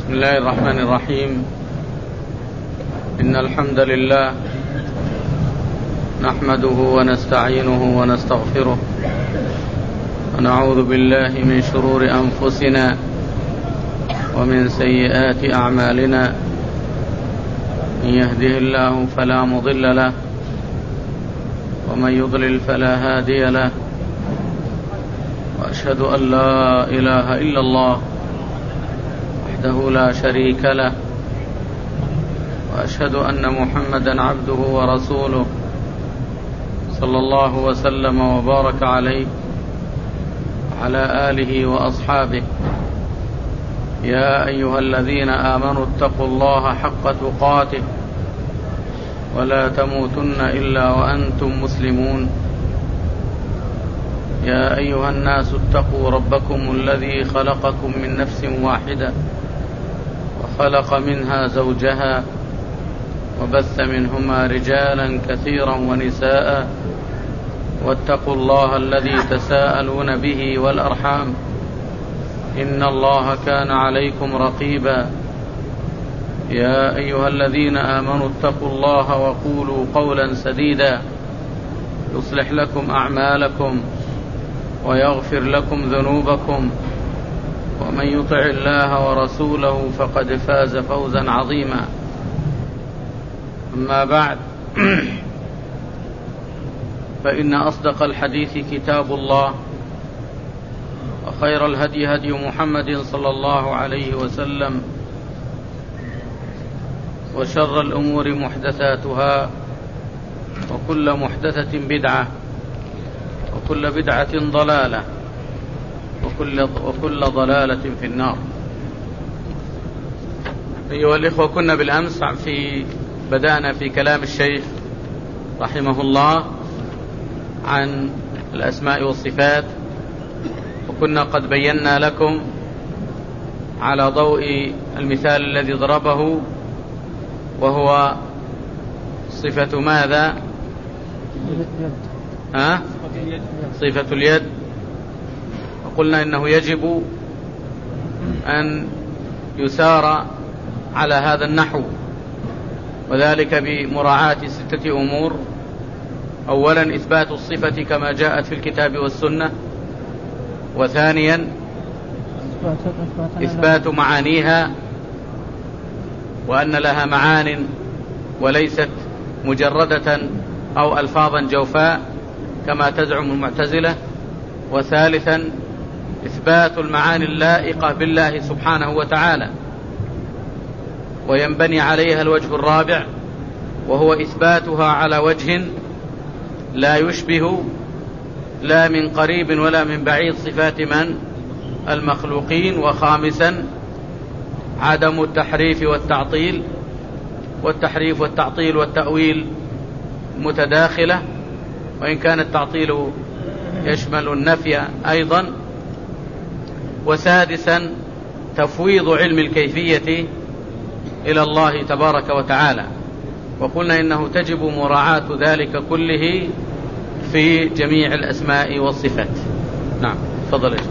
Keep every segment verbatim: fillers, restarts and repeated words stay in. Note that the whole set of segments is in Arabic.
بسم الله الرحمن الرحيم. إن الحمد لله نحمده ونستعينه ونستغفره ونعوذ بالله من شرور أنفسنا ومن سيئات أعمالنا. من يهده الله فلا مضل له ومن يضلل فلا هادي له، وأشهد أن لا إله إلا الله وحده لا شريك له، وأشهد أن محمدا عبده ورسوله صلى الله وسلم وبارك عليه وعلى آله وأصحابه. يا أيها الذين آمنوا اتقوا الله حق تقاته ولا تموتن إلا وأنتم مسلمون. يا أيها الناس اتقوا ربكم الذي خلقكم من نفس واحدة وخلق منها زوجها وبث منهما رجالا كثيرا ونساء، واتقوا الله الذي تساءلون به والأرحام إن الله كان عليكم رقيبا. يا أيها الذين آمنوا اتقوا الله وقولوا قولا سديدا يصلح لكم أعمالكم ويغفر لكم ذنوبكم، ومن يطع الله ورسوله فقد فاز فوزا عظيما. أما بعد، فإن أصدق الحديث كتاب الله، وخير الهدي هدي محمد صلى الله عليه وسلم، وشر الأمور محدثاتها، وكل محدثة بدعة، وكل بدعة ضلالة، وكل, وكل ضلالة في النار. أيها الإخوة، كنا بالأمس في بدأنا في كلام الشيخ رحمه الله عن الأسماء والصفات، وكنا قد بينا لكم على ضوء المثال الذي ضربه، وهو صفة ماذا؟ ها؟ صفة اليد. وقلنا إنه يجب أن يسار على هذا النحو، وذلك بمراعاة ستة أمور. أولا إثبات الصفة كما جاءت في الكتاب والسنة، وثانيا إثبات معانيها، وأن لها معان وليست مجردة أو ألفاظا جوفاء كما تزعم المعتزلة. وثالثا إثبات المعاني اللائقة بالله سبحانه وتعالى، وينبني عليها الوجه الرابع، وهو إثباتها على وجه لا يشبه لا من قريب ولا من بعيد صفات من؟ المخلوقين. وخامسا عدم التحريف والتعطيل، والتحريف والتعطيل والتأويل متداخلة، وإن كان التعطيل يشمل النفي أيضا. وسادسا تفويض علم الكيفية إلى الله تبارك وتعالى، وقلنا إنه تجب مراعاة ذلك كله في جميع الأسماء والصفات. نعم، تفضل يا شيخ.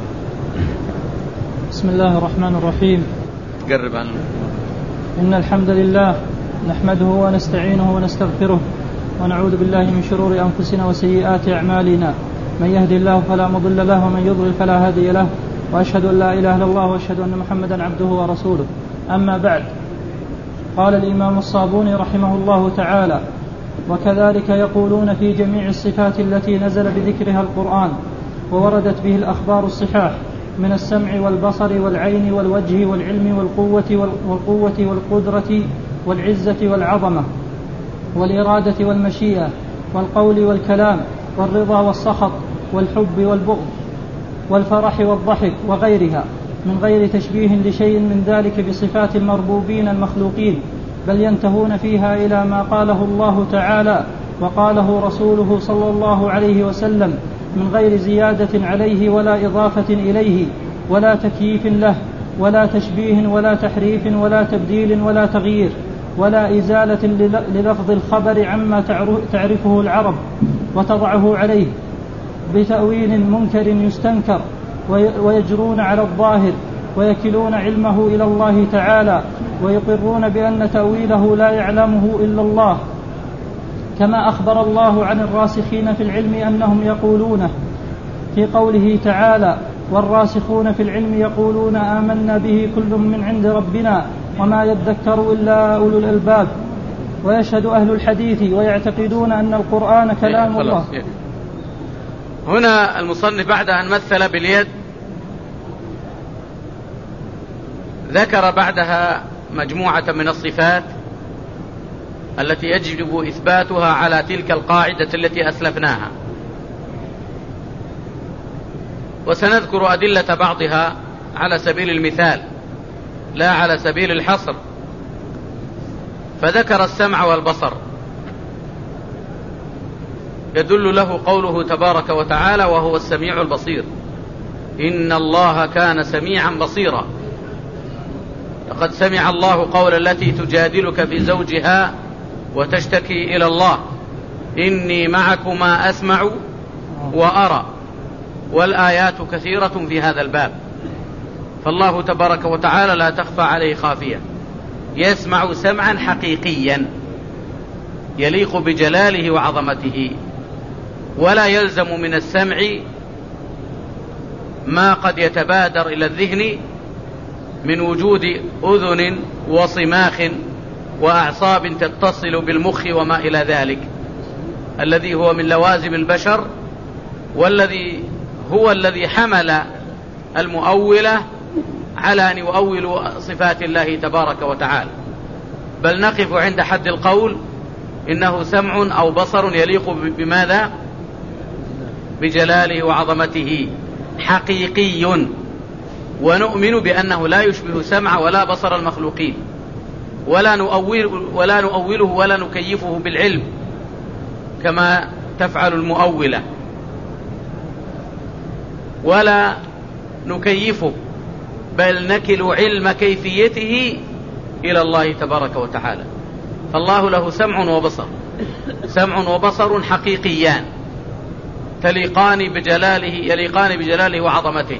بسم الله الرحمن الرحيم. قرب عنه. إن الحمد لله نحمده ونستعينه ونستغفره، ونعوذ بالله من شرور أنفسنا وسيئات أعمالنا. من يهدي الله فلا مضل له، ومن يضلل فلا هادي له، وأشهد أن لا إله إلا الله وأشهد أن محمدا عبده ورسوله. أما بعد، قال الإمام الصابوني رحمه الله تعالى: وكذلك يقولون في جميع الصفات التي نزل بذكرها القرآن ووردت به الأخبار الصحاح من السمع والبصر والعين والوجه والعلم والقوة والقوة والقدرة والعزة والعظمة والإرادة والمشيئة والقول والكلام والرضا والسخط والحب والبغض والفرح والضحك وغيرها، من غير تشبيه لشيء من ذلك بصفات المربوبين المخلوقين، بل ينتهون فيها إلى ما قاله الله تعالى وقاله رسوله صلى الله عليه وسلم، من غير زيادة عليه ولا إضافة إليه ولا تكييف له ولا تشبيه ولا تحريف ولا تبديل ولا تغيير ولا إزالة للفظ الخبر عما تعرفه العرب وتضعه عليه بتأويل منكر يستنكر، ويجرون على الظاهر ويكلون علمه إلى الله تعالى، ويقرون بأن تأويله لا يعلمه إلا الله، كما أخبر الله عن الراسخين في العلم أنهم يقولونه في قوله تعالى: والراسخون في العلم يقولون آمنا به كل من عند ربنا وما يذكر إلا أولو الألباب. ويشهد أهل الحديث ويعتقدون أن القرآن كلام الله. هنا المصنف بعد أن مثل باليد ذكر بعدها مجموعة من الصفات التي يجب إثباتها على تلك القاعدة التي أسلفناها، وسنذكر أدلة بعضها على سبيل المثال لا على سبيل الحصر. فذكر السمع والبصر، يدل له قوله تبارك وتعالى: وهو السميع البصير، إن الله كان سميعا بصيرا. لقد سمع الله قول التي تجادلك في زوجها وتشتكي إلى الله إني معكما أسمع وأرى، والآيات كثيرة في هذا الباب. فالله تبارك وتعالى لا تخفى عليه خافية، يسمع سمعا حقيقيا يليق بجلاله وعظمته، ولا يلزم من السمع ما قد يتبادر إلى الذهن من وجود أذن وصماخ وأعصاب تتصل بالمخ وما إلى ذلك، الذي هو من لوازم البشر، والذي هو الذي حمل المؤولة على أن يؤولوا صفات الله تبارك وتعالى. بل نقف عند حد القول إنه سمع أو بصر يليق بماذا؟ بجلاله وعظمته، حقيقي، ونؤمن بأنه لا يشبه سمع ولا بصر المخلوقين، ولا نؤول ولا نؤوله ولا نكيفه بالعلم كما تفعل المؤولة، ولا نكيفه، بل نكل علم كيفيته إلى الله تبارك وتعالى. فالله له سمع وبصر، سمع وبصر حقيقيان تليقان بجلاله يليقان بجلاله وعظمته،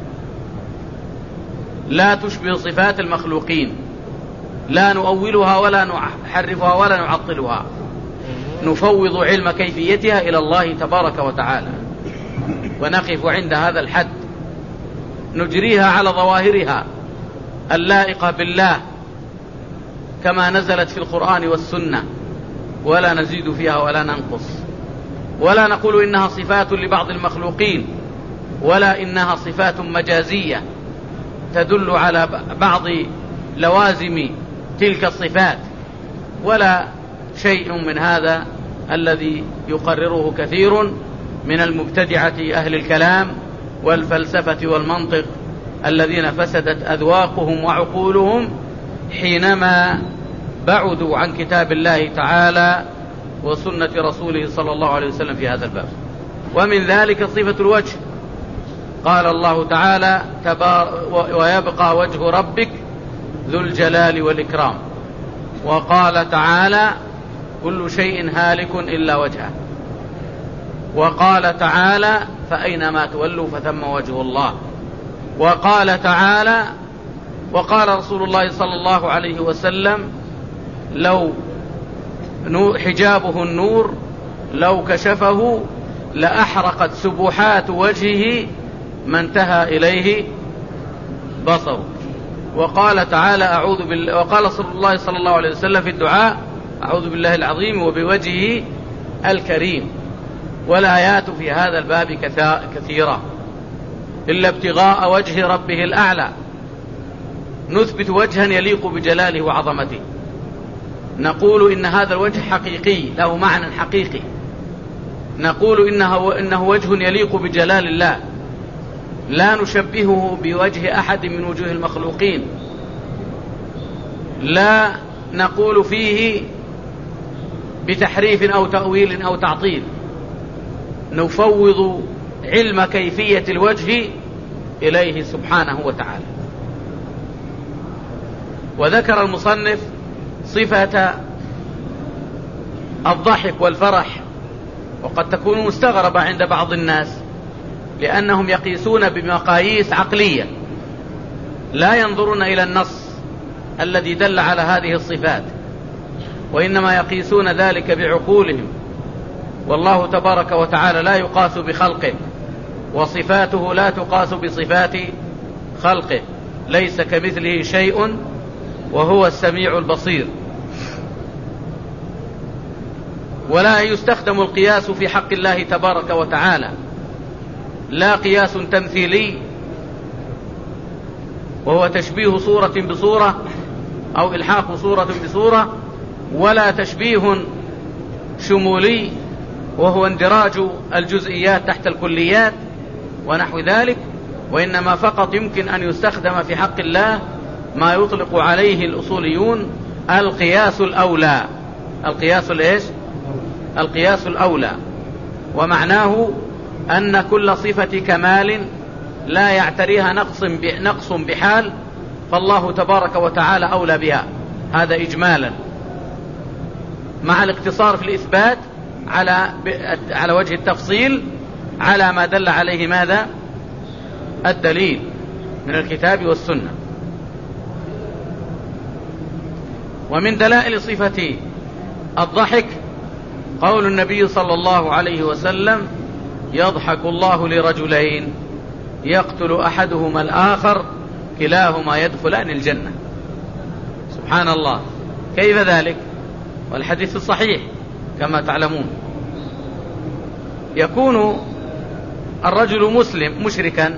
لا تشبه صفات المخلوقين، لا نؤولها ولا نحرفها ولا نعطلها، نفوض علم كيفيتها إلى الله تبارك وتعالى، ونقف عند هذا الحد، نجريها على ظواهرها اللائقة بالله كما نزلت في القرآن والسنة، ولا نزيد فيها ولا ننقص، ولا نقول إنها صفات لبعض المخلوقين، ولا إنها صفات مجازية تدل على بعض لوازم تلك الصفات، ولا شيء من هذا الذي يقرره كثير من المبتدعة أهل الكلام والفلسفة والمنطق الذين فسدت أذواقهم وعقولهم حينما بعدوا عن كتاب الله تعالى وسنة رسوله صلى الله عليه وسلم في هذا الباب. ومن ذلك صفة الوجه، قال الله تعالى: ويبقى وجه ربك ذو الجلال والإكرام. وقال تعالى: كل شيء هالك إلا وجهه. وقال تعالى: فأينما تولوا فثم وجه الله. وقال تعالى: وقال رسول الله صلى الله عليه وسلم: لو حجابه النور لو كشفه لأحرقت سبحات وجهه ما انتهى إليه بصره. وقال تعالى: أعوذ بالله وقال رسول الله صلى الله عليه وسلم في الدعاء: أعوذ بالله العظيم وبوجهه الكريم. والآيات في هذا الباب كثيرة، إلا ابتغاء وجه ربه الأعلى. نثبت وجها يليق بجلاله وعظمته، نقول إن هذا الوجه حقيقي له معنى حقيقي، نقول إنه, إنه وجه يليق بجلال الله، لا نشبهه بوجه أحد من وجوه المخلوقين، لا نقول فيه بتحريف أو تأويل أو تعطيل، نفوض علم كيفية الوجه إليه سبحانه وتعالى. وذكر المصنف صفة الضحك والفرح، وقد تكون مستغربة عند بعض الناس لأنهم يقيسون بمقاييس عقلية، لا ينظرون إلى النص الذي دل على هذه الصفات، وإنما يقيسون ذلك بعقولهم، والله تبارك وتعالى لا يقاس بخلقه، وصفاته لا تقاس بصفات خلقه، ليس كمثله شيء وهو السميع البصير. ولا يستخدم القياس في حق الله تبارك وتعالى، لا قياس تمثيلي وهو تشبيه صورة بصورة أو إلحاق صورة بصورة، ولا تشبيه شمولي وهو اندراج الجزئيات تحت الكليات ونحو ذلك، وإنما فقط يمكن أن يستخدم في حق الله ما يطلق عليه الأصوليون القياس الأولى. القياس الإيش؟ القياس الأولى، ومعناه أن كل صفة كمال لا يعتريها نقص نقص بحال، فالله تبارك وتعالى أولى بها، هذا إجمالا، مع الاقتصار في الإثبات على على وجه التفصيل على ما دل عليه ماذا؟ الدليل من الكتاب والسنة. ومن دلائل صفة الضحك قول النبي صلى الله عليه وسلم: يضحك الله لرجلين يقتل أحدهما الآخر كلاهما يدخلان الجنة. سبحان الله، كيف ذلك؟ والحديث الصحيح كما تعلمون. يكون الرجل مسلم مشركا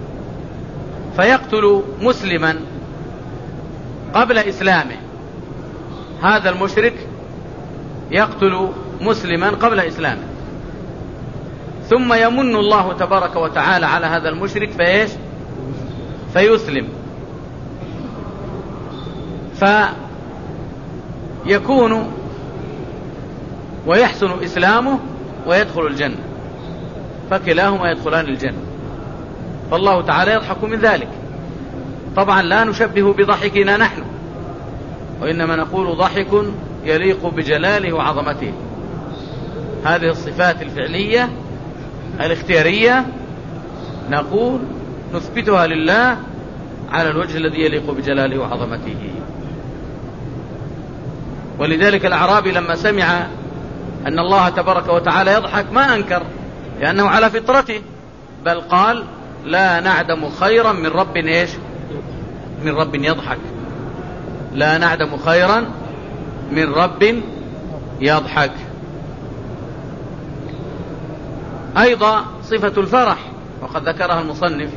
فيقتل مسلما قبل إسلامه، هذا المشرك يقتل مسلما قبل إسلامه، ثم يمن الله تبارك وتعالى على هذا المشرك فإيش؟ فيسلم، فيكون ويحسن إسلامه ويدخل الجنة، فكلاهما يدخلان الجنة، فالله تعالى يضحك من ذلك. طبعا لا نشبه بضحكنا نحن، وإنما نقول ضحك يليق بجلاله وعظمته. هذه الصفات الفعلية الاختيارية نقول نثبتها لله على الوجه الذي يليق بجلاله وعظمته. ولذلك الأعرابي لما سمع أن الله تبارك وتعالى يضحك ما أنكر، لأنه على فطرته، بل قال: لا نعدم خيرا من رب إيش؟ من رب يضحك. لا نعدم خيرا من رب يضحك. أيضا صفة الفرح وقد ذكرها المصنف،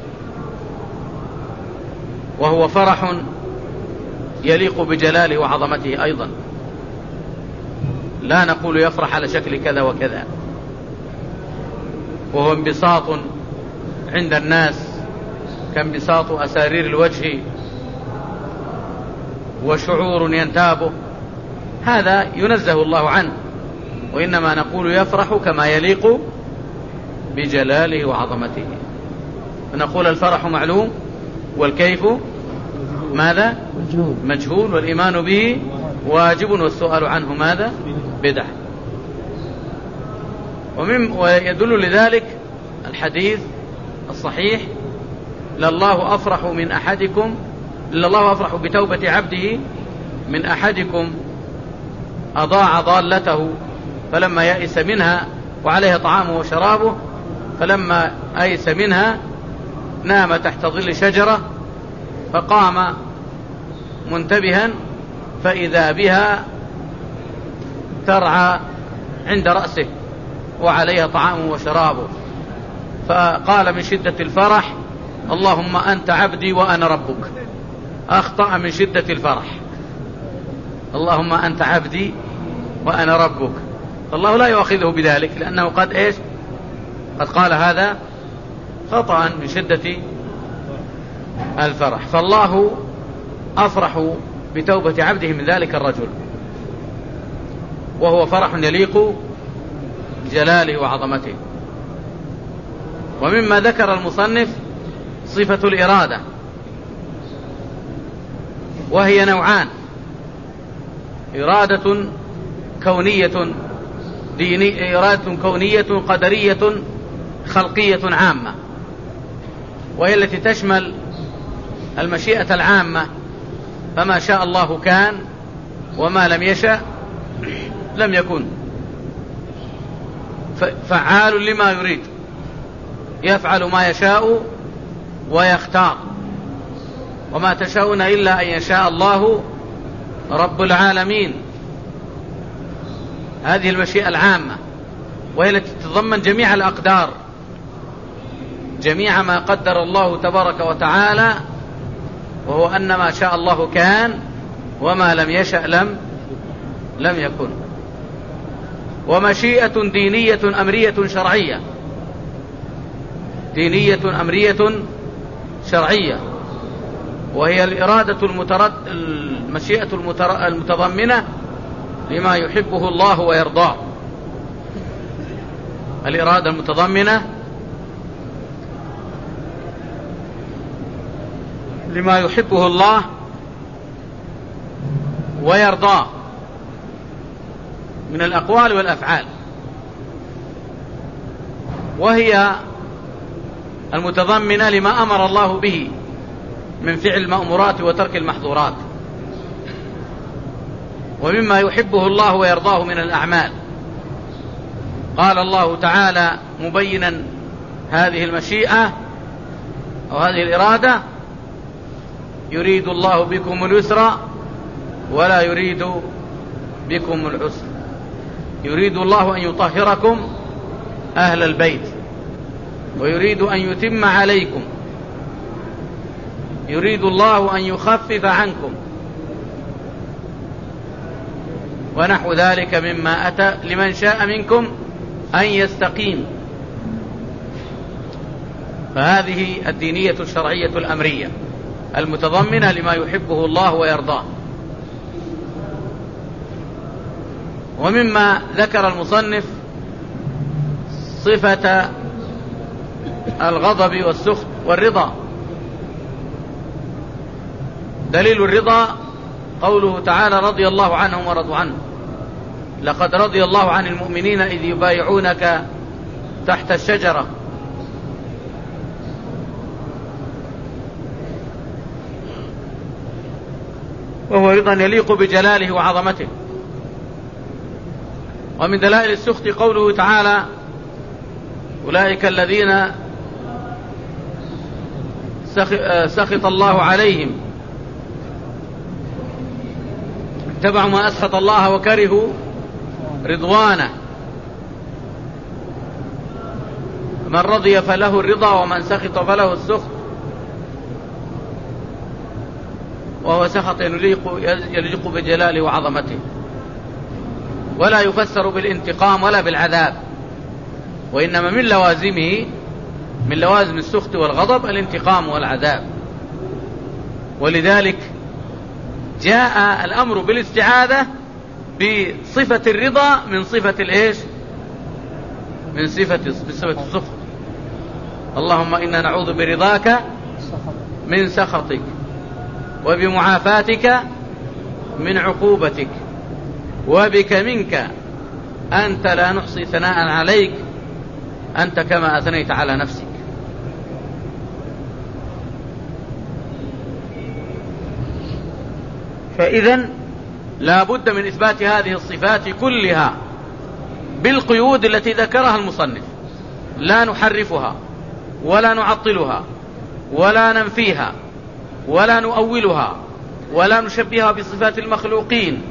وهو فرح يليق بجلاله وعظمته أيضا، لا نقول يفرح على شكل كذا وكذا، وهو انبساط عند الناس كانبساط أسارير الوجه وشعور ينتابه، هذا ينزه الله عنه، وإنما نقول يفرح كما يليق بجلاله وعظمته. نقول الفرح معلوم والكيف ماذا؟ مجهول, مجهول والإيمان به واجب والسؤال عنه ماذا؟ بدعة. ومن ويدل لذلك الحديث الصحيح: لله أفرح من أحدكم لله أفرح بتوبة عبده من أحدكم أضاع ضالته فلما يئس منها وعليها طعامه وشرابه، فلما أيس منها نام تحت ظل شجرة فقام منتبها فإذا بها ترعى عند رأسه وعليها طعامه وشرابه، فقال من شدة الفرح: اللهم أنت عبدي وأنا ربك. أخطأ من شدة الفرح، اللهم أنت عبدي وأنا ربك، فالله لا يؤاخذه بذلك لأنه قد إيش؟ قد قال هذا خطأ من شدة الفرح، فالله أفرح بتوبة عبده من ذلك الرجل، وهو فرح يليق بجلاله وعظمته. ومما ذكر المصنف صفة الإرادة، وهي نوعان: إرادة كونية دينية، إرادة كونية قدرية خلقية عامة، وهي التي تشمل المشيئة العامة، فما شاء الله كان وما لم يشأ لم يكن. فعال لما يريد، يفعل ما يشاء ويختار، وما تشاءون إلا أن يشاء الله رب العالمين. هذه المشيئة العامة، وهي التي تتضمن جميع الأقدار، جميع ما قدر الله تبارك وتعالى، وهو أن ما شاء الله كان وما لم يشأ لم لم يكن. ومشيئة دينية أمرية شرعية، دينية أمرية شرعية، وهي الإرادة المترد المشيئة المتر... المتضمنة لما يحبه الله ويرضاه. الإرادة المتضمنة لما يحبه الله ويرضاه من الأقوال والأفعال، وهي المتضمنة لما أمر الله به من فعل المأمورات وترك المحظورات، ومما يحبه الله ويرضاه من الأعمال. قال الله تعالى مبينا هذه المشيئة أو هذه الإرادة: يريد الله بكم اليسر ولا يريد بكم العسر. يريد الله أن يطهركم أهل البيت، ويريد أن يتم عليكم، يريد الله أن يخفف عنكم، ونحو ذلك مما أتى لمن شاء منكم أن يستقيم. فهذه الدينية الشرعية الأمرية المتضمنة لما يحبه الله ويرضاه. ومما ذكر المصنف صفة الغضب والسخط والرضا. دليل الرضا قوله تعالى: رضي الله عنهم ورضوا عنه، لقد رضي الله عن المؤمنين إذ يبايعونك تحت الشجرة. وهو رضا يليق بجلاله وعظمته. ومن دلائل السخط قوله تعالى: أولئك الذين سخط الله عليهم اتبعوا ما أسخط الله وكرهوا رضوانه. من رضي فله الرضا ومن سخط فله السخط، وهو سخط يليق, يليق بجلاله وعظمته، ولا يفسر بالانتقام ولا بالعذاب، وإنما من لوازمه من لوازم السخط والغضب الانتقام والعذاب. ولذلك جاء الأمر بالاستعاذة بصفة الرضا من صفة الإيش من صفة بصفة السخط. اللهم إنا نعوذ برضاك من سخطك، وبمعافاتك من عقوبتك، وبك منك أنت لا نحصي ثناء عليك أنت كما أثنيت على نفسك. فإذن لا بد من إثبات هذه الصفات كلها بالقيود التي ذكرها المصنف، لا نحرفها ولا نعطلها ولا ننفيها ولا نؤولها ولا نشبهها بصفات المخلوقين،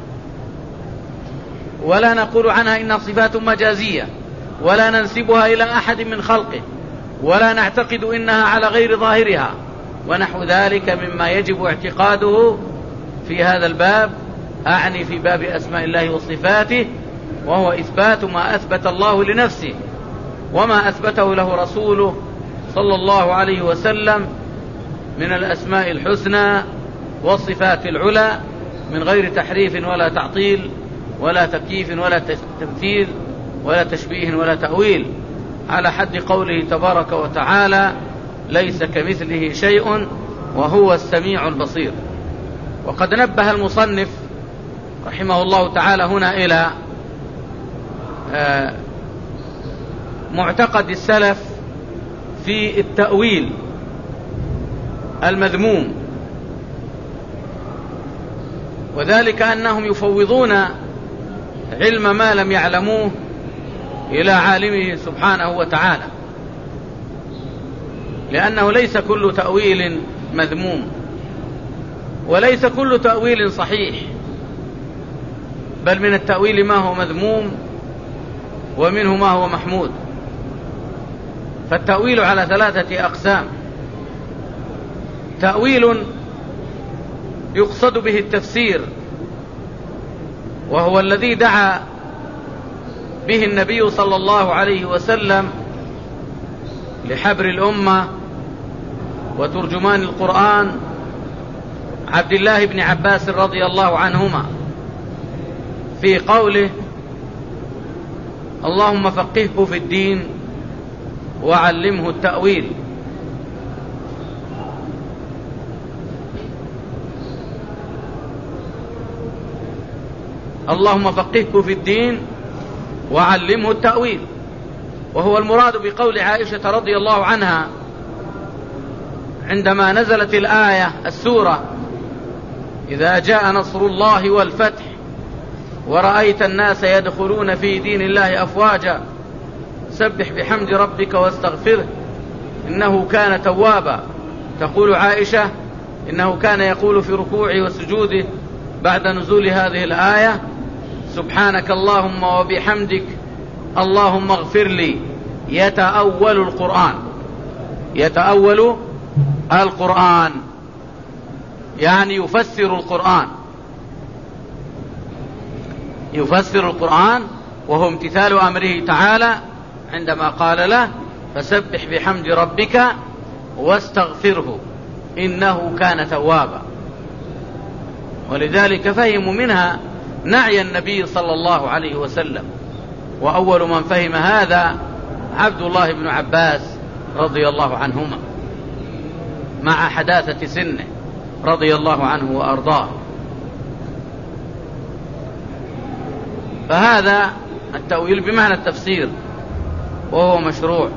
ولا نقول عنها إنها صفات مجازية، ولا ننسبها إلى أحد من خلقه، ولا نعتقد إنها على غير ظاهرها، ونحو ذلك مما يجب اعتقاده في هذا الباب، أعني في باب أسماء الله وصفاته، وهو إثبات ما أثبت الله لنفسه وما أثبته له رسوله صلى الله عليه وسلم من الأسماء الحسنى والصفات العلى، من غير تحريف ولا تعطيل ولا تكييف ولا تمثيل ولا تشبيه ولا تأويل، على حد قوله تبارك وتعالى: ليس كمثله شيء وهو السميع البصير. وقد نبه المصنف رحمه الله تعالى هنا إلى معتقد السلف في التأويل المذموم، وذلك أنهم يفوضون علم ما لم يعلموه إلى عالمه سبحانه وتعالى، لأنه ليس كل تأويل مذموم وليس كل تأويل صحيح، بل من التأويل ما هو مذموم ومنه ما هو محمود. فالتأويل على ثلاثة أقسام: تأويل يقصد به التفسير، وهو الذي دعا به النبي صلى الله عليه وسلم لحبر الأمة وترجمان القرآن عبد الله بن عباس رضي الله عنهما في قوله: اللهم فقهه في الدين وعلمه التأويل. اللهم فقهه في الدين وعلمه التأويل، وهو المراد بقول عائشة رضي الله عنها عندما نزلت الآية السورة: إذا جاء نصر الله والفتح ورأيت الناس يدخلون في دين الله أفواجا سبح بحمد ربك واستغفره إنه كان توابا. تقول عائشة: إنه كان يقول في ركوعه وسجوده بعد نزول هذه الآية: سبحانك اللهم وبحمدك اللهم اغفر لي. يتأول القرآن، يتأول القرآن يعني يفسر القرآن، يفسر القرآن، وهو امتثال أمره تعالى عندما قال له: فسبح بحمد ربك واستغفره إنه كان توابا. ولذلك فهموا منها نعي النبي صلى الله عليه وسلم، وأول من فهم هذا عبد الله بن عباس رضي الله عنهما مع حداثة سنه رضي الله عنه وأرضاه. فهذا التأويل بمعنى التفسير، وهو مشروع.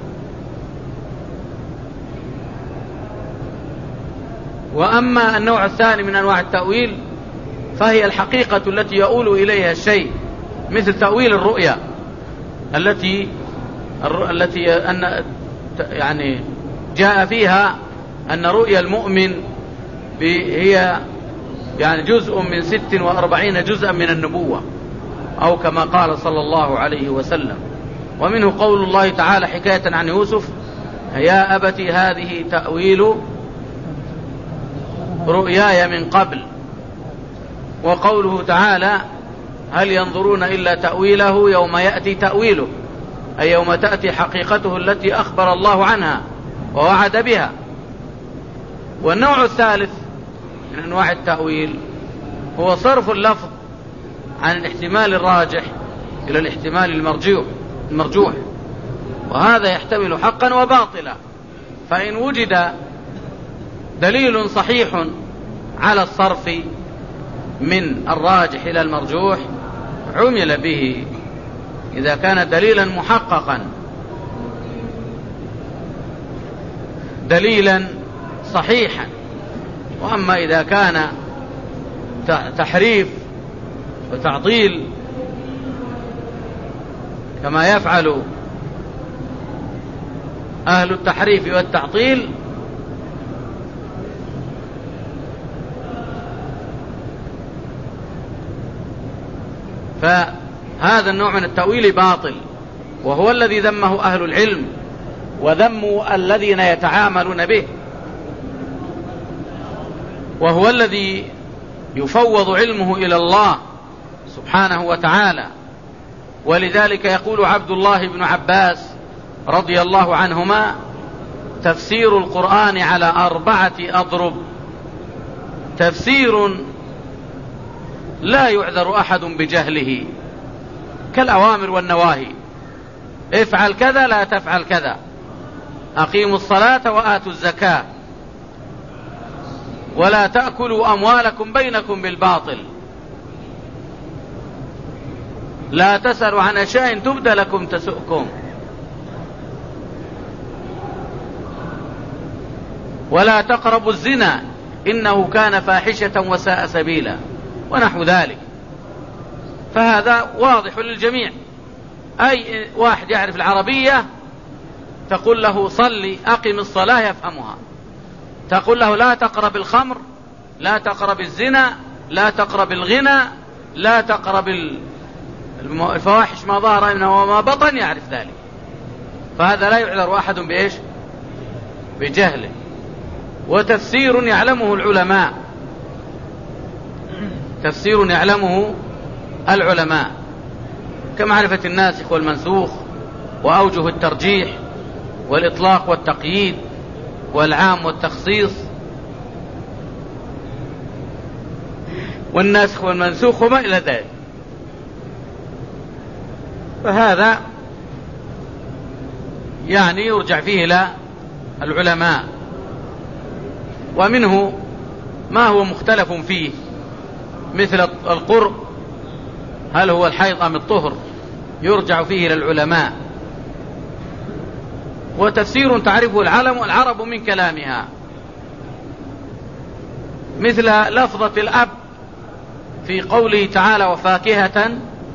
وأما النوع الثاني من أنواع التأويل فهي الحقيقة التي يؤول إليها الشيء، مثل تأويل الرؤيا التي التي أن يعني جاء فيها أن رؤيا المؤمن هي يعني جزء من ست وأربعين جزءا من النبوة، أو كما قال صلى الله عليه وسلم. ومنه قول الله تعالى حكاية عن يوسف: يا أبت هذه تأويل رؤياي من قبل. وقوله تعالى: هل ينظرون إلا تأويله يوم يأتي تأويله، أي يوم تأتي حقيقته التي أخبر الله عنها ووعد بها. والنوع الثالث من أنواع التأويل هو صرف اللفظ عن الاحتمال الراجح إلى الاحتمال المرجوح المرجوح وهذا يحتمل حقا وباطلا. فإن وجد دليل صحيح على الصرف من الراجح إلى المرجوح عمل به إذا كان دليلا محققا، دليلا صحيحا. وأما إذا كان تحريف وتعطيل كما يفعل أهل التحريف والتعطيل فهذا النوع من التأويل باطل، وهو الذي ذمه أهل العلم وذموا الذين يتعاملون به، وهو الذي يفوض علمه إلى الله سبحانه وتعالى. ولذلك يقول عبد الله بن عباس رضي الله عنهما: تفسير القرآن على أربعة أضرب، تفسير لا يعذر أحد بجهله كالأوامر والنواهي، افعل كذا لا تفعل كذا، أقيموا الصلاة وآتوا الزكاة، ولا تأكلوا أموالكم بينكم بالباطل، لا تسألوا عن أشياء تبدى لكم تسؤكم. ولا تقربوا الزنا إنه كان فاحشة وساء سبيلا ونحو ذلك. فهذا واضح للجميع، أي واحد يعرف العربية تقول له صلي أقم الصلاة يفهمها، تقول له لا تقرب الخمر، لا تقرب الزنا، لا تقرب الغنى، لا تقرب الفواحش ما ظهر منها وما بطن، يعرف ذلك. فهذا لا يعذر أحد بإيش؟ بجهله. وتفسير يعلمه العلماء، تفسير يعلمه العلماء كمعرفة الناسخ والمنسوخ وأوجه الترجيح والإطلاق والتقييد والعام والتخصيص والناسخ والمنسوخ وما إلى ذلك. فهذا يعني يرجع فيه إلى العلماء. ومنه ما هو مختلف فيه مثل القرء، هل هو الحيض أم الطهر، يرجع فيه إلى العلماء. وتفسير تعرفه العلم العرب من كلامها، مثل لفظة الأب في قوله تعالى وفاكهة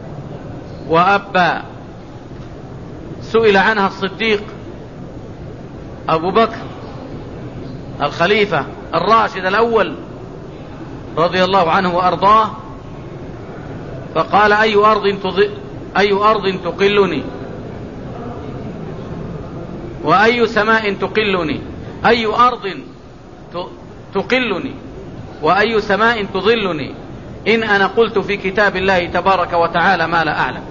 وأبا، سئل عنها الصديق أبو بكر الخليفة الراشد الأول رضي الله عنه وأرضاه، فقال أي أرض أي أرض تقلني وأي سماء تقلني، أي أرض تقلني وأي سماء تظلني إن أنا قلت في كتاب الله تبارك وتعالى ما لا أعلم.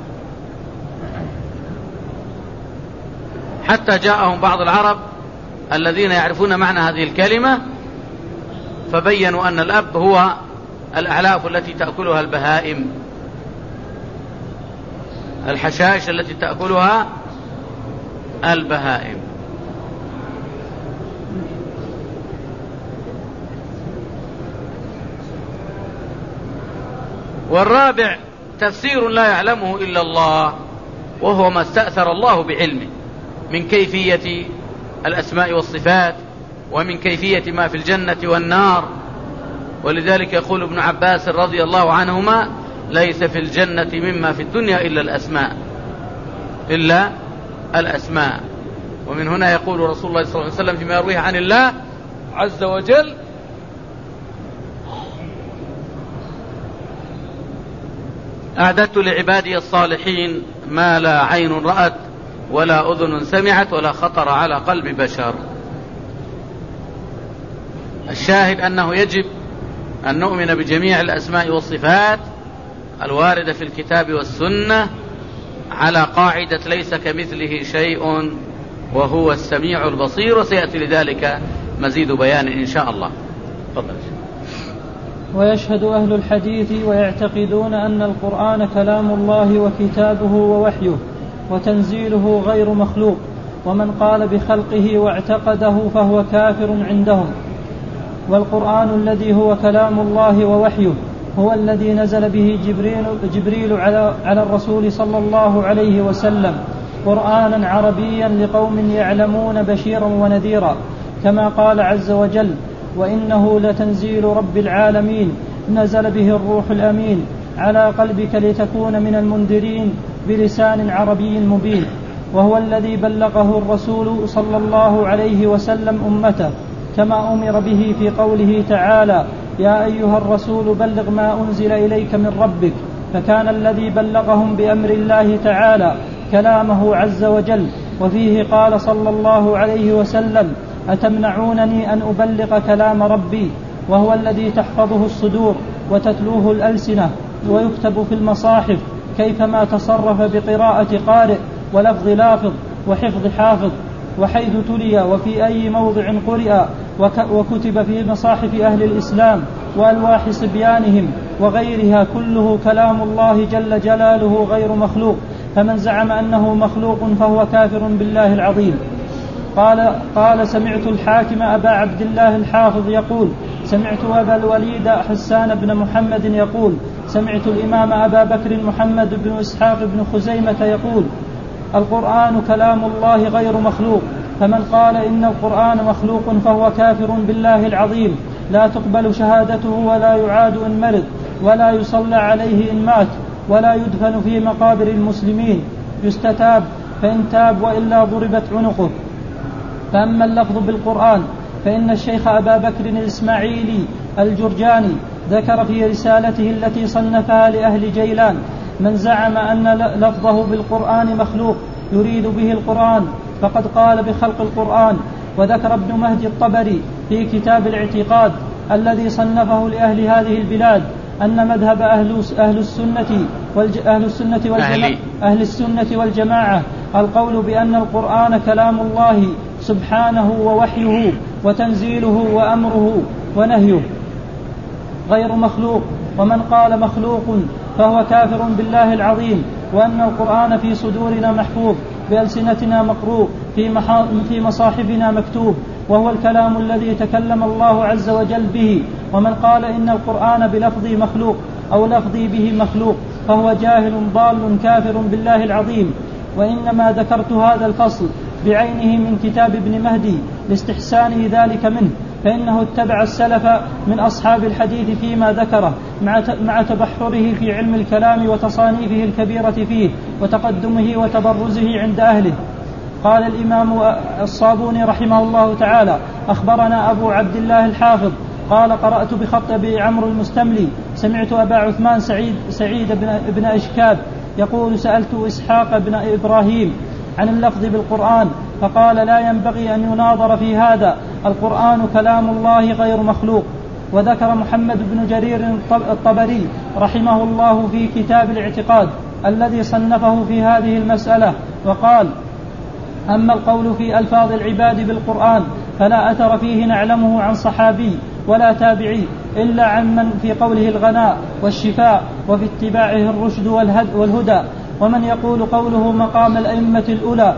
حتى جاءهم بعض العرب الذين يعرفون معنى هذه الكلمة فبينوا أن الأب هو الأعلاف التي تأكلها البهائم، الحشائش التي تأكلها البهائم. والرابع تفسير لا يعلمه إلا الله، وهو ما استأثر الله بعلمه من كيفية الأسماء والصفات ومن كيفية ما في الجنة والنار. ولذلك يقول ابن عباس رضي الله عنهما ليس في الجنة مما في الدنيا إلا الأسماء إلا الأسماء. ومن هنا يقول رسول الله صلى الله عليه وسلم فيما يرويه عن الله عز وجل أعددت لعبادي الصالحين ما لا عين رأت ولا أذن سمعت ولا خطر على قلب بشر. الشاهد أنه يجب أن نؤمن بجميع الأسماء والصفات الواردة في الكتاب والسنة على قاعدة ليس كمثله شيء وهو السميع البصير، وسيأتي لذلك مزيد بيان إن شاء الله. تفضل. ويشهد أهل الحديث ويعتقدون أن القرآن كلام الله وكتابه ووحيه وتنزيله غير مخلوق، ومن قال بخلقه واعتقده فهو كافر عندهم. والقرآن الذي هو كلام الله ووحيه هو الذي نزل به جبريل, جبريل على, على الرسول صلى الله عليه وسلم قرآنا عربيا لقوم يعلمون بشيرا ونذيرا، كما قال عز وجل وإنه لتنزيل رب العالمين نزل به الروح الأمين على قلبك لتكون من المنذرين بلسان عربي مبين. وهو الذي بلغه الرسول صلى الله عليه وسلم أمته، كما أمر به في قوله تعالى يا أيها الرسول بلغ ما أنزل إليك من ربك، فكان الذي بلغهم بأمر الله تعالى كلامه عز وجل. وفيه قال صلى الله عليه وسلم أتمنعونني أن أبلغ كلام ربي، وهو الذي تحفظه الصدور وتتلوه الألسنة ويكتب في المصاحف كيفما تصرف بقراءة قارئ ولفظ لافظ وحفظ حافظ، وحيث تلي وفي أي موضع قرئ، وكتب في مصاحف أهل الإسلام وألواح صبيانهم وغيرها، كله كلام الله جل جلاله غير مخلوق. فمن زعم أنه مخلوق فهو كافر بالله العظيم. قال, قال سمعت الحاكم أبا عبد الله الحافظ يقول سمعت أبا الوليد حسان بن محمد يقول سمعت الإمام أبا بكر محمد بن إسحاق بن خزيمة يقول القرآن كلام الله غير مخلوق، فمن قال إن القرآن مخلوق فهو كافر بالله العظيم، لا تقبل شهادته ولا يعاد إن مرض، ولا يصلى عليه إن مات، ولا يدفن في مقابر المسلمين، يستتاب فإن تاب وإلا ضربت عنقه. فأما اللفظ بالقرآن فإن الشيخ أبا بكر الإسماعيلي الجرجاني ذكر في رسالته التي صنفها لأهل جيلان من زعم أن لفظه بالقرآن مخلوق يريد به القرآن فقد قال بخلق القرآن. وذكر ابن مهدي الطبري في كتاب الاعتقاد الذي صنفه لأهل هذه البلاد أن مذهب أهل, أهل, السنة, والج... أهل, السنة, والجماعة أهل السنة والجماعة القول بأن القرآن كلام الله سبحانه ووحيه وتنزيله وأمره ونهيه غير مخلوق. ومن قال مخلوق فهو كافر بالله العظيم، وأن القرآن في صدورنا محفوظ بألسنتنا مقروء في, في مصاحفنا مكتوب، وهو الكلام الذي تكلم الله عز وجل به. ومن قال إن القرآن بلفظي مخلوق أو لفظي به مخلوق فهو جاهل ضال كافر بالله العظيم. وإنما ذكرت هذا الفصل بعينه من كتاب ابن مهدي لاستحسان ذلك منه، فإنه اتبع السلف من أصحاب الحديث فيما ذكره مع تبحره في علم الكلام وتصانيفه الكبيرة فيه وتقدمه وتبرزه عند أهله. قال الإمام الصابوني رحمه الله تعالى: أخبرنا أبو عبد الله الحافظ قال: قرأت بخط أبي عمرو المستملي سمعت أبا عثمان سعيد, سعيد بن أشكاب يقول: سألت إسحاق بن إبراهيم عن اللفظ بالقرآن فقال: لا ينبغي أن يناظر في هذا، القرآن كلام الله غير مخلوق. وذكر محمد بن جرير الطبري رحمه الله في كتاب الاعتقاد الذي صنفه في هذه المسألة وقال: أما القول في ألفاظ العباد بالقرآن فلا أثر فيه نعلمه عن صحابي ولا تابعي إلا عن من في قوله الغناء والشفاء وفي اتباعه الرشد والهدى. ومن يقول قوله مقام الأئمة الأولى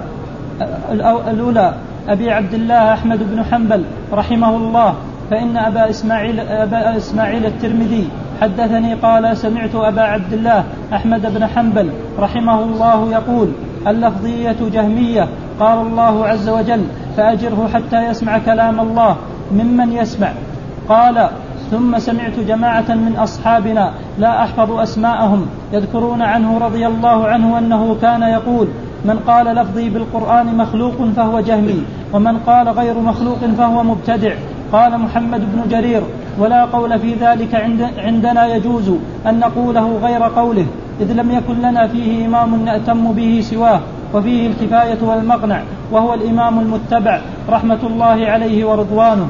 الأولى أبي عبد الله أحمد بن حنبل رحمه الله، فإن أبا إسماعيل, أبا إسماعيل الترمذي حدثني قال: سمعت أبا عبد الله أحمد بن حنبل رحمه الله يقول: اللفظية جهمية، قال الله عز وجل: فأجره حتى يسمع كلام الله ممن يسمع. قال: ثم سمعت جماعة من أصحابنا لا أحفظ أسماءهم يذكرون عنه رضي الله عنه أنه كان يقول: من قال لفظي بالقرآن مخلوق فهو جهمي، ومن قال غير مخلوق فهو مبتدع. قال محمد بن جرير: ولا قول في ذلك عندنا يجوز أن نقوله غير قوله، إذ لم يكن لنا فيه إمام نأتم به سواه، وفيه الكفاية والمقنع، وهو الإمام المتبع رحمة الله عليه ورضوانه.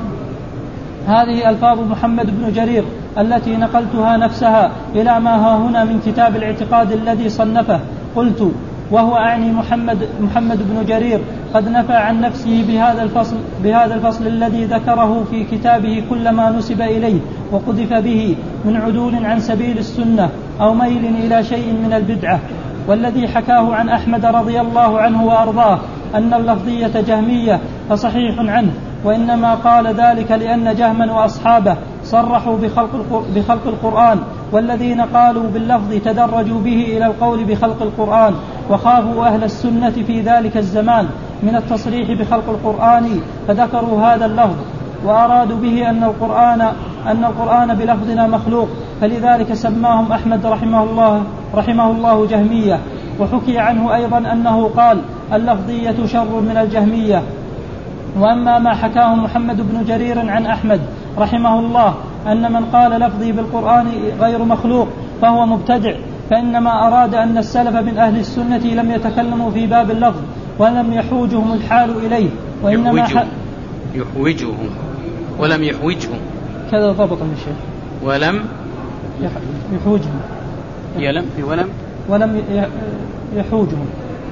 هذه ألفاظ محمد بن جرير التي نقلتها نفسها إلى ما ها هنا من كتاب الاعتقاد الذي صنفه. قلت: وهو أعني محمد, محمد بن جرير قد نفى عن نفسه بهذا الفصل, بهذا الفصل الذي ذكره في كتابه كل ما نسب إليه وقذف به من عدول عن سبيل السنة أو ميل إلى شيء من البدعة. والذي حكاه عن أحمد رضي الله عنه وأرضاه أن اللفظية جهمية فصحيح عنه، وإنما قال ذلك لأن جهما وأصحابه صرحوا بخلق, بخلق القرآن، والذين قالوا باللفظ تدرجوا به إلى القول بخلق القرآن، وخافوا أهل السنة في ذلك الزمان من التصريح بخلق القرآن فذكروا هذا اللفظ، وأرادوا به أن القرآن, أن القرآن بلفظنا مخلوق، فلذلك سماهم أحمد رحمه الله, رحمه الله جهمية. وحكي عنه أيضا أنه قال: اللفظية شر من الجهمية. وأما ما حكاه محمد بن جرير عن أحمد رحمه الله أن من قال لفظي بالقرآن غير مخلوق فهو مبتدع، فإنما أراد أن السلف من أهل السنة لم يتكلموا في باب اللفظ ولم يحوجهم الحال إليه، وإنما يحوجهم, يحوجهم ولم يحوجهم، كذا ضبط من الشيخ، ولم يحوجهم يلم ولم ولم يحوجهم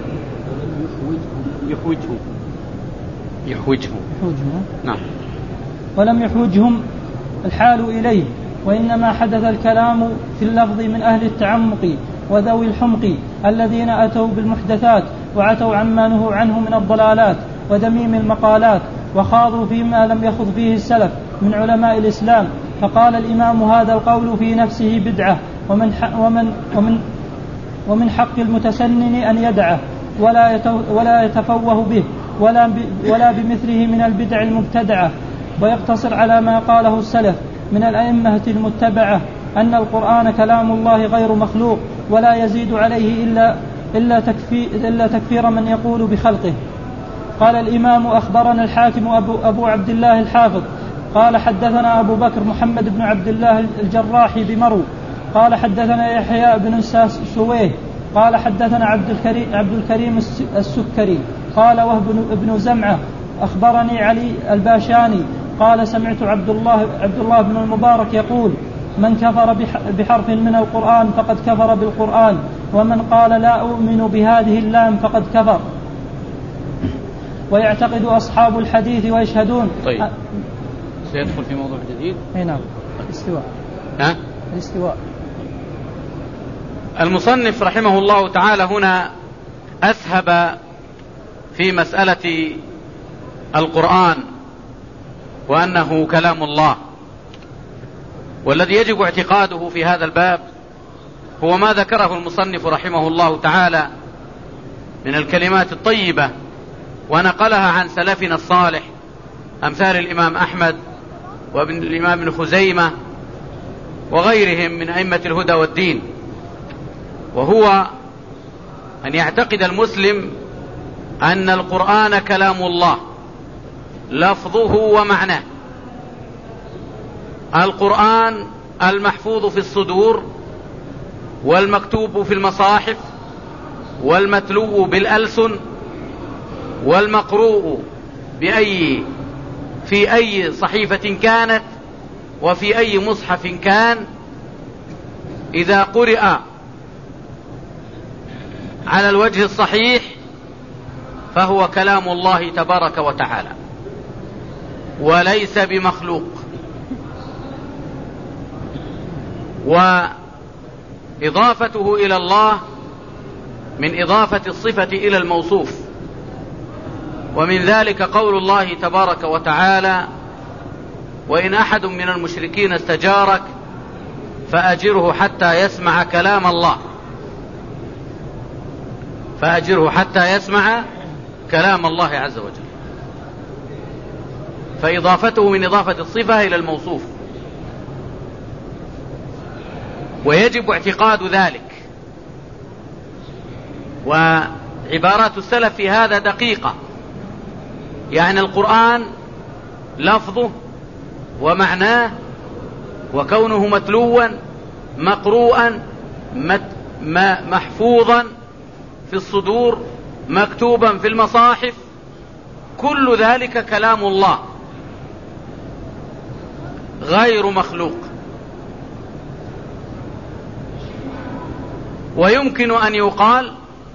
يحوجهم يحوجهم يحوجهم نعم ولم يحوجهم الحال إليه، وإنما حدث الكلام في اللفظ من أهل التعمق وذوي الحمق الذين أتوا بالمحدثات وعتوا عما نهوا عنه من الضلالات ودميم المقالات، وخاضوا فيما لم يخض فيه السلف من علماء الإسلام. فقال الإمام: هذا القول في نفسه بدعة، ومن, ومن, ومن, ومن حق المتسنن أن يدعه ولا, ولا يتفوه به، ولا, ولا بمثله من البدع المبتدعة، ويقتصر على ما قاله السلف من الأئمة المتبعة أن القرآن كلام الله غير مخلوق، ولا يزيد عليه إلا, إلا, تكفي إلا تكفير من يقول بخلقه. قال الإمام أخبرنا الحاكم أبو, أبو عبد الله الحافظ قال حدثنا أبو بكر محمد بن عبد الله الجراحي بمرو قال حدثنا يحيى بن سويه قال حدثنا عبد الكريم, عبد الكريم السكري قال وهب بن زمعة أخبرني علي الباشاني قال سمعت عبد الله, عبد الله بن المبارك يقول من كفر بحرف من القرآن فقد كفر بالقرآن، ومن قال لا أؤمن بهذه اللام فقد كفر. ويعتقد أصحاب الحديث ويشهدون. طيب سيدخل في موضوع جديد. اي نعم، الاستواء. ها؟ الاستواء. المصنف رحمه الله تعالى هنا أسهب في مسألة القرآن وأنه كلام الله، والذي يجب اعتقاده في هذا الباب هو ما ذكره المصنف رحمه الله تعالى من الكلمات الطيبة ونقلها عن سلفنا الصالح أمثال الإمام أحمد وابن الإمام ابن خزيمة وغيرهم من أئمة الهدى والدين، وهو أن يعتقد المسلم أن القرآن كلام الله لفظه ومعناه. القرآن المحفوظ في الصدور والمكتوب في المصاحف والمتلو بالألسن والمقروء بأي في أي صحيفة كانت وفي أي مصحف كان، إذا قرئ على الوجه الصحيح فهو كلام الله تبارك وتعالى وليس بمخلوق. وإضافته إلى الله من إضافة الصفة إلى الموصوف، ومن ذلك قول الله تبارك وتعالى وإن أحد من المشركين استجارك فأجره حتى يسمع كلام الله، فأجره حتى يسمع كلام الله عز وجل. فإضافته من إضافة الصفة إلى الموصوف، ويجب اعتقاد ذلك. وعبارات السلف في هذا دقيقة، يعني القرآن لفظه ومعناه وكونه متلوا مقروءا محفوظا في الصدور مكتوبا في المصاحف، كل ذلك كلام الله غير مخلوق. ويمكن أن يقال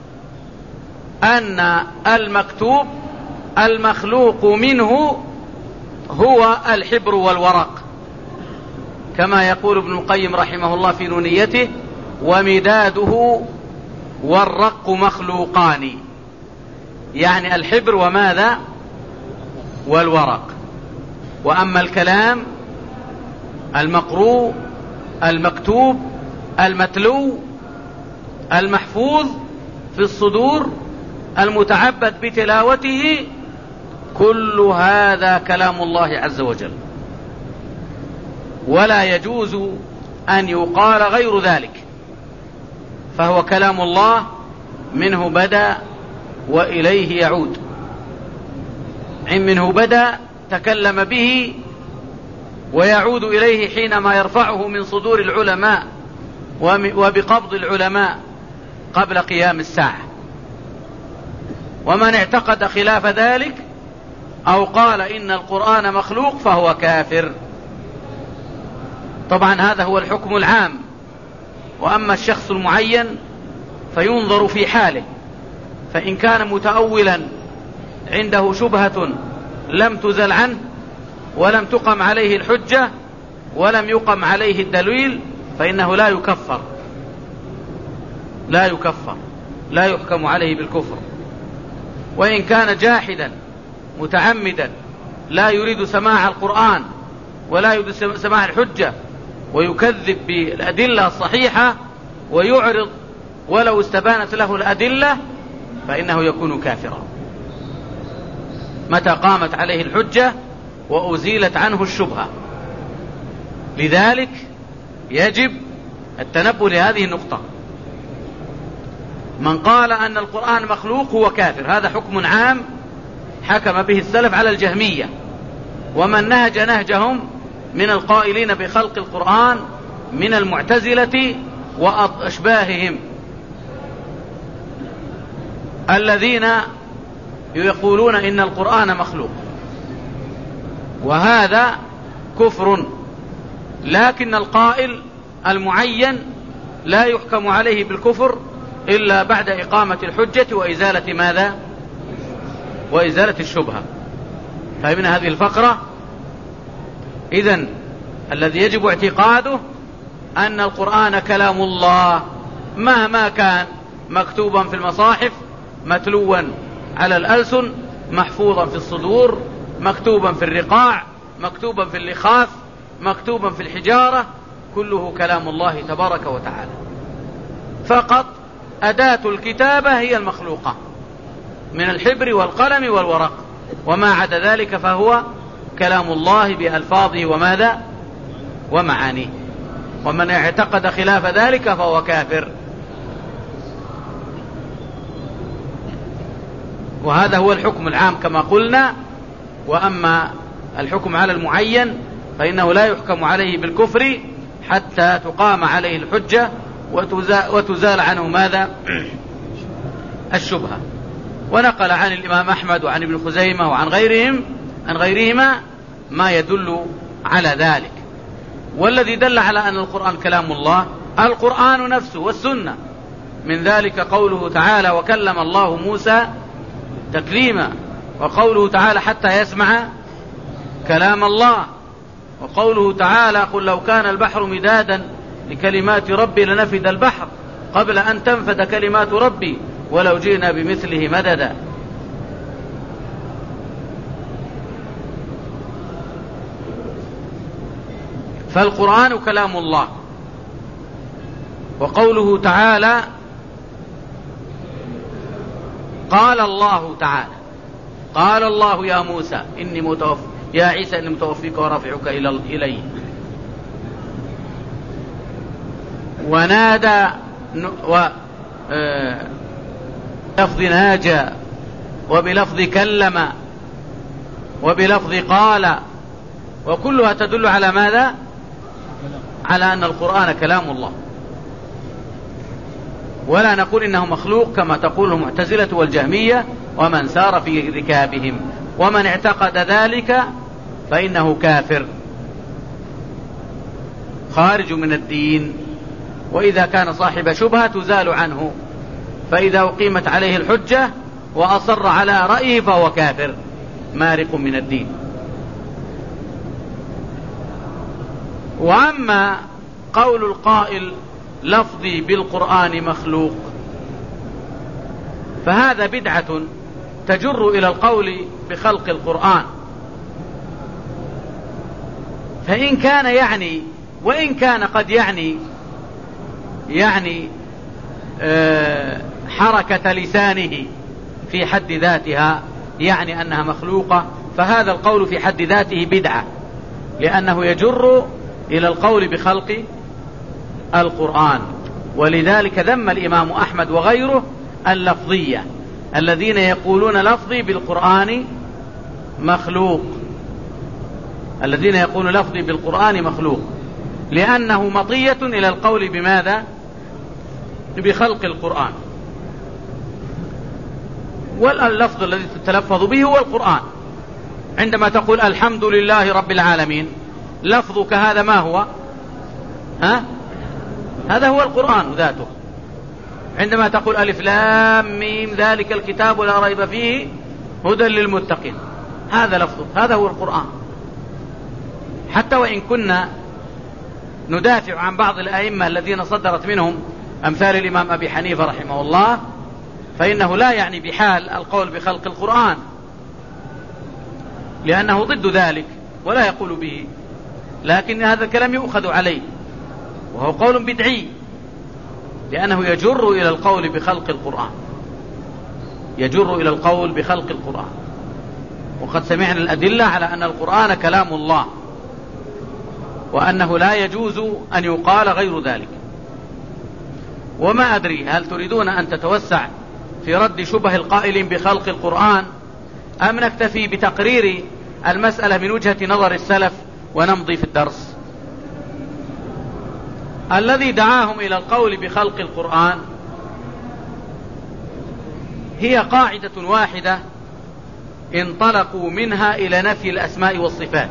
أن المكتوب المخلوق منه هو الحبر والورق، كما يقول ابن القيم رحمه الله في نونيته ومداده والرق مخلوقان، يعني الحبر وماذا والورق. وأما الكلام المقروء المكتوب المتلو المحفوظ في الصدور المتعبد بتلاوته، كل هذا كلام الله عز وجل، ولا يجوز أن يقال غير ذلك، فهو كلام الله منه بدأ وإليه يعود. منه بدأ تكلم به ويعود إليه حينما يرفعه من صدور العلماء وبقبض العلماء قبل قيام الساعة. ومن اعتقد خلاف ذلك أو قال إن القرآن مخلوق فهو كافر. طبعا هذا هو الحكم العام، وأما الشخص المعين فينظر في حاله، فإن كان متأولا عنده شبهة لم تزل عنه ولم تقم عليه الحجة ولم يقم عليه الدليل فإنه لا يكفر لا يكفر لا يحكم عليه بالكفر. وإن كان جاحدا متعمدا لا يريد سماع القرآن ولا يريد سماع الحجة ويكذب بالأدلة الصحيحة ويعرض ولو استبانت له الأدلة، فإنه يكون كافرا. متى قامت عليه الحجة وأزيلت عنه الشبهة. لذلك يجب التنبه لهذه النقطة. من قال أن القرآن مخلوق هو كافر، هذا حكم عام حكم به السلف على الجهمية، ومن نهج نهجهم من القائلين بخلق القرآن من المعتزلة وأشباههم الذين يقولون إن القرآن مخلوق، وهذا كفر. لكن القائل المعين لا يحكم عليه بالكفر إلا بعد إقامة الحجة وإزالة ماذا؟ وإزالة الشبهة. فمن هذه الفقرة إذن الذي يجب اعتقاده أن القرآن كلام الله مهما كان، مكتوبا في المصاحف، متلوا على الألسن، محفوظا في الصدور، مكتوبا في الرقاع، مكتوبا في اللخاف، مكتوبا في الحجارة، كله كلام الله تبارك وتعالى. فقط أداة الكتابة هي المخلوقة من الحبر والقلم والورق، وما عدا ذلك فهو كلام الله بألفاظه وماذا؟ ومعانيه. ومن اعتقد خلاف ذلك فهو كافر. وهذا هو الحكم العام كما قلنا. وأما الحكم على المعين فإنه لا يحكم عليه بالكفر حتى تقام عليه الحجة وتزال عنه ماذا؟ الشبهة. ونقل عن الإمام أحمد وعن ابن خزيمة وعن غيرهم عن غيرهما ما يدل على ذلك. والذي دل على أن القرآن كلام الله القرآن نفسه والسنة. من ذلك قوله تعالى: وكلم الله موسى تكليما، وقوله تعالى: حتى يسمع كلام الله، وقوله تعالى: قل لو كان البحر مدادا لكلمات ربي لنفد البحر قبل أن تنفد كلمات ربي ولو جئنا بمثله مددا. فالقرآن كلام الله. وقوله تعالى: قال الله تعالى قال الله يا موسى إني متوفى يا عيسى إني متوفيك ورافعك إلي. ونادى و بلفظ ناجى، وبلفظ كلم، وبلفظ قال، وكلها تدل على ماذا؟ على أن القرآن كلام الله. ولا نقول إنه مخلوق كما تقول المعتزلة والجهمية ومن سار في ركابهم. ومن اعتقد ذلك فإنه كافر خارج من الدين. وإذا كان صاحب شبهة تزال عنه، فإذا أقيمت عليه الحجة وأصر على رأيه فهو كافر مارق من الدين. وأما قول القائل لفظي بالقرآن مخلوق فهذا بدعة تجر إلى القول بخلق القرآن. فإن كان يعني وإن كان قد يعني يعني آه حركة لسانه في حد ذاتها يعني أنها مخلوقة، فهذا القول في حد ذاته بدعة، لأنه يجر إلى القول بخلق القرآن. ولذلك ذم الإمام أحمد وغيره اللفظية الذين يقولون لفظي بالقرآن مخلوق الذين يقولون لفظي بالقرآن مخلوق لأنه مطية إلى القول بماذا؟ بخلق القرآن. واللفظ الذي تتلفظ به هو القرآن. عندما تقول الحمد لله رب العالمين، لفظك هذا ما هو؟ ها؟ هذا هو القرآن ذاته. عندما تقول ألف لام ميم ذلك الكتاب لا ريب فيه هدى للمتقين، هذا لفظ، هذا هو القرآن. حتى وإن كنا ندافع عن بعض الأئمة الذين صدرت منهم أمثال الإمام أبي حنيفة رحمه الله، فإنه لا يعني بحال القول بخلق القرآن، لأنه ضد ذلك ولا يقول به، لكن هذا الكلام يؤخذ عليه وهو قول بدعي، لأنه يجر إلى القول بخلق القرآن يجر إلى القول بخلق القرآن. وقد سمعنا الأدلة على أن القرآن كلام الله، وأنه لا يجوز أن يقال غير ذلك. وما أدري هل تريدون أن تتوسع في رد شبه القائلين بخلق القرآن، أم نكتفي بتقرير المسألة من وجهة نظر السلف ونمضي في الدرس؟ الذي دعاهم إلى القول بخلق القرآن هي قاعدة واحدة انطلقوا منها إلى نفي الأسماء والصفات،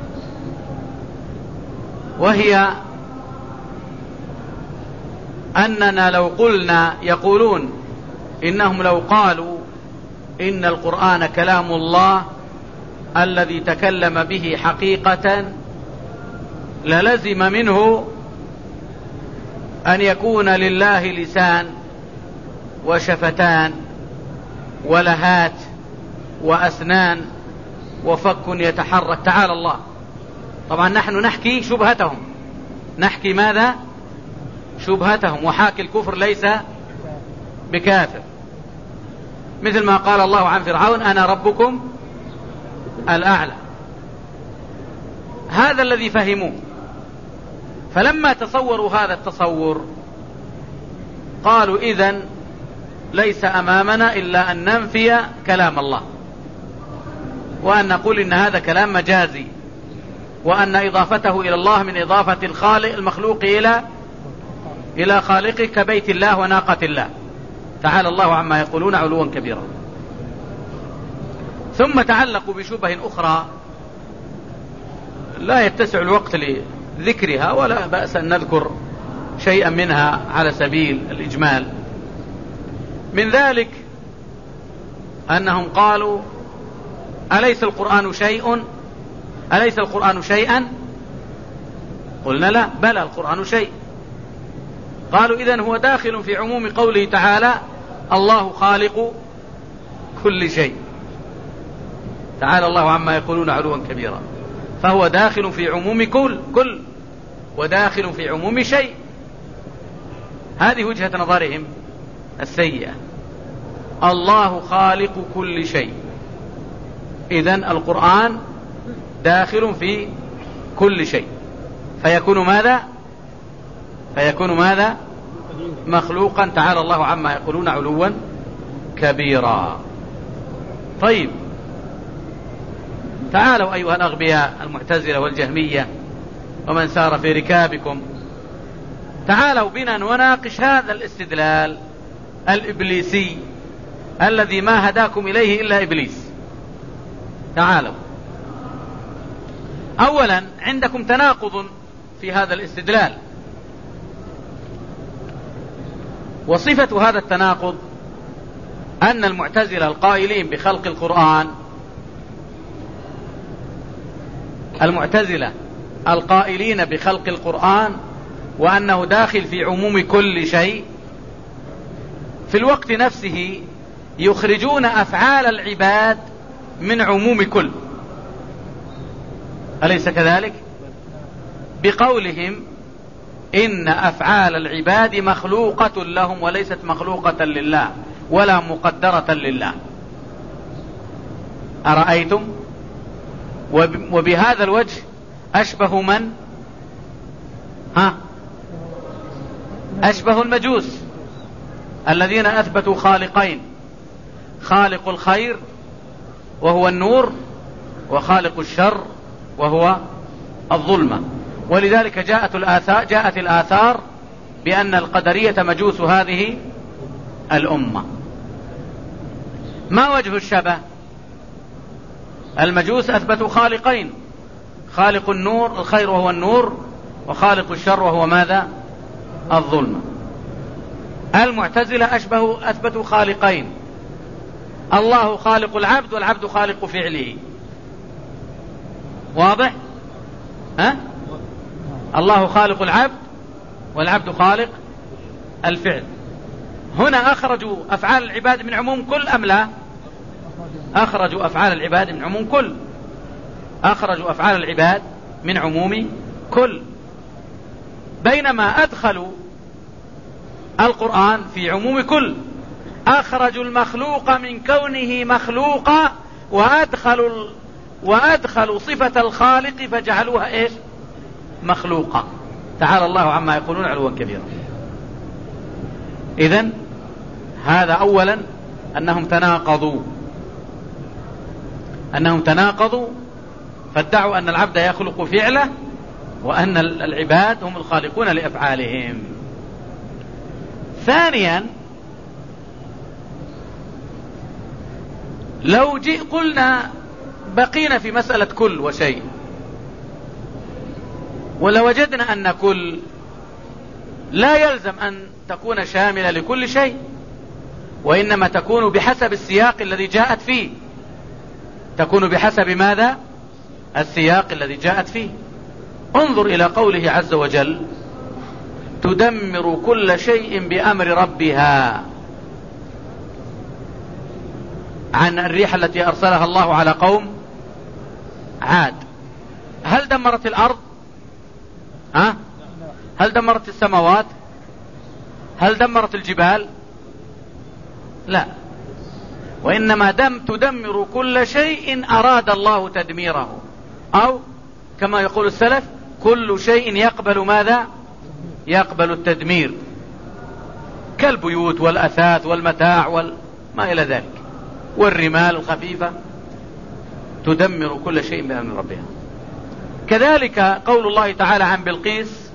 وهي أننا لو قلنا، يقولون إنهم لو قالوا إن القرآن كلام الله الذي تكلم به حقيقة للزم منه أن يكون لله لسان وشفتان ولهات وأسنان وفك يتحرك. تعالى الله. طبعا نحن نحكي شبهتهم، نحكي ماذا؟ شبهتهم. وحاكي الكفر ليس بكافر، مثل ما قال الله عن فرعون أنا ربكم الأعلى. هذا الذي فهموه. فلما تصوروا هذا التصور قالوا إذن ليس أمامنا إلا أن ننفي كلام الله، وأن نقول إن هذا كلام مجازي، وأن إضافته إلى الله من إضافة الخالق المخلوق إلى إلى خالقه كبيت الله وناقة الله، تعالى الله عما يقولون علوا كبيرا. ثم تعلقوا بشبه أخرى لا يتسع الوقت لذكرها، ولا بأس أن نذكر شيئا منها على سبيل الإجمال. من ذلك أنهم قالوا أليس القرآن شيء أليس القرآن شيئا؟ قلنا لا، بلى القرآن شيء. قالوا إذن هو داخل في عموم قوله تعالى الله خالق كل شيء، تعالى الله عما يقولون علوا كبيرا. فهو داخل في عموم كل كل وداخل في عموم شيء. هذه وجهة نظرهم السيئة. الله خالق كل شيء، إذن القرآن داخل في كل شيء، فيكون ماذا؟ فيكون ماذا؟ مخلوقا، تعالى الله عما يقولون علوا كبيرا. طيب، تعالوا أيها الأغبياء المعتزلة والجهمية ومن سار في ركابكم، تعالوا بنا ونناقش هذا الاستدلال الإبليسي الذي ما هداكم إليه إلا إبليس. تعالوا. أولا عندكم تناقض في هذا الاستدلال، وصفة هذا التناقض أن المعتزلة القائلين بخلق القرآن المعتزلة القائلين بخلق القرآن وأنه داخل في عموم كل شيء، في الوقت نفسه يخرجون أفعال العباد من عموم كل، أليس كذلك؟ بقولهم إن أفعال العباد مخلوقة لهم وليست مخلوقة لله ولا مقدرة لله. أرأيتم؟ وبهذا الوجه أشبه من؟ ها؟ أشبه المجوس الذين أثبتوا خالقين، خالق الخير وهو النور، وخالق الشر وهو الظلمة. ولذلك جاءت الآثار, جاءت الآثار بأن القدرية مجوس هذه الأمة. ما وجه الشبه؟ المجوس أثبتوا خالقين، خالق النور الخير وهو النور، وخالق الشر وهو ماذا؟ الظلمة. المعتزلة أشبهوا أثبتوا خالقين، الله خالق العبد والعبد خالق فعله. واضح؟ ها؟ الله خالق العبد والعبد خالق الفعل. هنا أخرجوا أفعال العباد من عموم كل أم لا؟ أخرجوا أفعال العباد من عموم كل، أخرجوا أفعال العباد من عموم كل، بينما أدخلوا القرآن في عموم كل، أخرجوا المخلوق من كونه مخلوقا وأدخلوا, وأدخلوا صفة الخالق فجعلوها إيش؟ مخلوقة. تعالى الله عما يقولون علوا كبيرا. إذن هذا أولا أنهم تناقضوا أنهم تناقضوا فادعوا أن العبد يخلق فعله وأن العباد هم الخالقون لأفعالهم. ثانيا لو جئ قلنا بقينا في مسألة كل وشيء، ولوجدنا أن كل لا يلزم أن تكون شاملة لكل شيء، وإنما تكون بحسب السياق الذي جاءت فيه. تكون بحسب ماذا؟ السياق الذي جاءت فيه. انظر إلى قوله عز وجل: تدمر كل شيء بأمر ربها، عن الريح التي أرسلها الله على قوم عاد. هل دمرت الأرض؟ ها؟ هل دمرت السماوات؟ هل دمرت الجبال؟ لا، وإنما دم تدمر كل شيء أراد الله تدميره، أو كما يقول السلف: كل شيء يقبل ماذا؟ يقبل التدمير، كالبيوت والأثاث والمتاع وما إلى ذلك، والرمال الخفيفة، تدمر كل شيء بأمر ربها. كذلك قول الله تعالى عن بلقيس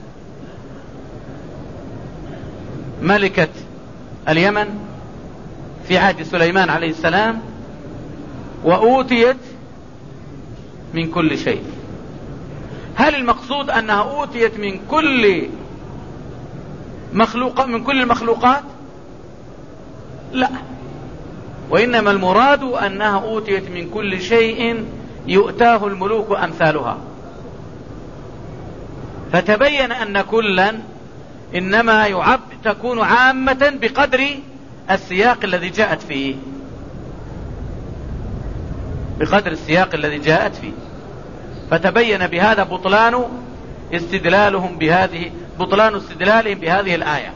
ملكة اليمن في عهد سليمان عليه السلام: وأوتيت من كل شيء. هل المقصود أنها أوتيت من كل مخلوق من كل المخلوقات؟ لا، وإنما المراد أنها أوتيت من كل شيء يؤتاه الملوك أمثالها. فتبين أن كلا إنما يعب تكون عامة بقدر السياق الذي جاءت فيه، بقدر السياق الذي جاءت فيه. فتبين بهذا بطلان استدلالهم بهذه بطلان استدلالهم بهذه الآية.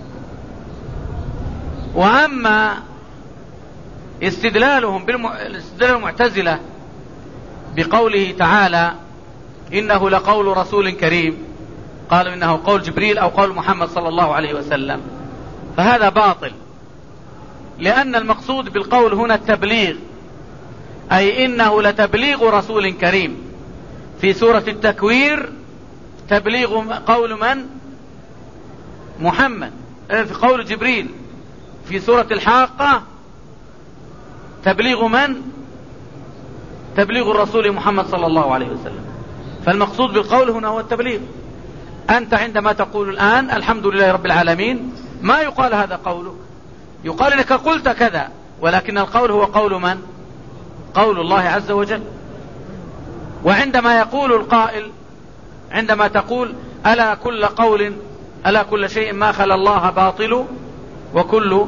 وأما استدلالهم بالاستدلال المعتزلة بقوله تعالى: إنه لقول رسول كريم، قالوا إنه قول جبريل أو قول محمد صلى الله عليه وسلم، فهذا باطل، لأن المقصود بالقول هنا التبليغ، أي إنه لتبليغ رسول كريم. في سورة التكوير تبليغ قول من؟ محمد. في قول جبريل في سورة الحاقة تبليغ من؟ تبليغ الرسول محمد صلى الله عليه وسلم. فالمقصود بالقول هنا هو التبليغ. أنت عندما تقول الآن الحمد لله رب العالمين، ما يقال هذا قولك، يقال لك قلت كذا، ولكن القول هو قول من؟ قول الله عز وجل. وعندما يقول القائل، عندما تقول: ألا كل قول ألا كل شيء ما خلا الله باطل، وكل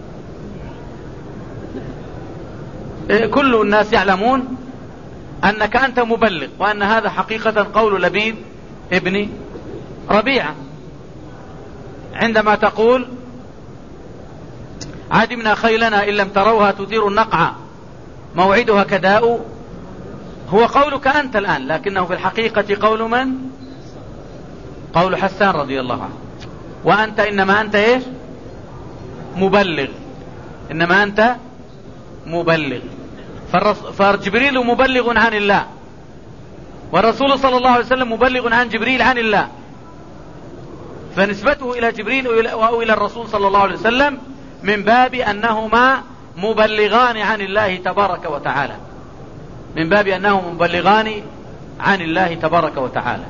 كل الناس يعلمون أنك أنت مبلغ، وأن هذا حقيقة قول لبيد ابن ربيعة. عندما تقول: عدمنا خيلنا إن لم تروها تثير النقع موعدها كداء، هو قولك أنت الآن، لكنه في الحقيقة قول من؟ قول حسان رضي الله عنه. وأنت إنما أنت إيش؟ مبلغ، إنما أنت مبلغ. فجبريل مبلغ عن الله، والرسول صلى الله عليه وسلم مبلغ عن جبريل عن الله، فنسبته إلى جبريل أو إلى الرسول صلى الله عليه وسلم من باب أنهما مبلغان عن الله تبارك وتعالى، من باب أنهما مبلغان عن الله تبارك وتعالى.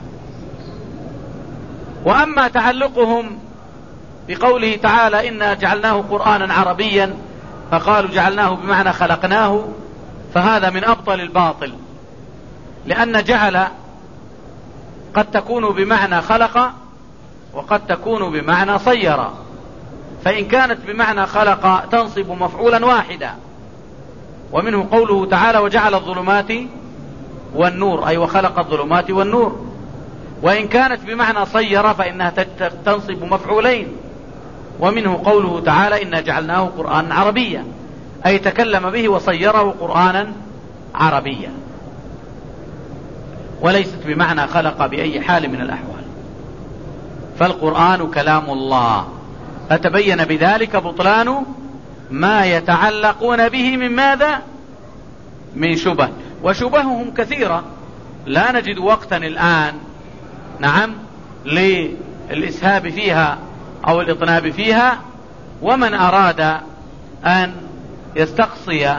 وأما تعلقهم بقوله تعالى: إنا جعلناه قرآنا عربيا، فقالوا جعلناه بمعنى خلقناه، فهذا من أبطل الباطل، لأن جعل قد تكون بمعنى خلق وقد تكون بمعنى صير، فإن كانت بمعنى خلق تنصب مفعولا واحدا، ومنه قوله تعالى: وجعل الظلمات والنور، أي وخلق الظلمات والنور. وإن كانت بمعنى صير فإنها تنصب مفعولين، ومنه قوله تعالى: إنا جعلناه قرآنا عربيا، أي تكلم به وصيره قرآنا عربية، وليست بمعنى خلق بأي حال من الأحوال. فالقرآن كلام الله، فتبين بذلك بطلان ما يتعلقون به من ماذا؟ من شبه، وشبههم كثيرة لا نجد وقتا الآن نعم للإسهاب فيها أو الإطناب فيها. ومن أراد أن يستقصي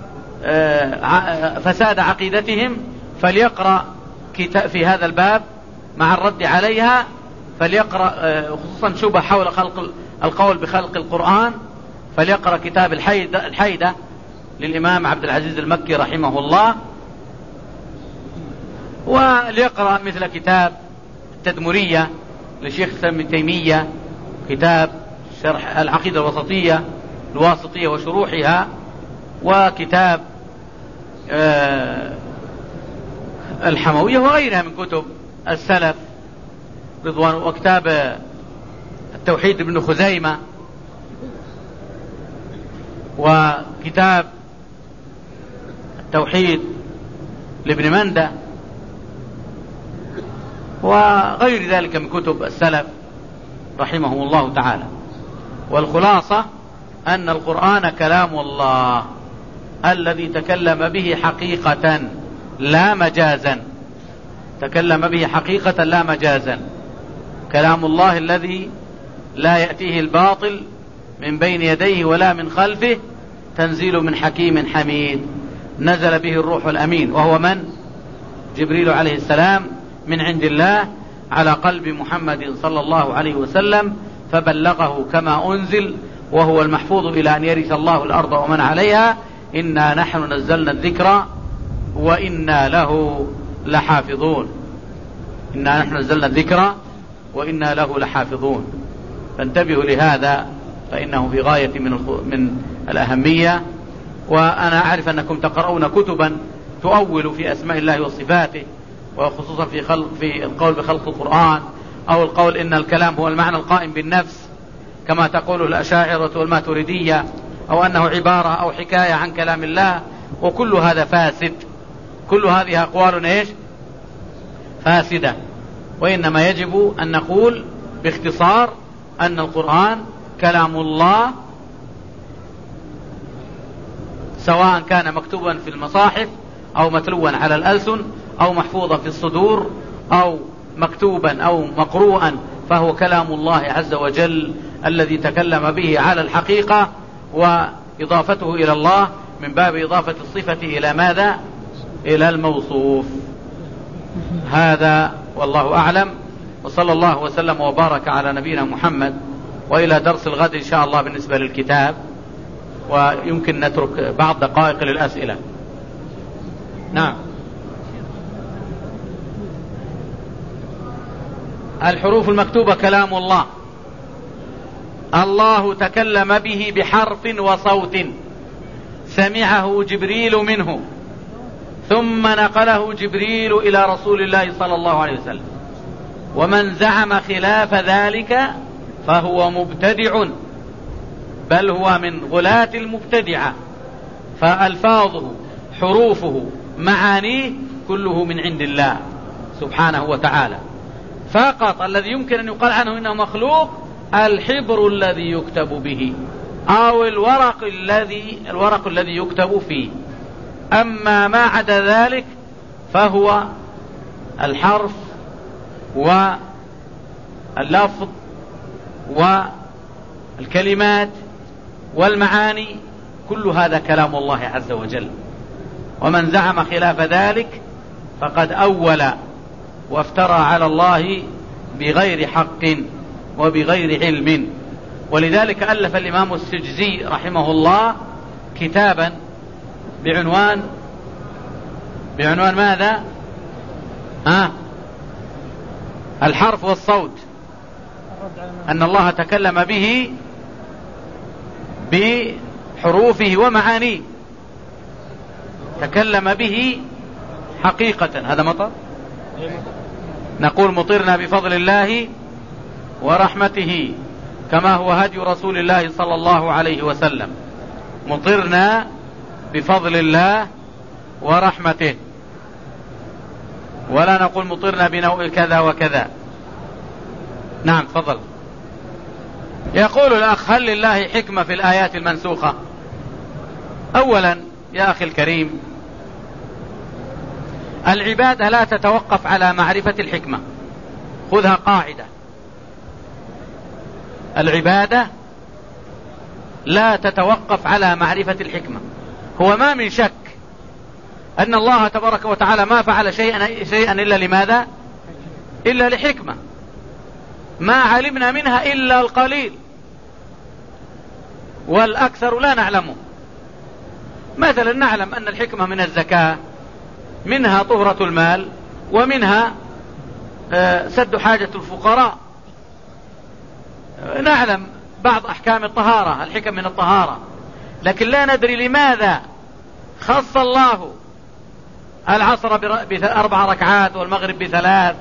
فساد عقيدتهم فليقرأ في هذا الباب مع الرد عليها، فليقرأ خصوصا شبه حول خلق القول بخلق القرآن، فليقرأ كتاب الحيدة, الحيدة للإمام عبد العزيز المكي رحمه الله، وليقرأ مثل كتاب التدمرية لشيخ ابن تيمية، كتاب شرح العقيدة الوسطية الواسطية وشروحها، وكتاب الحموية وغيرها من كتب السلف رضوان، وكتاب التوحيد ابن خزيمة، وكتاب التوحيد لابن مندة، وغير ذلك من كتب السلف رحمهم الله تعالى. والخلاصة أن القرآن كلام الله الذي تكلم به حقيقة لا مجازا، تكلم به حقيقة لا مجازا، كلام الله الذي لا يأتيه الباطل من بين يديه ولا من خلفه، تنزيل من حكيم حميد، نزل به الروح الأمين، وهو من؟ جبريل عليه السلام، من عند الله على قلب محمد صلى الله عليه وسلم، فبلغه كما أنزل، وهو المحفوظ إلى أن يرث الله الأرض ومن عليها، إنا نحن نزلنا الذكر وإنا له لحافظون، إنا نحن نزلنا الذكر وإنا له لحافظون. فانتبهوا لهذا فإنه في غاية من من الأهمية. وأنا أعرف أنكم تقرؤون كتبا تؤول في أسماء الله وصفاته، وخصوصا في خلق في القول بخلق القرآن، أو القول إن الكلام هو المعنى القائم بالنفس كما تقول الأشاعرة والماتريدية، أو أنه عبارة أو حكاية عن كلام الله، وكل هذا فاسد، كل هذه أقوال إيش؟ فاسدة. وإنما يجب أن نقول باختصار أن القرآن كلام الله، سواء كان مكتوبا في المصاحف أو متلوا على الألسن أو محفوظا في الصدور أو مكتوبا أو مقروءا، فهو كلام الله عز وجل الذي تكلم به على الحقيقة، وإضافته إلى الله من باب إضافة الصفة إلى ماذا؟ إلى الموصوف. هذا والله أعلم، وصلى الله وسلم وبارك على نبينا محمد. وإلى درس الغد إن شاء الله بالنسبة للكتاب، ويمكن نترك بعض دقائق للأسئلة. نعم. الحروف المكتوبة كلام الله، الله تكلم به بحرف وصوت سمعه جبريل منه، ثم نقله جبريل إلى رسول الله صلى الله عليه وسلم. ومن زعم خلاف ذلك فهو مبتدع، بل هو من غلاة المبتدعة، فألفاظه حروفه معانيه كله من عند الله سبحانه وتعالى. فقط الذي يمكن أن يقال عنه إنه مخلوق الحبر الذي يكتب به، أو الورق الذي الورق الذي يكتب فيه. أما ما عدا ذلك فهو الحرف واللفظ والكلمات والمعاني، كل هذا كلام الله عز وجل. ومن زعم خلاف ذلك فقد أول وافترى على الله بغير حق وبغير علم. ولذلك ألف الإمام السجزي رحمه الله كتابا بعنوان بعنوان ماذا؟ ها؟ الحرف والصوت، أن الله تكلم به بحروفه ومعانيه، تكلم به حقيقة. هذا مطر؟ نقول مطرنا بفضل الله ورحمته كما هو هدي رسول الله صلى الله عليه وسلم. مطرنا بفضل الله ورحمته، ولا نقول مطرنا بنوء كذا وكذا. نعم تفضل. يقول الأخ: هل لله حكمة في الآيات المنسوخة؟ أولا يا أخي الكريم، العبادة لا تتوقف على معرفة الحكمة، خذها قاعدة. العبادة لا تتوقف على معرفة الحكمة. هو ما من شك أن الله تبارك وتعالى ما فعل شيئا, شيئا إلا لماذا؟ إلا لحكمة، ما علمنا منها إلا القليل والأكثر لا نعلمه. مثلا نعلم أن الحكمة من الزكاة منها طهرة المال، ومنها سد حاجة الفقراء. نعلم بعض أحكام الطهارة، الحكم من الطهارة، لكن لا ندري لماذا خص الله العصر بأربع ركعات والمغرب بثلاث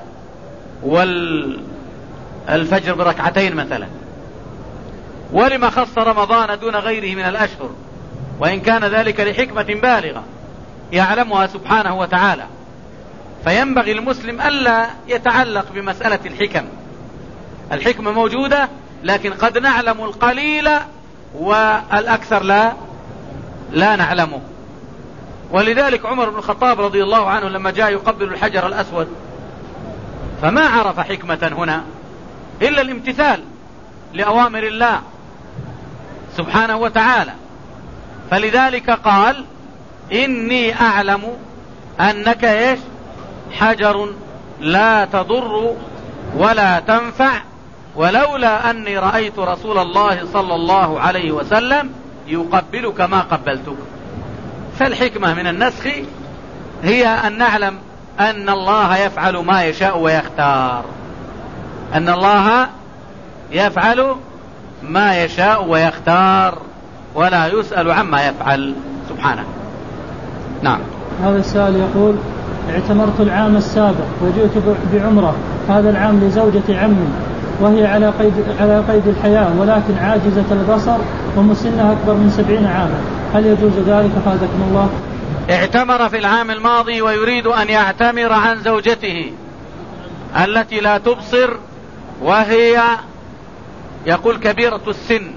والفجر بركعتين مثلا، ولما خص رمضان دون غيره من الأشهر، وإن كان ذلك لحكمة بالغة يعلمها سبحانه وتعالى. فينبغي المسلم ألا يتعلق بمسألة الحكم. الحكمة موجودة، لكن قد نعلم القليل والأكثر لا لا نعلمه. ولذلك عمر بن الخطاب رضي الله عنه لما جاء يقبل الحجر الأسود فما عرف حكمة هنا إلا الامتثال لأوامر الله سبحانه وتعالى، فلذلك قال: إني أعلم أنك إيش؟ حجر لا تضر ولا تنفع، ولولا أني رأيت رسول الله صلى الله عليه وسلم يقبلك ما قبلتك. فالحكمة من النسخ هي أن نعلم أن الله يفعل ما يشاء ويختار، أن الله يفعل ما يشاء ويختار ولا يسأل عما يفعل سبحانه. نعم. هذا السائل يقول: اعتمرت العام السابق وجئت بعمرة هذا العام لزوجة عمي، وهي على قيد, على قيد الحياة ولكن عاجزة البصر ومسنها أكبر من سبعين عاما، هل يجوز ذلك فادكم الله؟ اعتمر في العام الماضي ويريد أن يعتمر عن زوجته التي لا تبصر، وهي يقول كبيرة السن.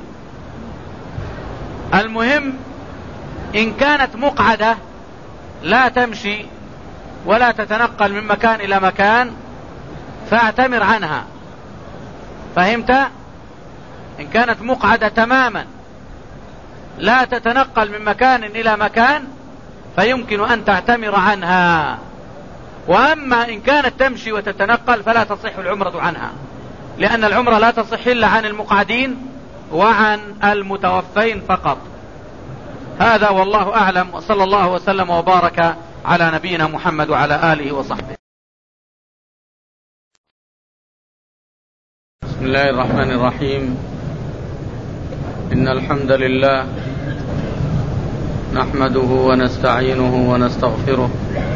المهم إن كانت مقعدة لا تمشي ولا تتنقل من مكان إلى مكان فاعتمر عنها، فهمت؟ إن كانت مقعدة تماما لا تتنقل من مكان إلى مكان فيمكن أن تعتمر عنها. وأما إن كانت تمشي وتتنقل فلا تصح العمرة عنها، لأن العمرة لا تصح إلا عن المقعدين وعن المتوفين فقط. هذا والله أعلم، وصلى الله وسلم وبارك على نبينا محمد وعلى آله وصحبه. بسم الله الرحمن الرحيم. إن الحمد لله نحمده ونستعينه ونستغفره،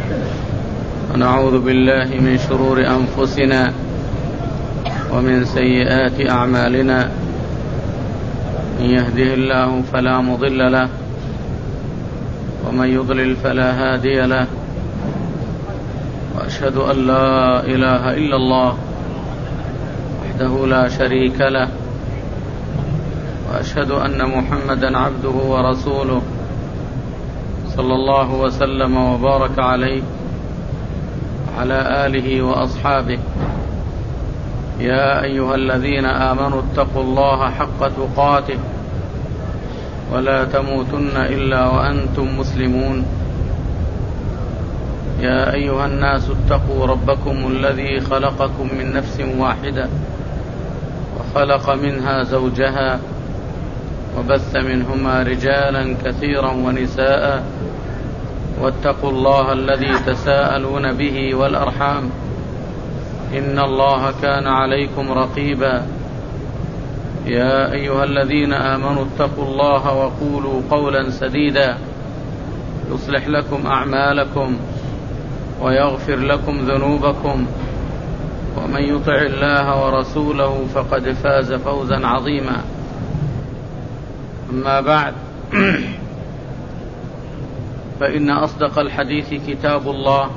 ونعوذ بالله من شرور أنفسنا ومن سيئات أعمالنا. من يهده الله فلا مضل له، ومن يضلل فلا هادي له، وأشهد أن لا إله إلا الله وحده لا شريك له، وأشهد أن محمدا عبده ورسوله صلى الله وسلم وبارك عليه وعلى آله وأصحابه. يا أيها الذين آمنوا اتقوا الله حق تقاته ولا تموتن إلا وأنتم مسلمون. يا أيها الناس اتقوا ربكم الذي خلقكم من نفس واحدة وخلق منها زوجها وبث منهما رجالا كثيرا ونساء، واتقوا الله الذي تساءلون به والأرحام، إن الله كان عليكم رقيبا. يا أيها الذين آمنوا اتقوا الله وقولوا قولا سديدا يصلح لكم أعمالكم ويغفر لكم ذنوبكم، ومن يطع الله ورسوله فقد فاز فوزا عظيما. أما بعد، فإن أصدق الحديث كتاب الله،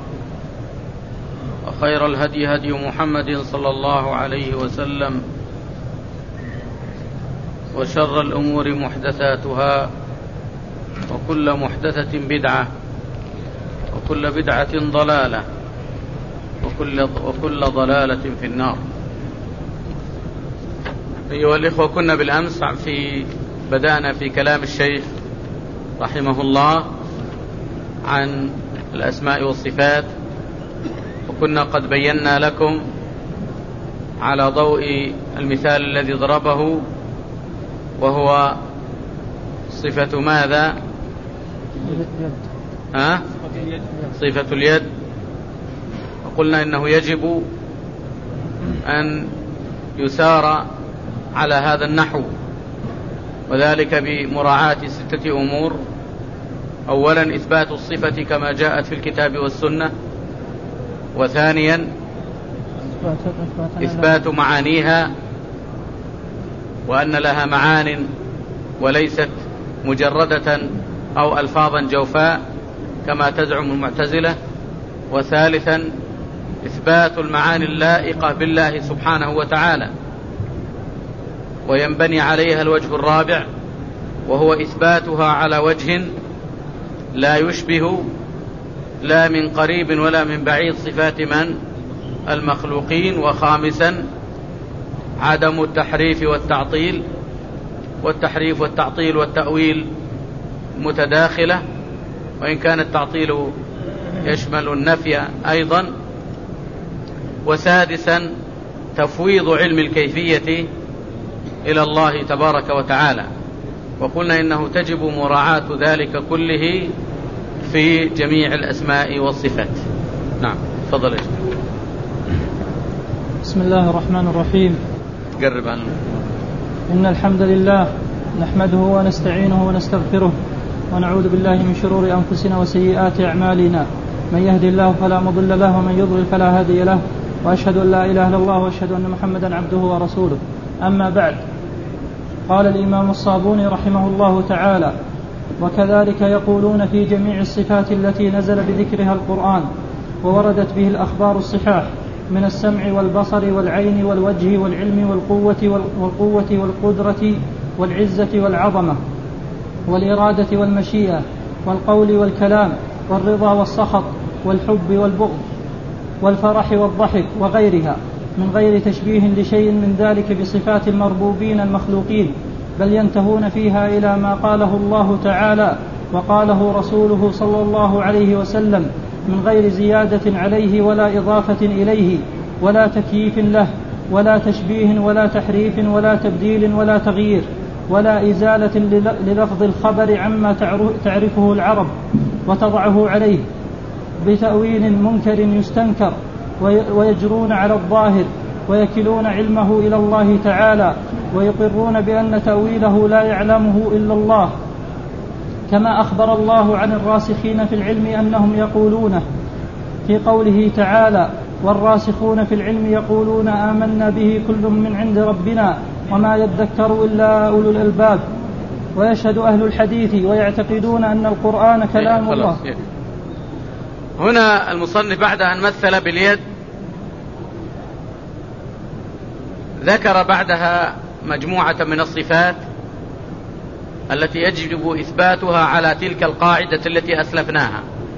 وخير الهدي هدي محمد صلى الله عليه وسلم، وشر الأمور محدثاتها، وكل محدثة بدعة، وكل بدعة ضلالة، وكل, وكل ضلالة في النار. أيها الإخوة، كنا بالأمس في بدأنا في كلام الشيخ رحمه الله عن الأسماء والصفات، وكنا قد بينا لكم على ضوء المثال الذي ضربه، وهو صفة ماذا؟ ها؟ صفة اليد. وقلنا إنه يجب أن يسار على هذا النحو، وذلك بمراعاة ستة أمور. أولا إثبات الصفة كما جاءت في الكتاب والسنة، وثانيا إثبات معانيها، وأن لها معان وليست مجردة أو ألفاظا جوفاء كما تزعم المعتزلة. وثالثا إثبات المعاني اللائقة بالله سبحانه وتعالى، وينبني عليها الوجه الرابع، وهو إثباتها على وجه لا يشبه لا من قريب ولا من بعيد صفات من؟ المخلوقين. وخامسا عدم التحريف والتعطيل، والتحريف والتعطيل والتأويل متداخلة، وإن كان التعطيل يشمل النفي أيضا. وسادسا تفويض علم الكيفية إلى الله تبارك وتعالى، وقلنا إنه تجب مراعاة ذلك كله في جميع الأسماء والصفات. نعم، تفضل. بسم الله الرحمن الرحيم. قرب عنه. إن الحمد لله نحمده ونستعينه ونستغفره، ونعوذ بالله من شرور أنفسنا وسيئات أعمالنا. من يهدي الله فلا مضل له، ومن يضلل فلا هادي له، وأشهد أن لا إله إلا الله، وأشهد أن محمدا عبده ورسوله. أما بعد، قال الإمام الصابوني رحمه الله تعالى: وكذلك يقولون في جميع الصفات التي نزل بذكرها القرآن ووردت به الأخبار الصحاح من السمع والبصر والعين والوجه والعلم والقوة والقوة والقدرة والعزة والعظمة والإرادة والمشيئة والقول والكلام والرضا والسخط والحب والبغض والفرح والضحك وغيرها، من غير تشبيه لشيء من ذلك بصفات المربوبين المخلوقين، بل ينتهون فيها إلى ما قاله الله تعالى وقاله رسوله صلى الله عليه وسلم، من غير زيادة عليه ولا إضافة إليه ولا تكييف له ولا تشبيه ولا تحريف ولا تبديل ولا تغيير ولا إزالة للفظ الخبر عما تعرفه العرب وتضعه عليه بتأويل منكر يستنكر، ويجرون على الظاهر ويكلون علمه إلى الله تعالى، ويقرون بأن تأويله لا يعلمه إلا الله، كما أخبر الله عن الراسخين في العلم أنهم يقولونه في قوله تعالى: والراسخون في العلم يقولون آمنا به كل من عند ربنا وما يذكر إلا أولو الألباب. ويشهد أهل الحديث ويعتقدون أن القرآن كلام الله. هنا المصنف بعد أن مثل باليد ذكر بعدها مجموعة من الصفات التي يجب إثباتها على تلك القاعدة التي أسلفناها،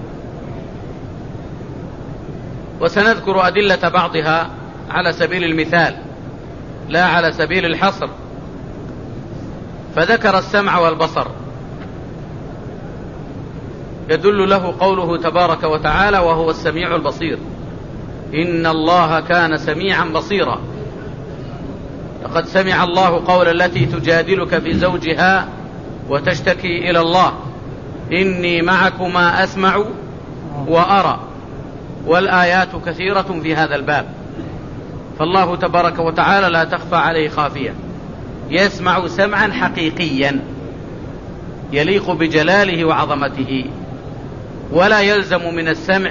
وسنذكر أدلة بعضها على سبيل المثال لا على سبيل الحصر. فذكر السمع والبصر، يدل له قوله تبارك وتعالى: وهو السميع البصير. إن الله كان سميعا بصيرا. لقد سمع الله قول التي تجادلك في زوجها وتشتكي إلى الله إني معكما أسمع وأرى. والآيات كثيرة في هذا الباب، فالله تبارك وتعالى لا تخفى عليه خافية، يسمع سمعا حقيقيا يليق بجلاله وعظمته، ولا يلزم من السمع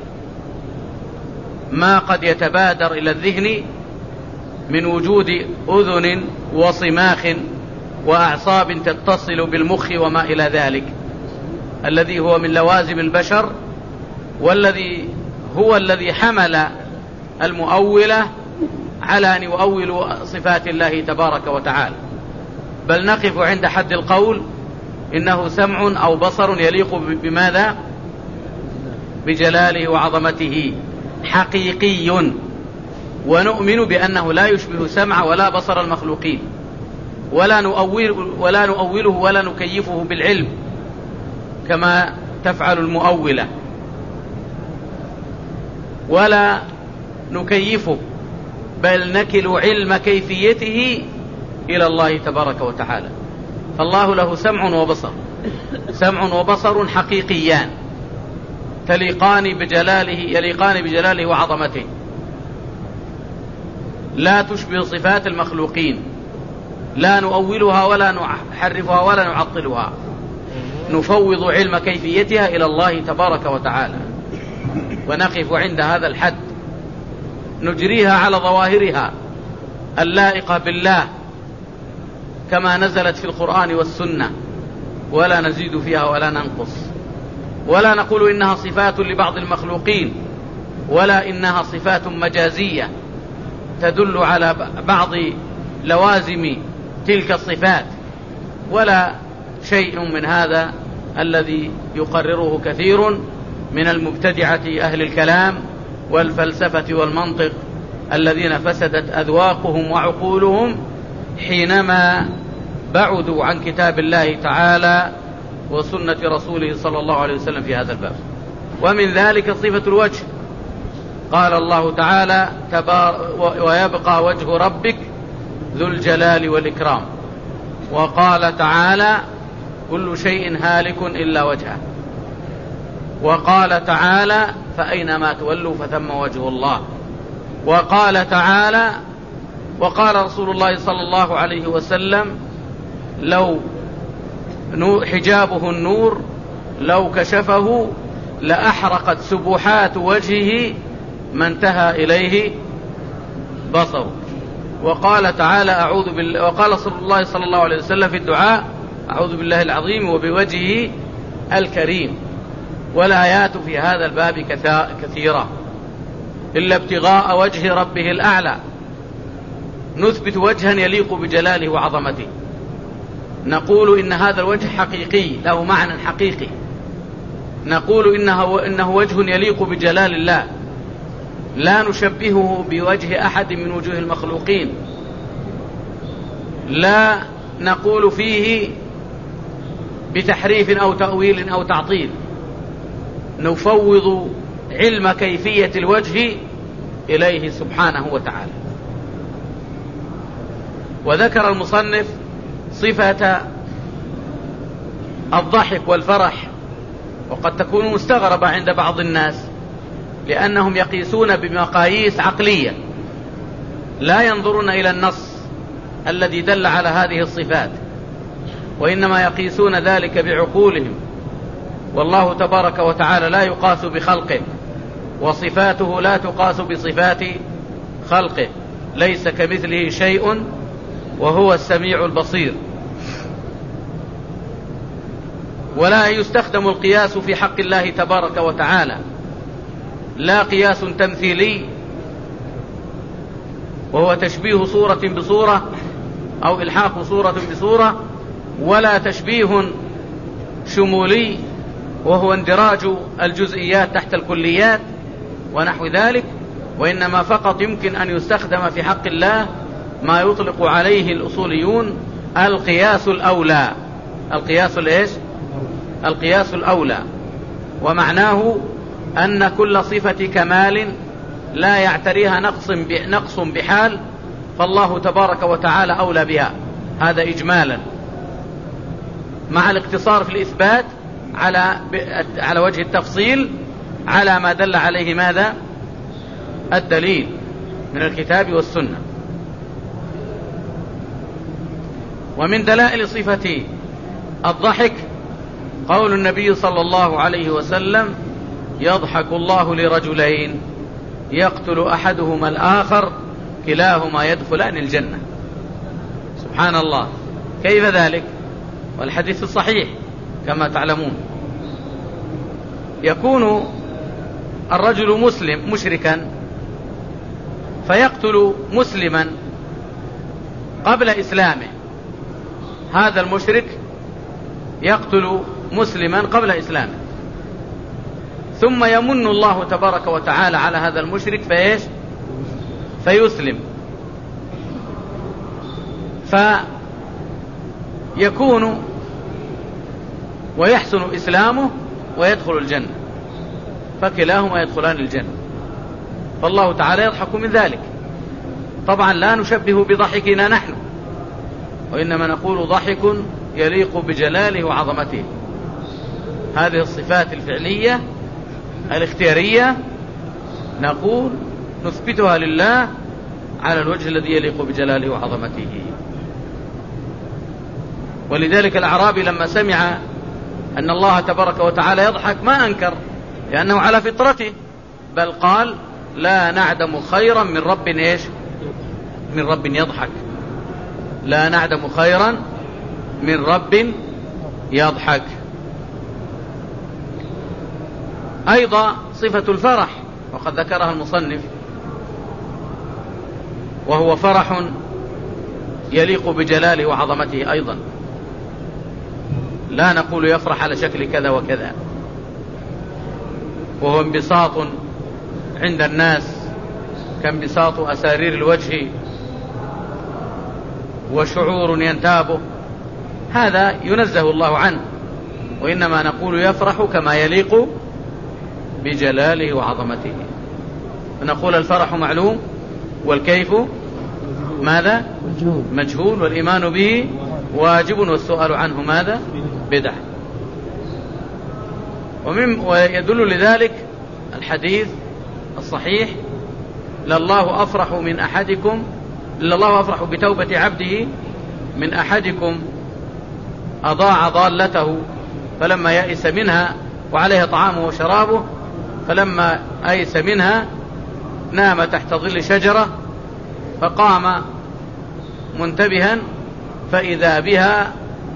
ما قد يتبادر إلى الذهن من وجود أذن وصماخ وأعصاب تتصل بالمخ وما إلى ذلك. الذي هو من لوازم البشر، والذي هو الذي حمل المؤولة على أن يؤولوا صفات الله تبارك وتعالى، بل نقف عند حد القول إنه سمع أو بصر يليق بماذا؟ بجلاله وعظمته، حقيقي، ونؤمن بأنه لا يشبه سمع ولا بصر المخلوقين، ولا نؤول ولا نؤوله ولا نكيفه بالعلم كما تفعل المؤولة، ولا نكيفه، بل نكل علم كيفيته إلى الله تبارك وتعالى. فالله له سمع وبصر، سمع وبصر حقيقيان تليقان بجلاله يليقان بجلاله وعظمته، لا تشبه صفات المخلوقين، لا نؤولها ولا نحرفها ولا نعطلها، نفوض علم كيفيتها إلى الله تبارك وتعالى، ونقف عند هذا الحد، نجريها على ظواهرها اللائقة بالله كما نزلت في القرآن والسنة، ولا نزيد فيها ولا ننقص، ولا نقول إنها صفات لبعض المخلوقين، ولا إنها صفات مجازية تدل على بعض لوازم تلك الصفات، ولا شيء من هذا الذي يقرره كثير من المبتدعة أهل الكلام والفلسفة والمنطق الذين فسدت أذواقهم وعقولهم حينما بعدوا عن كتاب الله تعالى وسنة رسوله صلى الله عليه وسلم في هذا الباب. ومن ذلك صفة الوجه، قال الله تعالى ويبقى وجه ربك ذو الجلال والإكرام، وقال تعالى كل شيء هالك إلا وجهه، وقال تعالى فأينما تولوا فثم وجه الله، وقال تعالى وقال رسول الله صلى الله عليه وسلم لو حجابه النور لو كشفه لأحرقت سبحات وجهه ما انتهى إليه بصره. وقال تعالى أعوذ بالله وقال رسول الله صلى الله عليه وسلم في الدعاء أعوذ بالله العظيم وبوجهه الكريم. والآيات في هذا الباب كثيرة، إلا ابتغاء وجه ربه الأعلى، نثبت وجها يليق بجلاله وعظمته، نقول إن هذا الوجه حقيقي له معنى حقيقي، نقول إنه, إنه وجه يليق بجلال الله، لا نشبهه بوجه أحد من وجوه المخلوقين، لا نقول فيه بتحريف أو تأويل أو تعطيل، نفوض علم كيفية الوجه إليه سبحانه وتعالى. وذكر المصنف صفة الضحك والفرح، وقد تكون مستغربة عند بعض الناس لأنهم يقيسون بمقاييس عقلية، لا ينظرون إلى النص الذي دل على هذه الصفات، وإنما يقيسون ذلك بعقولهم، والله تبارك وتعالى لا يقاس بخلقه، وصفاته لا تقاس بصفات خلقه، ليس كمثله شيء وهو السميع البصير. ولا يستخدم القياس في حق الله تبارك وتعالى، لا قياس تمثيلي وهو تشبيه صورة بصورة أو إلحاق صورة بصورة، ولا تشبيه شمولي وهو اندراج الجزئيات تحت الكليات ونحو ذلك، وإنما فقط يمكن أن يستخدم في حق الله ما يطلق عليه الأصوليون القياس الأولى. القياس الإيش؟ القياس الأولى، ومعناه أن كل صفة كمال لا يعتريها نقص نقص بحال، فالله تبارك وتعالى أولى بها، هذا إجمالا، مع الاقتصار في الإثبات على على وجه التفصيل على ما دل عليه ماذا؟ الدليل من الكتاب والسنة. ومن دلائل صفة الضحك قول النبي صلى الله عليه وسلم يضحك الله لرجلين يقتل أحدهما الآخر كلاهما يدخلان الجنة. سبحان الله، كيف ذلك؟ والحديث الصحيح كما تعلمون. يكون الرجل مسلم مشركا فيقتل مسلما قبل إسلامه، هذا المشرك يقتل مسلما قبل إسلامه، ثم يمن الله تبارك وتعالى على هذا المشرك فإيش؟ فيسلم، فيكون ويحسن إسلامه ويدخل الجنة، فكلاهما يدخلان الجنة. فالله تعالى يضحك من ذلك. طبعا لا نشبه بضحكنا نحن، وإنما نقول ضحك يليق بجلاله وعظمته. هذه الصفات الفعلية الاختيارية نقول نثبتها لله على الوجه الذي يليق بجلاله وعظمته. ولذلك الأعرابي لما سمع أن الله تبارك وتعالى يضحك ما أنكر، لأنه على فطرته، بل قال لا نعدم خيرا من رب إيش؟ من رب يضحك. لا نعدم خيرا من رب يضحك. أيضا صفة الفرح وقد ذكرها المصنف، وهو فرح يليق بجلاله وعظمته أيضا. لا نقول يفرح على شكل كذا وكذا، وهو انبساط عند الناس كانبساط أسارير الوجه وشعور ينتابه، هذا ينزه الله عنه، وإنما نقول يفرح كما يليق بجلاله وعظمته. فنقول الفرح معلوم والكيف ماذا؟ مجهول، والإيمان به واجب، والسؤال عنه ماذا؟ بدعة. ومن ويدل لذلك الحديث الصحيح: لله أفرح من أحدكم لله أفرح بتوبة عبده من أحدكم أضاع ضالته فلما يئس منها وعليها طعامه وشرابه، فلما أيس منها نام تحت ظل شجرة فقام منتبها فإذا بها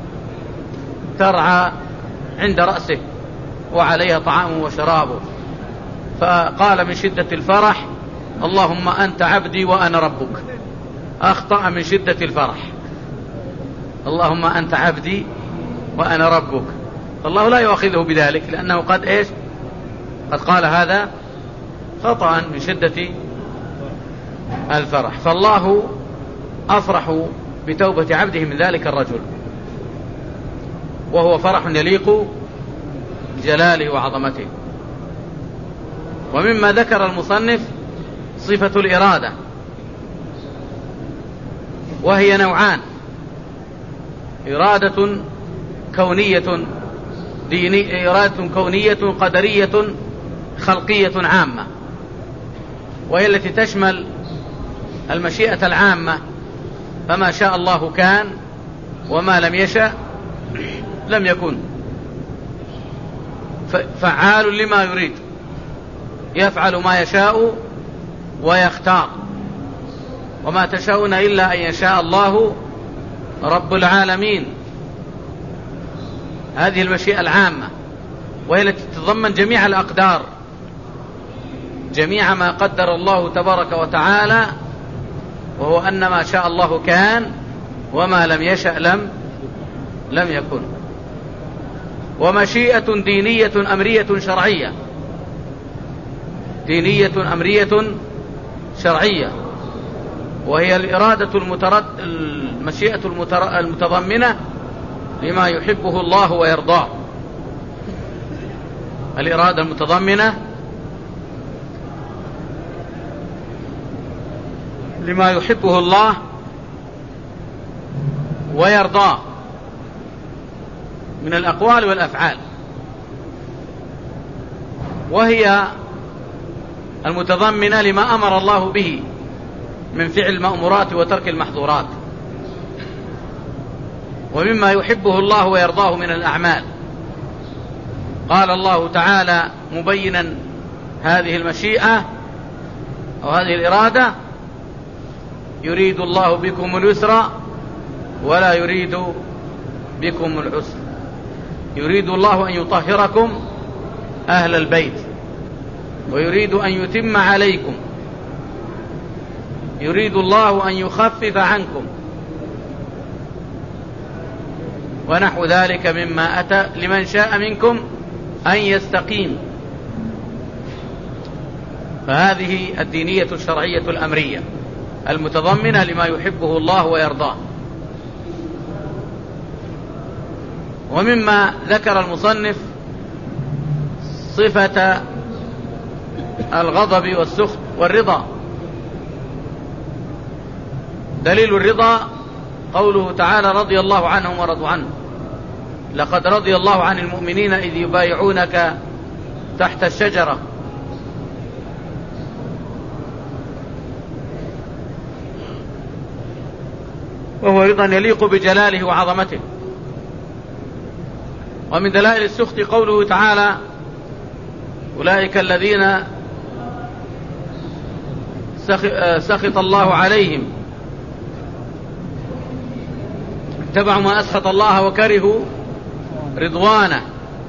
ترعى عند رأسه وعليها طعامه وشرابه، فقال من شدة الفرح: اللهم أنت عبدي وأنا ربك. أخطأ من شدة الفرح، اللهم أنت عبدي وأنا ربك، فالله لا يؤاخذه بذلك، لأنه قد إيش؟ قد قال هذا خطأ من شدة الفرح. فالله أفرح بتوبة عبده من ذلك الرجل، وهو فرح يليق بجلاله وعظمته. ومما ذكر المصنف صفة الإرادة، وهي نوعان: إرادة كونية دينية، إرادة كونية قدرية خلقية عامة، وهي التي تشمل المشيئة العامة، فما شاء الله كان وما لم يشأ لم يكن. فعال لما يريد، يفعل ما يشاء ويختار، وما تشاءون إلا أن يشاء الله رب العالمين. هذه المشيئة العامة، وهي التي تتضمن جميع الأقدار، جميع ما قدر الله تبارك وتعالى، وهو أن ما شاء الله كان وما لم يشأ لم لم يكن. ومشيئة دينية أمرية شرعية، دينية أمرية شرعية، وهي الإرادة المترد المشيئة المتر... المتضمنة لما يحبه الله ويرضاه. الإرادة المتضمنة لما يحبه الله ويرضاه من الأقوال والأفعال، وهي المتضمنة لما أمر الله به من فعل المأمورات وترك المحظورات، ومما يحبه الله ويرضاه من الأعمال. قال الله تعالى مبينا هذه المشيئة أو هذه الإرادة: يريد الله بكم اليسر ولا يريد بكم العسر. يريد الله أن يطهركم أهل البيت، ويريد أن يتم عليكم، يريد الله أن يخفف عنكم، ونحو ذلك مما أتى لمن شاء منكم أن يستقيم. فهذه الدينية الشرعية الأمرية المتضمنة لما يحبه الله ويرضاه. ومما ذكر المصنف صفة الغضب والسخط والرضا. دليل الرضا قوله تعالى: رضي الله عنهم ورضوا عنه، لقد رضي الله عن المؤمنين إذ يبايعونك تحت الشجرة. وهو رضا يليق بجلاله وعظمته. ومن دلائل السخط قوله تعالى: أولئك الذين سخط الله عليهم اتبعوا ما أسخط الله وكرهوا رضوانه.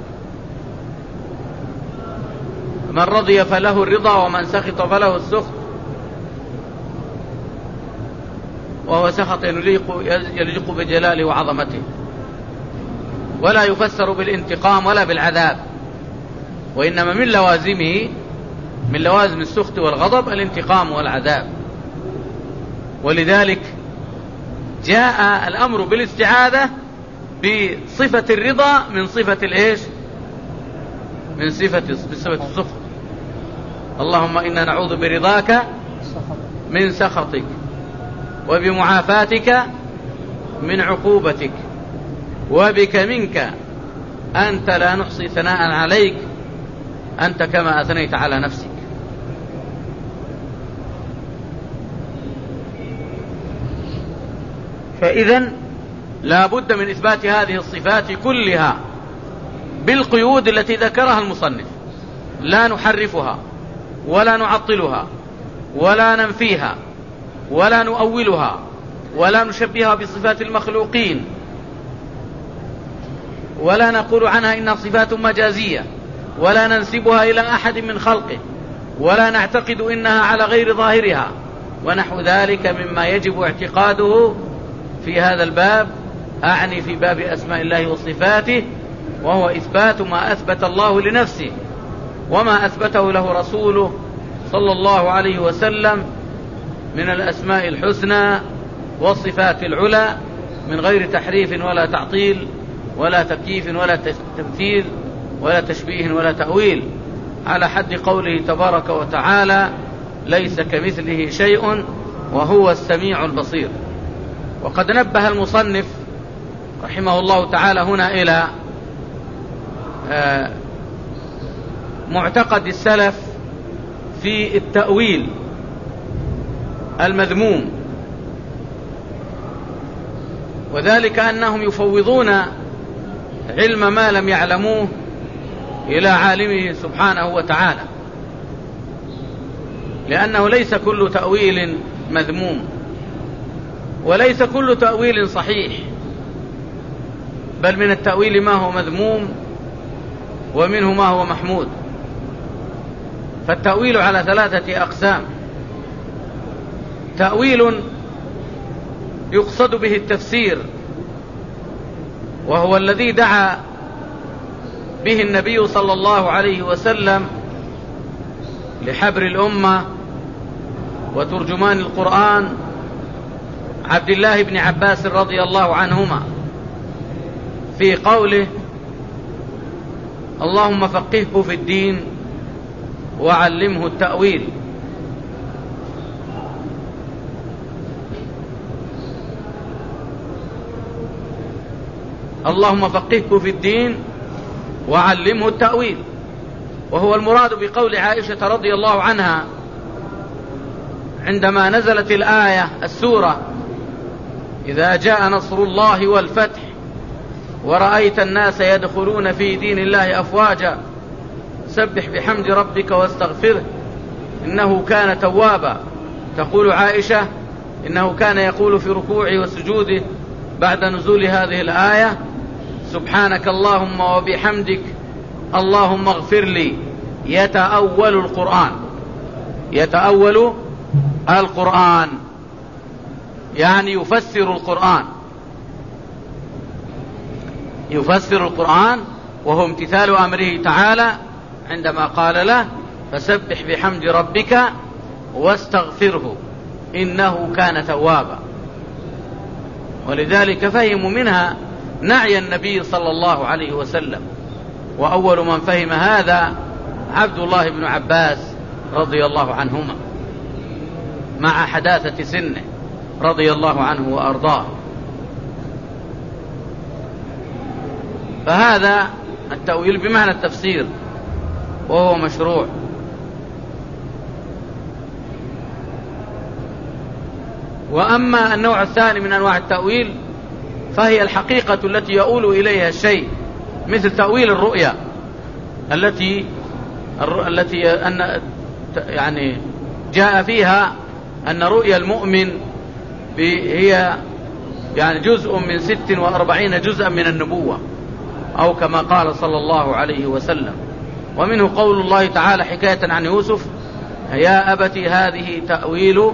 من رضي فله الرضا ومن سخط فله السخط، وهو سخط يليق, يليق بجلاله وعظمته، ولا يفسر بالانتقام ولا بالعذاب، وإنما من لوازمه من لوازم السخط والغضب الانتقام والعذاب. ولذلك جاء الأمر بالاستعاذة بصفة الرضا من صفة الإيش؟ من صفة بصفة السخط. اللهم إنا نعوذ برضاك من سخطك، وبمعافاتك من عقوبتك، وبك منك أنت لا نحصي ثناء عليك أنت كما أثنيت على نفسك. فإذن لا بد من إثبات هذه الصفات كلها بالقيود التي ذكرها المصنف، لا نحرفها ولا نعطلها ولا ننفيها ولا نؤولها ولا نشبهها بصفات المخلوقين، ولا نقول عنها إنها صفات مجازية، ولا ننسبها إلى أحد من خلقه، ولا نعتقد إنها على غير ظاهرها، ونحو ذلك مما يجب اعتقاده في هذا الباب، أعني في باب أسماء الله وصفاته، وهو إثبات ما أثبت الله لنفسه وما أثبته له رسوله صلى الله عليه وسلم من الأسماء الحسنى والصفات العلى، من غير تحريف ولا تعطيل ولا تكييف ولا تمثيل ولا تشبيه ولا تأويل، على حد قوله تبارك وتعالى: ليس كمثله شيء وهو السميع البصير. وقد نبه المصنف رحمه الله تعالى هنا إلى معتقد السلف في التأويل المذموم، وذلك أنهم يفوضون علم ما لم يعلموه إلى عالمه سبحانه وتعالى، لأنه ليس كل تأويل مذموم، وليس كل تأويل صحيح، بل من التأويل ما هو مذموم ومنه ما هو محمود. فالتأويل على ثلاثة أقسام: تأويل يقصد به التفسير، وهو الذي دعا به النبي صلى الله عليه وسلم لحبر الأمة وترجمان القرآن عبد الله بن عباس رضي الله عنهما في قوله: اللهم فقهه في الدين وعلمه التأويل. اللهم فقهه في الدين وعلمه التأويل، وهو المراد بقول عائشة رضي الله عنها عندما نزلت الآية السورة: إذا جاء نصر الله والفتح ورأيت الناس يدخلون في دين الله أفواجا سبح بحمد ربك واستغفره إنه كان توابا. تقول عائشة: إنه كان يقول في ركوعه وسجوده بعد نزول هذه الآية: سبحانك اللهم وبحمدك اللهم اغفر لي يتأول القرآن، يتأول القرآن يعني يفسر القرآن، يفسر القرآن، وهو امتثال أمره تعالى عندما قال له فسبح بحمد ربك واستغفره إنه كان توابا. ولذلك فهموا منها نعي النبي صلى الله عليه وسلم، وأول من فهم هذا عبد الله بن عباس رضي الله عنهما مع حداثة سنه رضي الله عنه وأرضاه. فهذا التأويل بمعنى التفسير وهو مشروع. وأما النوع الثاني من أنواع التأويل فهي الحقيقة التي يؤول إليها الشيء، مثل تأويل الرؤيا التي التي أن يعني جاء فيها أن رؤيا المؤمن هي يعني جزء من ست وأربعين جزءا من النبوة، أو كما قال صلى الله عليه وسلم. ومنه قول الله تعالى حكاية عن يوسف: يا أبت هذه تأويل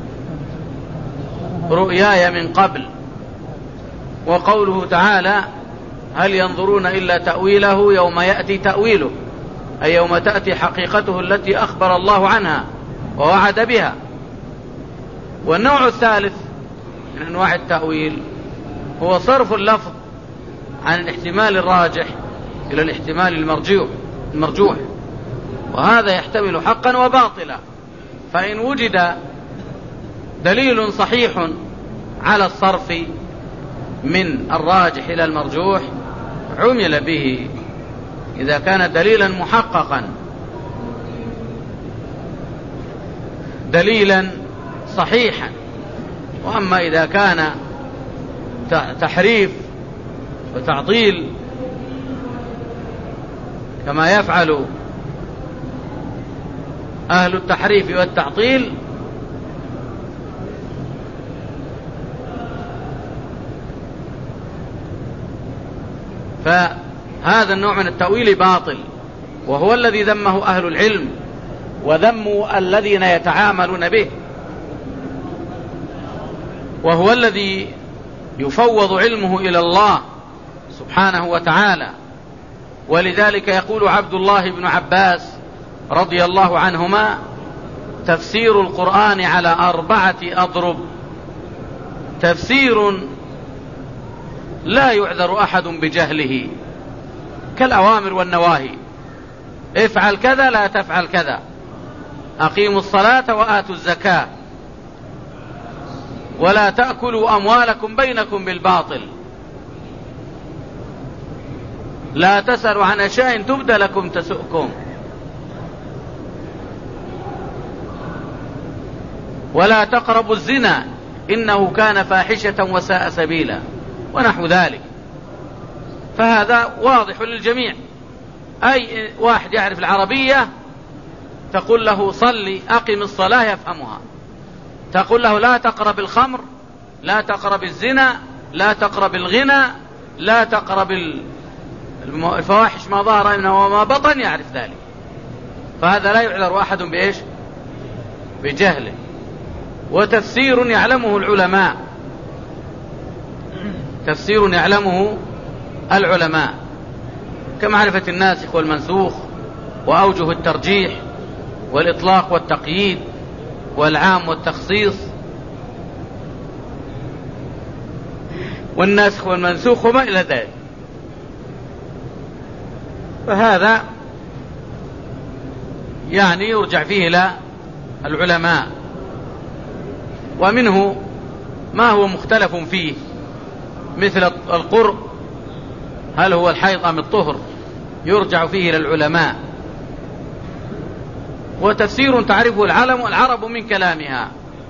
رؤياي من قبل. وقوله تعالى: هل ينظرون إلا تأويله يوم يأتي تأويله، أي يوم تأتي حقيقته التي أخبر الله عنها ووعد بها. والنوع الثالث من أنواع التأويل هو صرف اللفظ عن الاحتمال الراجح إلى الاحتمال المرجوح المرجوح وهذا يحتمل حقا وباطلا. فإن وجد دليل صحيح على الصرف من الراجح إلى المرجوح عمل به إذا كان دليلا محققا، دليلا صحيحا. وأما إذا كان تحريف وتعطيل كما يفعل أهل التحريف والتعطيل فهذا النوع من التأويل باطل، وهو الذي ذمه أهل العلم وذموا الذين يتعاملون به، وهو الذي يفوض علمه إلى الله سبحانه وتعالى. ولذلك يقول عبد الله بن عباس رضي الله عنهما: تفسير القرآن على أربعة أضرب، تفسير لا يعذر أحد بجهله كالأوامر والنواهي، افعل كذا لا تفعل كذا، أقيموا الصلاة وآتوا الزكاة، ولا تأكلوا أموالكم بينكم بالباطل، لا تسألوا عن أشياء تبدى لكم تسؤكم، ولا تقربوا الزنا إنه كان فاحشة وساء سبيلا، ونحو ذلك. فهذا واضح للجميع، أي واحد يعرف العربية تقول له صلي أقم الصلاة يفهمها، تقول له لا تقرب الخمر، لا تقرب الزنا، لا تقرب الغنى، لا تقرب الفواحش ما ظهر منها وما بطن، يعرف ذلك. فهذا لا يعذر أحد بإيش؟ بجهله. وتفسير يعلمه العلماء، تفسير يعلمه العلماء كمعرفة الناسخ والمنسوخ، وأوجه الترجيح والإطلاق والتقييد والعام والتخصيص والناسخ والمنسوخ وما إلى ذلك. فهذا يعني يرجع فيه إلى العلماء. ومنه ما هو مختلف فيه، مثل القرء، هل هو الحيض أم الطهر، يرجع فيه إلى العلماء. وتفسير تعرفه العلم العرب من كلامها،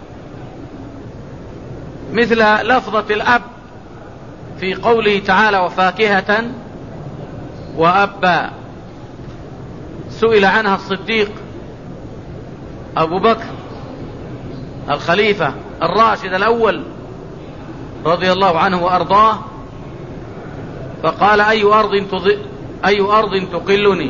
مثل لفظة الأب في قوله تعالى وفاكهة وأبا، سئل عنها الصديق أبو بكر الخليفة الراشد الأول رضي الله عنه وأرضاه، فقال أي أرض أي أرض تقلني،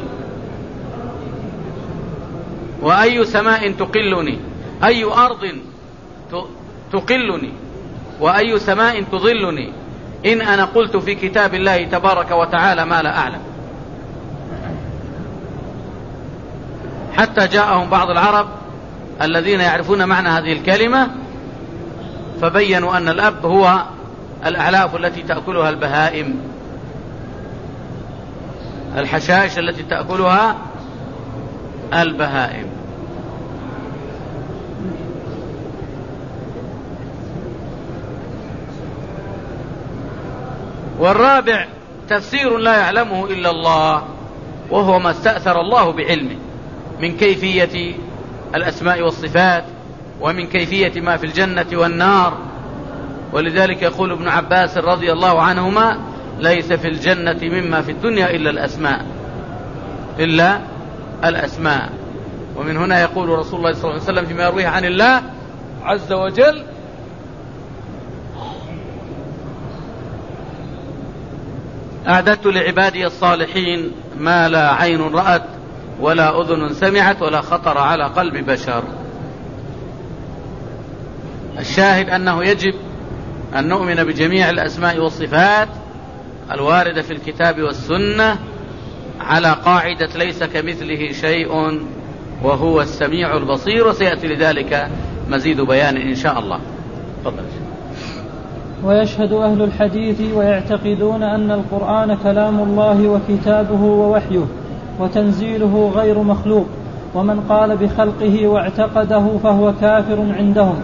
وأي سماء تقلني، أي أرض تقلني وأي سماء تظلني إن أنا قلت في كتاب الله تبارك وتعالى ما لا أعلم. حتى جاءهم بعض العرب الذين يعرفون معنى هذه الكلمة فبينوا أن الأب هو الأعلاف التي تأكلها البهائم، الحشائش التي تأكلها البهائم. والرابع تفسير لا يعلمه إلا الله، وهو ما استأثر الله بعلمه من كيفية الأسماء والصفات ومن كيفية ما في الجنة والنار. ولذلك يقول ابن عباس رضي الله عنهما: ليس في الجنة مما في الدنيا إلا الأسماء إلا الأسماء. ومن هنا يقول رسول الله صلى الله عليه وسلم فيما يرويه عن الله عز وجل: أعددت لعبادي الصالحين ما لا عين رأت ولا أذن سمعت ولا خطر على قلب بشر. الشاهد أنه يجب أن نؤمن بجميع الأسماء والصفات الواردة في الكتاب والسنة على قاعدة ليس كمثله شيء وهو السميع البصير، وسيأتي لذلك مزيد بيان إن شاء الله. تفضل. ويشهد أهل الحديث ويعتقدون أن القرآن كلام الله وكتابه ووحيه وتنزيله غير مخلوق، ومن قال بخلقه واعتقده فهو كافر عندهم.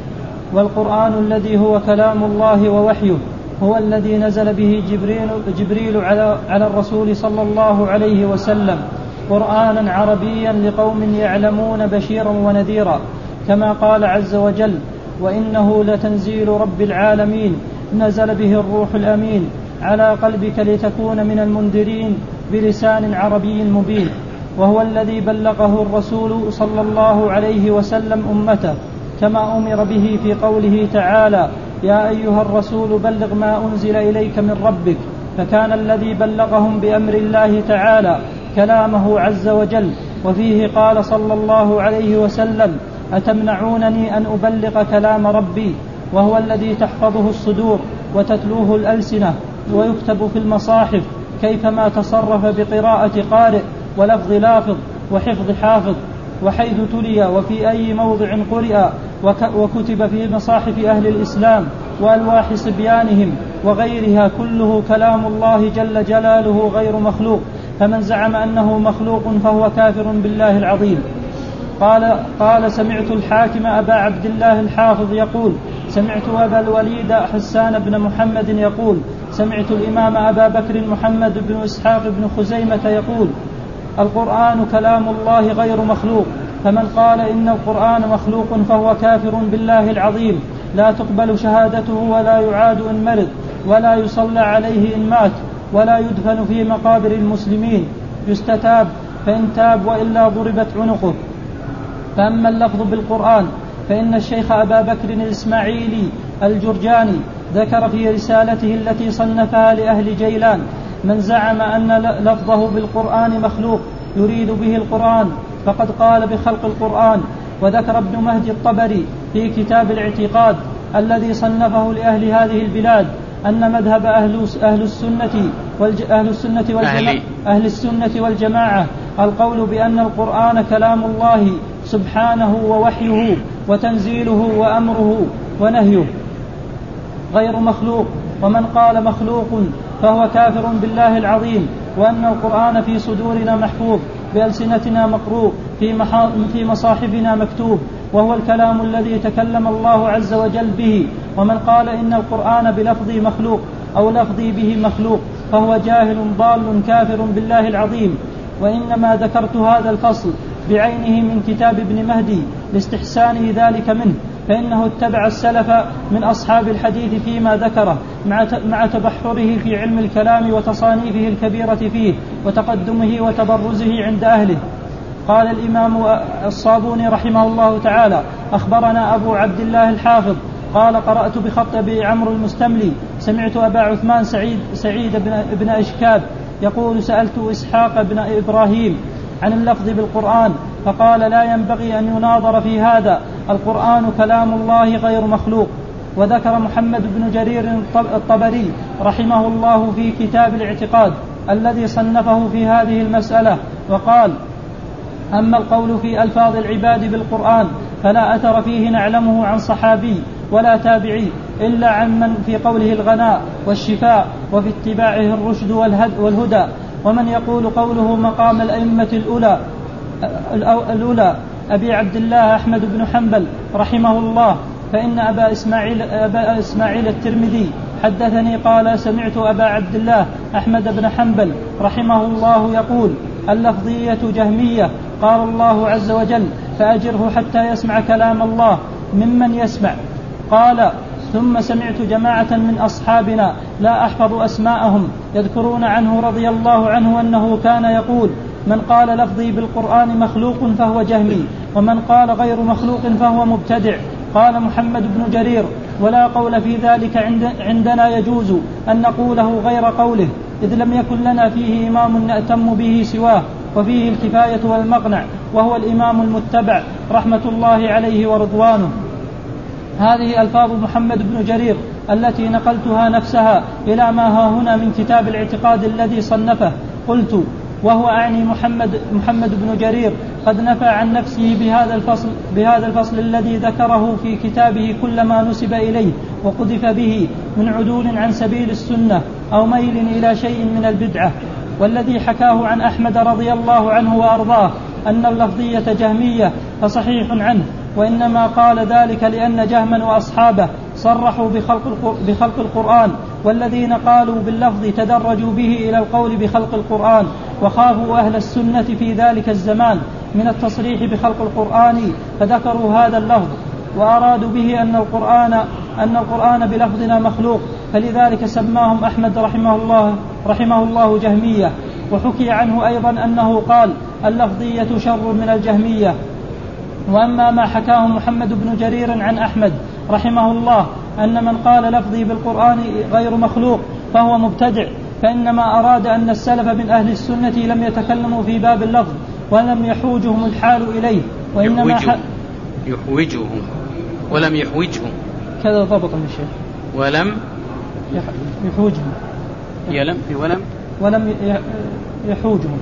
والقرآن الذي هو كلام الله ووحيه هو الذي نزل به جبريل, جبريل على, على الرسول صلى الله عليه وسلم قرآنا عربيا لقوم يعلمون بشيرا ونذيرا، كما قال عز وجل: وإنه لتنزيل رب العالمين نزل به الروح الأمين على قلبك لتكون من المنذرين بلسان عربي مبين. وهو الذي بلغه الرسول صلى الله عليه وسلم أمته، كما أمر به في قوله تعالى: يا أيها الرسول بلغ ما أنزل إليك من ربك. فكان الذي بلغهم بأمر الله تعالى كلامه عز وجل. وفيه قال صلى الله عليه وسلم: أتمنعونني أن أبلغ كلام ربي؟ وهو الذي تحفظه الصدور وتتلوه الألسنة ويكتب في المصاحف كيفما تصرف بقراءة قارئ ولفظ لافظ وحفظ حافظ، وحيث تلي وفي أي موضع قرئ، وكتب في مصاحف أهل الإسلام وألواح صبيانهم وغيرها، كله كلام الله جل جلاله غير مخلوق. فمن زعم أنه مخلوق فهو كافر بالله العظيم. قال, قال سمعت الحاكم أبا عبد الله الحافظ يقول: سمعت أبا الوليد حسان بن محمد يقول: سمعت الإمام أبا بكر محمد بن إسحاق بن خزيمة يقول: القرآن كلام الله غير مخلوق. فمن قال إن القرآن مخلوق فهو كافر بالله العظيم، لا تقبل شهادته ولا يعاد إن مرض، ولا يصلى عليه إن مات، ولا يدفن في مقابر المسلمين، يستتاب فإن تاب وإلا ضربت عنقه. فأما اللفظ بالقرآن فإن الشيخ أبا بكر الإسماعيلي الجرجاني ذكر في رسالته التي صنفها لأهل جيلان: من زعم أن لفظه بالقرآن مخلوق يريد به القرآن فقد قال بخلق القرآن. وذكر ابن مهدي الطبري في كتاب الاعتقاد الذي صنفه لأهل هذه البلاد أن مذهب أهل, أهل, السنة, والج... أهل, السنة, والجماعة أهل السنة والجماعة القول بأن القرآن كلام الله سبحانه ووحيه وتنزيله وأمره ونهيه غير مخلوق. ومن قال مخلوق فهو كافر بالله العظيم. وأن القرآن في صدورنا محفوظ، بألسنتنا مقروء، في, محا... في مصاحفنا مكتوب، وهو الكلام الذي تكلم الله عز وجل به. ومن قال إن القرآن بلفظي مخلوق أو لفظي به مخلوق فهو جاهل ضال كافر بالله العظيم. وإنما ذكرت هذا الفصل بعينه من كتاب ابن مهدي لاستحسانه ذلك منه، فإنه اتبع السلف من أصحاب الحديث فيما ذكره مع تبحره في علم الكلام وتصانيفه الكبيرة فيه وتقدمه وتبرزه عند أهله. قال الإمام الصابوني رحمه الله تعالى: أخبرنا أبو عبد الله الحافظ قال: قرأت بخط أبي عمرو المستملي، سمعت أبا عثمان سعيد, سعيد بن, بن أشكاب يقول: سألت إسحاق بن إبراهيم عن اللفظ بالقرآن فقال: لا ينبغي أن يناظر في هذا، القرآن كلام الله غير مخلوق. وذكر محمد بن جرير الطبري رحمه الله في كتاب الاعتقاد الذي صنفه في هذه المسألة وقال: أما القول في ألفاظ العباد بالقرآن فلا أثر فيه نعلمه عن صحابي ولا تابعي إلا عن من في قوله الغناء والشفاء وفي اتباعه الرشد والهدى، ومن يقول قوله مقام الأئمة الأولى الأولى أبي عبد الله أحمد بن حنبل رحمه الله، فإن أبا إسماعيل, أبا إسماعيل الترمذي حدثني قال: سمعت أبا عبد الله أحمد بن حنبل رحمه الله يقول: اللفظية جهمية، قال الله عز وجل: فأجره حتى يسمع كلام الله ممن يسمع. قال: ثم سمعت جماعة من أصحابنا لا أحفظ أسماءهم يذكرون عنه رضي الله عنه أنه كان يقول: من قال لفظي بالقرآن مخلوق فهو جهمي، ومن قال غير مخلوق فهو مبتدع. قال محمد بن جرير: ولا قول في ذلك عندنا يجوز أن نقوله غير قوله، إذ لم يكن لنا فيه إمام نأتم به سواه، وفيه الكفاية والمقنع، وهو الإمام المتبع رحمة الله عليه ورضوانه. هذه ألفاظ محمد بن جرير التي نقلتها نفسها إلى ما ها هنا من كتاب الاعتقاد الذي صنفه. قلت: وهو أعني محمد, محمد بن جرير قد نفى عن نفسه بهذا الفصل, بهذا الفصل الذي ذكره في كتابه كل ما نسب إليه وقذف به من عدول عن سبيل السنة أو ميل إلى شيء من البدعة. والذي حكاه عن أحمد رضي الله عنه وأرضاه أن اللفظية جهمية فصحيح عنه، وإنما قال ذلك لأن جهما وأصحابه صرحوا بخلق, بخلق القرآن، والذين قالوا باللفظ تدرجوا به إلى القول بخلق القرآن، وخافوا أهل السنة في ذلك الزمان من التصريح بخلق القرآن فذكروا هذا اللفظ، وأرادوا به أن القرآن, أن القرآن بلفظنا مخلوق، فلذلك سماهم أحمد رحمه الله, رحمه الله جهمية. وحكي عنه أيضا أنه قال: اللفظية شر من الجهمية. وأما ما حكاه محمد بن جرير عن أحمد رحمه الله أن من قال لفظي بالقرآن غير مخلوق فهو مبتدع، فإنما أراد أن السلف من أهل السنة لم يتكلموا في باب اللفظ ولم يحوجهم الحال إليه، وإنما يحوجهم, يحوجهم ولم يحوجهم، كذا ضبط من الشيخ، ولم يحوجهم يلم في ولم ولم يحوجهم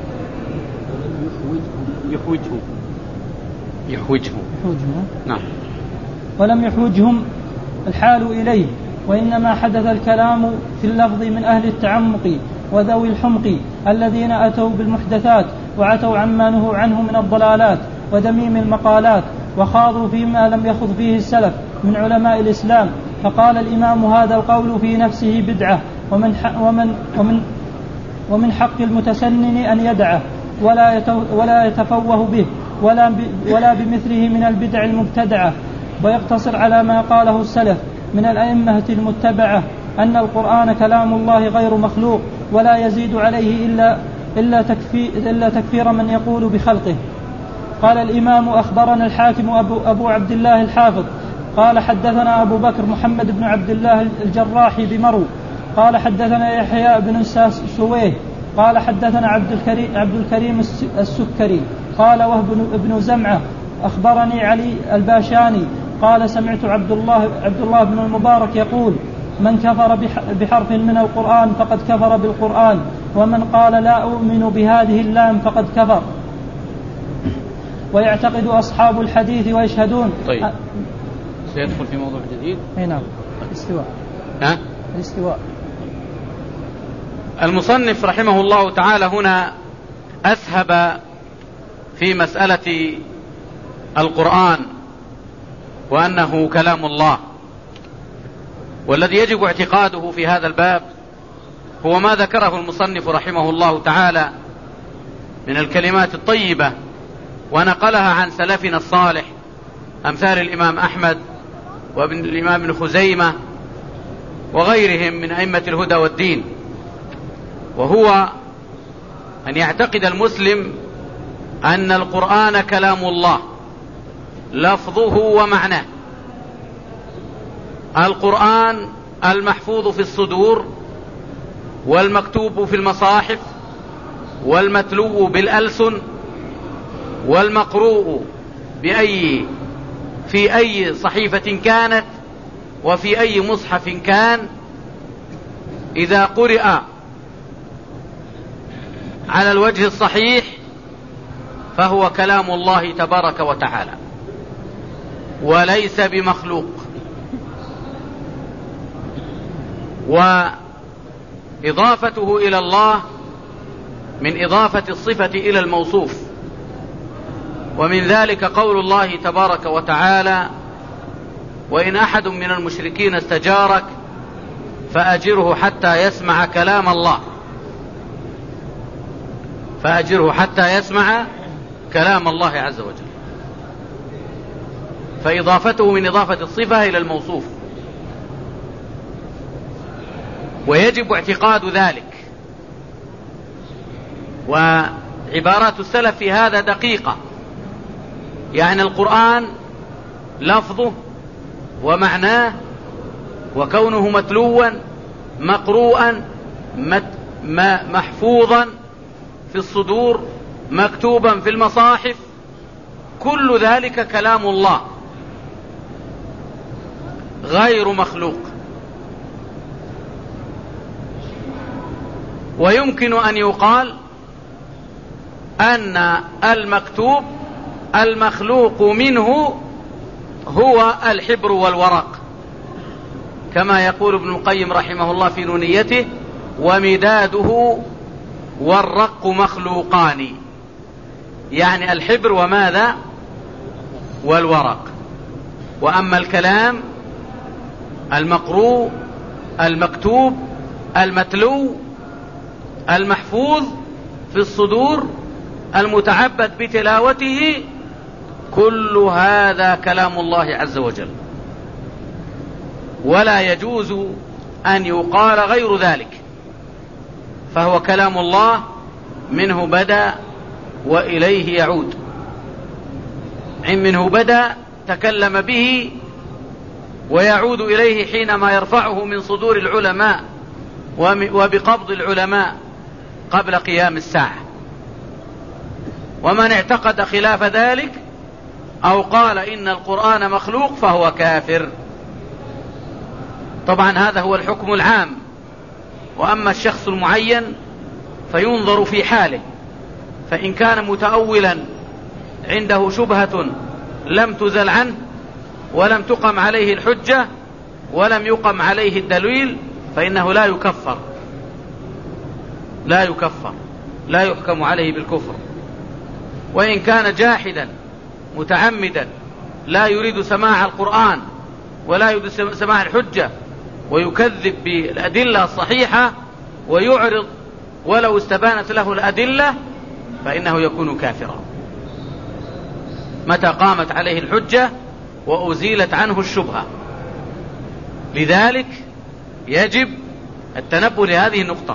يحوجهم يحوجهم يحوجهم نعم ولم يحوجهم الحال إليه، وإنما حدث الكلام في اللفظ من أهل التعمق وذوي الحمق الذين أتوا بالمحدثات وعتوا عما نهوا عنه من الضلالات وذميم المقالات، وخاضوا فيما لم يخض فيه السلف من علماء الإسلام. فقال الإمام: هذا القول في نفسه بدعة، ومن, ومن, ومن, ومن حق المتسنن أن يدعه ولا, ولا يتفوه به ولا, ولا بمثله من البدع المبتدعة، ويقتصر على ما قاله السلف من الأئمة المتبعة أن القرآن كلام الله غير مخلوق، ولا يزيد عليه إلا, إلا, تكفي إلا تكفير من يقول بخلقه. قال الإمام: أخبرنا الحاكم أبو, أبو عبد الله الحافظ قال: حدثنا أبو بكر محمد بن عبد الله الجراحي بمرو قال: حدثنا يحيى بن سويه قال: حدثنا عبد الكريم, عبد الكريم السكري قال: وهب بن زمعة أخبرني علي الباشاني قال: سمعت عبد الله, عبد الله بن المبارك يقول: من كفر بحرف من القرآن فقد كفر بالقرآن، ومن قال لا أؤمن بهذه اللام فقد كفر. ويعتقد أصحاب الحديث ويشهدون. طيب أ... سيدخل في موضوع جديد. اي نعم، الاستواء. ها؟ الاستواء. المصنف رحمه الله تعالى هنا أسهب في مسألة القرآن وأنه كلام الله، والذي يجب اعتقاده في هذا الباب هو ما ذكره المصنف رحمه الله تعالى من الكلمات الطيبة ونقلها عن سلفنا الصالح أمثال الإمام أحمد وابن الإمام ابن خزيمة وغيرهم من أئمة الهدى والدين، وهو أن يعتقد المسلم أن القرآن كلام الله لفظه ومعناه. القرآن المحفوظ في الصدور والمكتوب في المصاحف والمتلو بالألسن والمقروء بأي في أي صحيفة كانت وفي أي مصحف كان، إذا قرئ على الوجه الصحيح فهو كلام الله تبارك وتعالى وليس بمخلوق. وإضافته إلى الله من إضافة الصفة إلى الموصوف، ومن ذلك قول الله تبارك وتعالى: وإن أحد من المشركين استجارك فأجره حتى يسمع كلام الله فأجره حتى يسمع كلام الله عز وجل. فإضافته من إضافة الصفة إلى الموصوف، ويجب اعتقاد ذلك. وعبارات السلف في هذا دقيقة، يعني القرآن لفظه ومعناه وكونه متلوا مقروءا محفوظا في الصدور مكتوبا في المصاحف، كل ذلك كلام الله غير مخلوق. ويمكن أن يقال أن المكتوب المخلوق منه هو الحبر والورق، كما يقول ابن القيم رحمه الله في نونيته: ومداده والرق مخلوقان، يعني الحبر وماذا؟ والورق. وأما الكلام المقروء المكتوب المتلو المحفوظ في الصدور المتعبد بتلاوته، كل هذا كلام الله عز وجل، ولا يجوز أن يقال غير ذلك، فهو كلام الله منه بدأ وإليه يعود. منه بدأ تكلم به ويعود إليه حينما يرفعه من صدور العلماء وبقبض العلماء قبل قيام الساعة. ومن اعتقد خلاف ذلك أو قال إن القرآن مخلوق فهو كافر. طبعا هذا هو الحكم العام، وأما الشخص المعين فينظر في حاله، فإن كان متأولا عنده شبهة لم تزل عنه ولم تقم عليه الحجة ولم يقم عليه الدليل فإنه لا يكفر لا يكفر لا يحكم عليه بالكفر. وإن كان جاحدا متعمدا لا يريد سماع القرآن ولا يريد سماع الحجة ويكذب بالأدلة الصحيحة ويعرض ولو استبانت له الأدلة، فإنه يكون كافرا متى قامت عليه الحجة وأزيلت عنه الشبهة. لذلك يجب التنبه لهذه النقطة.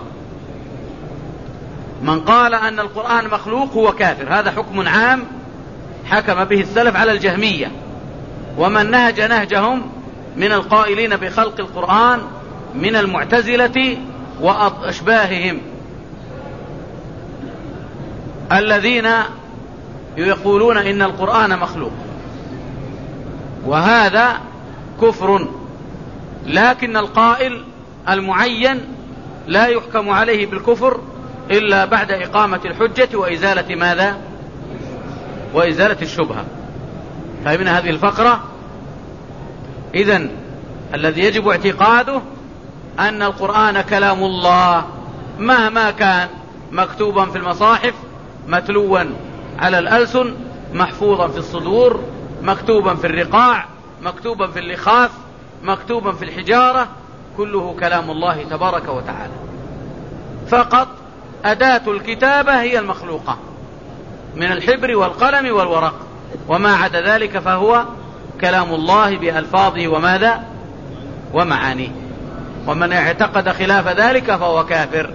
من قال أن القرآن مخلوق هو كافر، هذا حكم عام حكم به السلف على الجهمية، ومن نهج نهجهم من القائلين بخلق القرآن من المعتزلة وأشباههم الذين يقولون إن القرآن مخلوق، وهذا كفر. لكن القائل المعين لا يحكم عليه بالكفر إلا بعد إقامة الحجة وإزالة ماذا؟ وإزالة الشبهة. فمن هذه الفقرة إذن الذي يجب اعتقاده أن القرآن كلام الله مهما كان، مكتوبا في المصاحف، متلوا على الألسن، محفوظا في الصدور، مكتوبا في الرقاع، مكتوبا في اللخاف، مكتوبا في الحجارة، كله كلام الله تبارك وتعالى. فقط أداة الكتابة هي المخلوقة من الحبر والقلم والورق، وما عدا ذلك فهو كلام الله بألفاظه وماذا؟ ومعانيه. ومن اعتقد خلاف ذلك فهو كافر.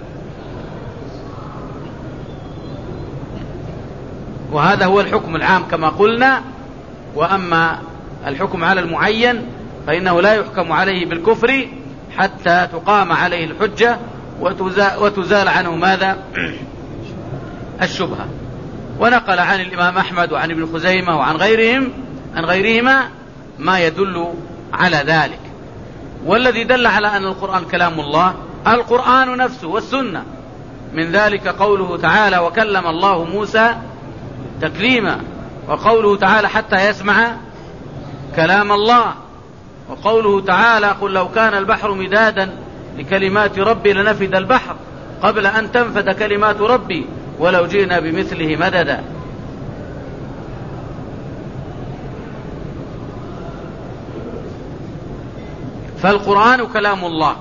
وهذا هو الحكم العام كما قلنا. وأما الحكم على المعين فإنه لا يحكم عليه بالكفر حتى تقام عليه الحجة وتزال عنه ماذا؟ الشبهة. ونقل عن الإمام أحمد وعن ابن خزيمة وعن غيرهم عن غيرهما ما يدل على ذلك. والذي دل على أن القرآن كلام الله القرآن نفسه والسنة، من ذلك قوله تعالى وكلم الله موسى تكليما، وقوله تعالى حتى يسمع كلام الله، وقوله تعالى قل لو كان البحر مدادا لكلمات ربي لنفد البحر قبل أن تنفد كلمات ربي ولو جئنا بمثله مددا. فالقرآن كلام الله.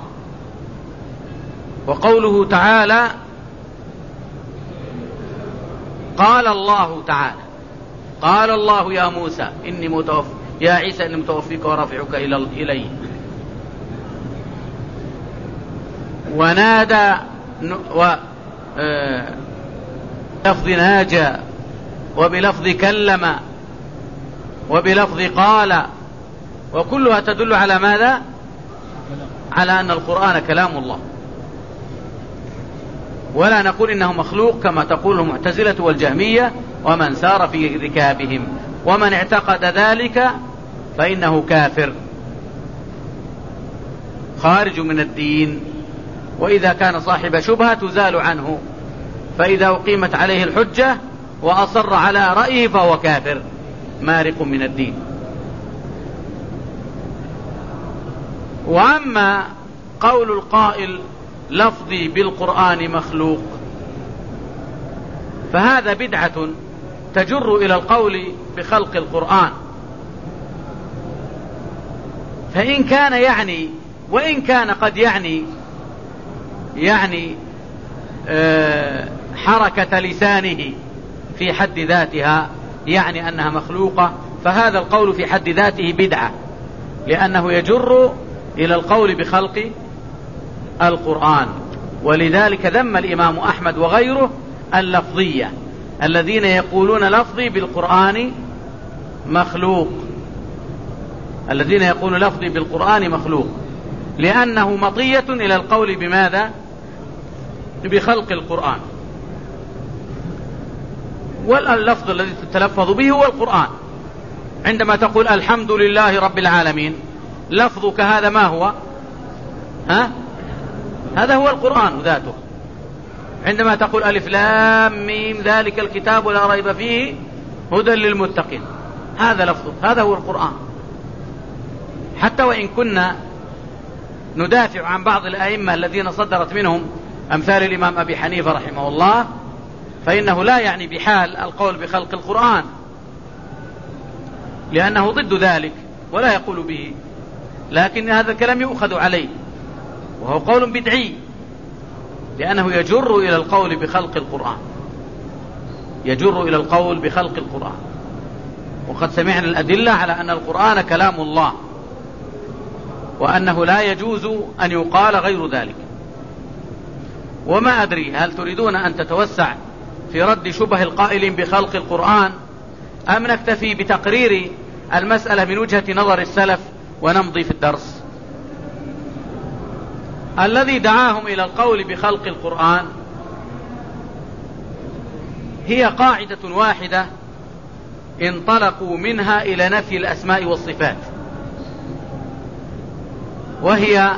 وقوله تعالى قال الله تعالى قال الله يا موسى إني متوف يا عيسى إني متوفيك ورافعك إلي. ونادى و بلفظ ناجى وبلفظ كلم وبلفظ قال، وكلها تدل على ماذا؟ على أن القرآن كلام الله. ولا نقول إنه مخلوق كما تقول المعتزلة والجهمية ومن سار في ركابهم، ومن اعتقد ذلك فإنه كافر خارج من الدين. وإذا كان صاحب شبهة تزال عنه، فإذا أقيمت عليه الحجة وأصر على رأيه فهو كافر مارق من الدين. وأما قول القائل لفظي بالقرآن مخلوق فهذا بدعة تجر إلى القول بخلق القرآن. فإن كان يعني وإن كان قد يعني يعني آه حركة لسانه في حد ذاتها يعني أنها مخلوقة، فهذا القول في حد ذاته بدعة، لأنه يجر إلى القول بخلق القرآن. ولذلك ذم الإمام أحمد وغيره اللفظية الذين يقولون لفظي بالقرآن مخلوق الذين يقولون لفظي بالقرآن مخلوق لأنه مطية إلى القول بماذا؟ بخلق القرآن. واللفظ الذي تتلفظ به هو القرآن. عندما تقول الحمد لله رب العالمين لفظك هذا ما هو؟ ها؟ هذا هو القرآن ذاته. عندما تقول ألف لام ميم ذلك الكتاب لا ريب فيه هدى للمتقين هذا لفظه، هذا هو القرآن. حتى وإن كنا ندافع عن بعض الأئمة الذين صدرت منهم أمثال الإمام أبي حنيفة رحمه الله، فإنه لا يعني بحال القول بخلق القرآن، لأنه ضد ذلك ولا يقول به، لكن هذا الكلام يؤخذ عليه وهو قول بدعي، لأنه يجر إلى القول بخلق القرآن يجر إلى القول بخلق القرآن. وقد سمعنا الأدلة على أن القرآن كلام الله، وأنه لا يجوز أن يقال غير ذلك. وما أدري هل تريدون أن تتوسع في رد شبه القائلين بخلق القرآن أم نكتفي بتقرير المسألة من وجهة نظر السلف ونمضي في الدرس؟ الذي دعاهم إلى القول بخلق القرآن هي قاعدة واحدة انطلقوا منها إلى نفي الأسماء والصفات، وهي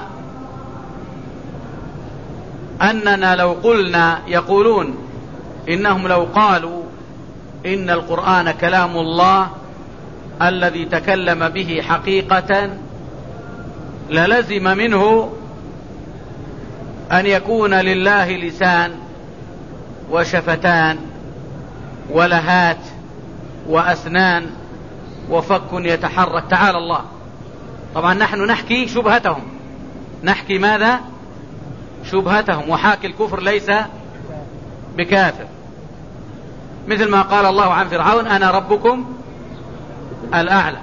أننا لو قلنا يقولون إنهم لو قالوا إن القرآن كلام الله الذي تكلم به حقيقة للزم منه أن يكون لله لسان وشفتان ولهات وأسنان وفك يتحرك تعالى الله. طبعا نحن نحكي شبهتهم نحكي ماذا؟ شبهتهم. وحاكي الكفر ليس بكافر، مثل ما قال الله عن فرعون أنا ربكم الأعلى.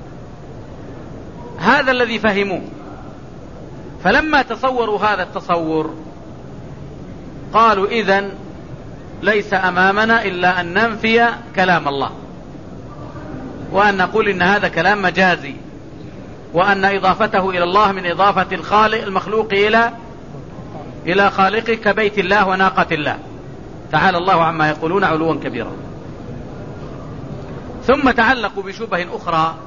هذا الذي فهموه. فلما تصوروا هذا التصور قالوا إذن ليس أمامنا إلا أن ننفي كلام الله، وأن نقول إن هذا كلام مجازي، وأن إضافته إلى الله من إضافة الخالق المخلوق إلى إلى خالقه كبيت الله وناقة الله. تعالى الله عما يقولون علوا كبيرا. ثم تعلقوا بشبه أخرى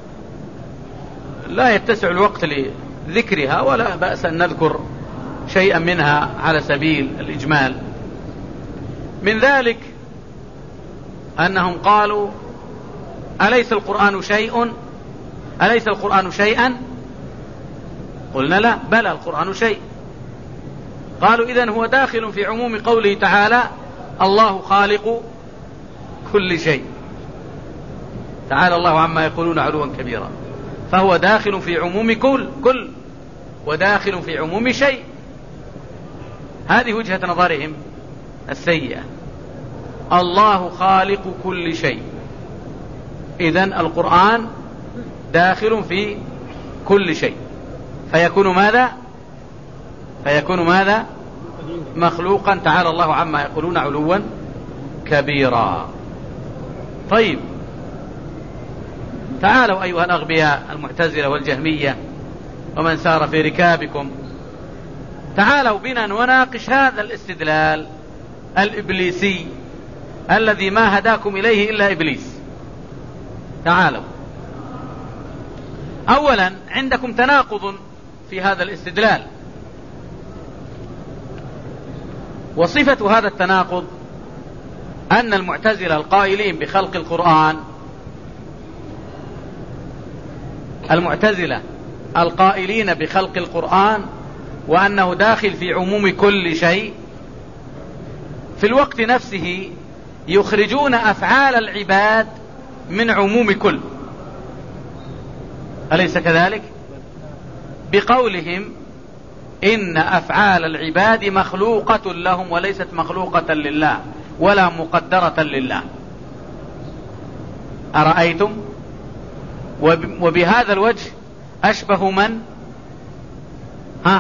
لا يتسع الوقت لذكرها، ولا بأس أن نذكر شيئا منها على سبيل الإجمال. من ذلك أنهم قالوا أليس القرآن شيء أليس القرآن شيئا قلنا لا، بلى القرآن شيء. قالوا إذن هو داخل في عموم قوله تعالى الله خالق كل شيء، تعالى الله عما يقولون علوا كبيرا، فهو داخل في عموم كل كل وداخل في عموم شيء. هذه وجهة نظرهم السيئة. الله خالق كل شيء، إذن القرآن داخل في كل شيء، فيكون ماذا فيكون ماذا مخلوقا، تعالى الله عما يقولون علوا كبيرا. طيب تعالوا أيها الأغبياء المعتزلة والجهمية ومن سار في ركابكم، تعالوا بنا وناقش هذا الاستدلال الإبليسي الذي ما هداكم إليه إلا إبليس. تعالوا. أولا عندكم تناقض في هذا الاستدلال، وصفة هذا التناقض أن المعتزلة القائلين بخلق القرآن المعتزلة القائلين بخلق القرآن وأنه داخل في عموم كل شيء، في الوقت نفسه يخرجون أفعال العباد من عموم كل، أليس كذلك؟ بقولهم إن أفعال العباد مخلوقة لهم وليست مخلوقة لله ولا مقدرة لله. أرأيتم؟ وبهذا الوجه أشبه من؟ ها؟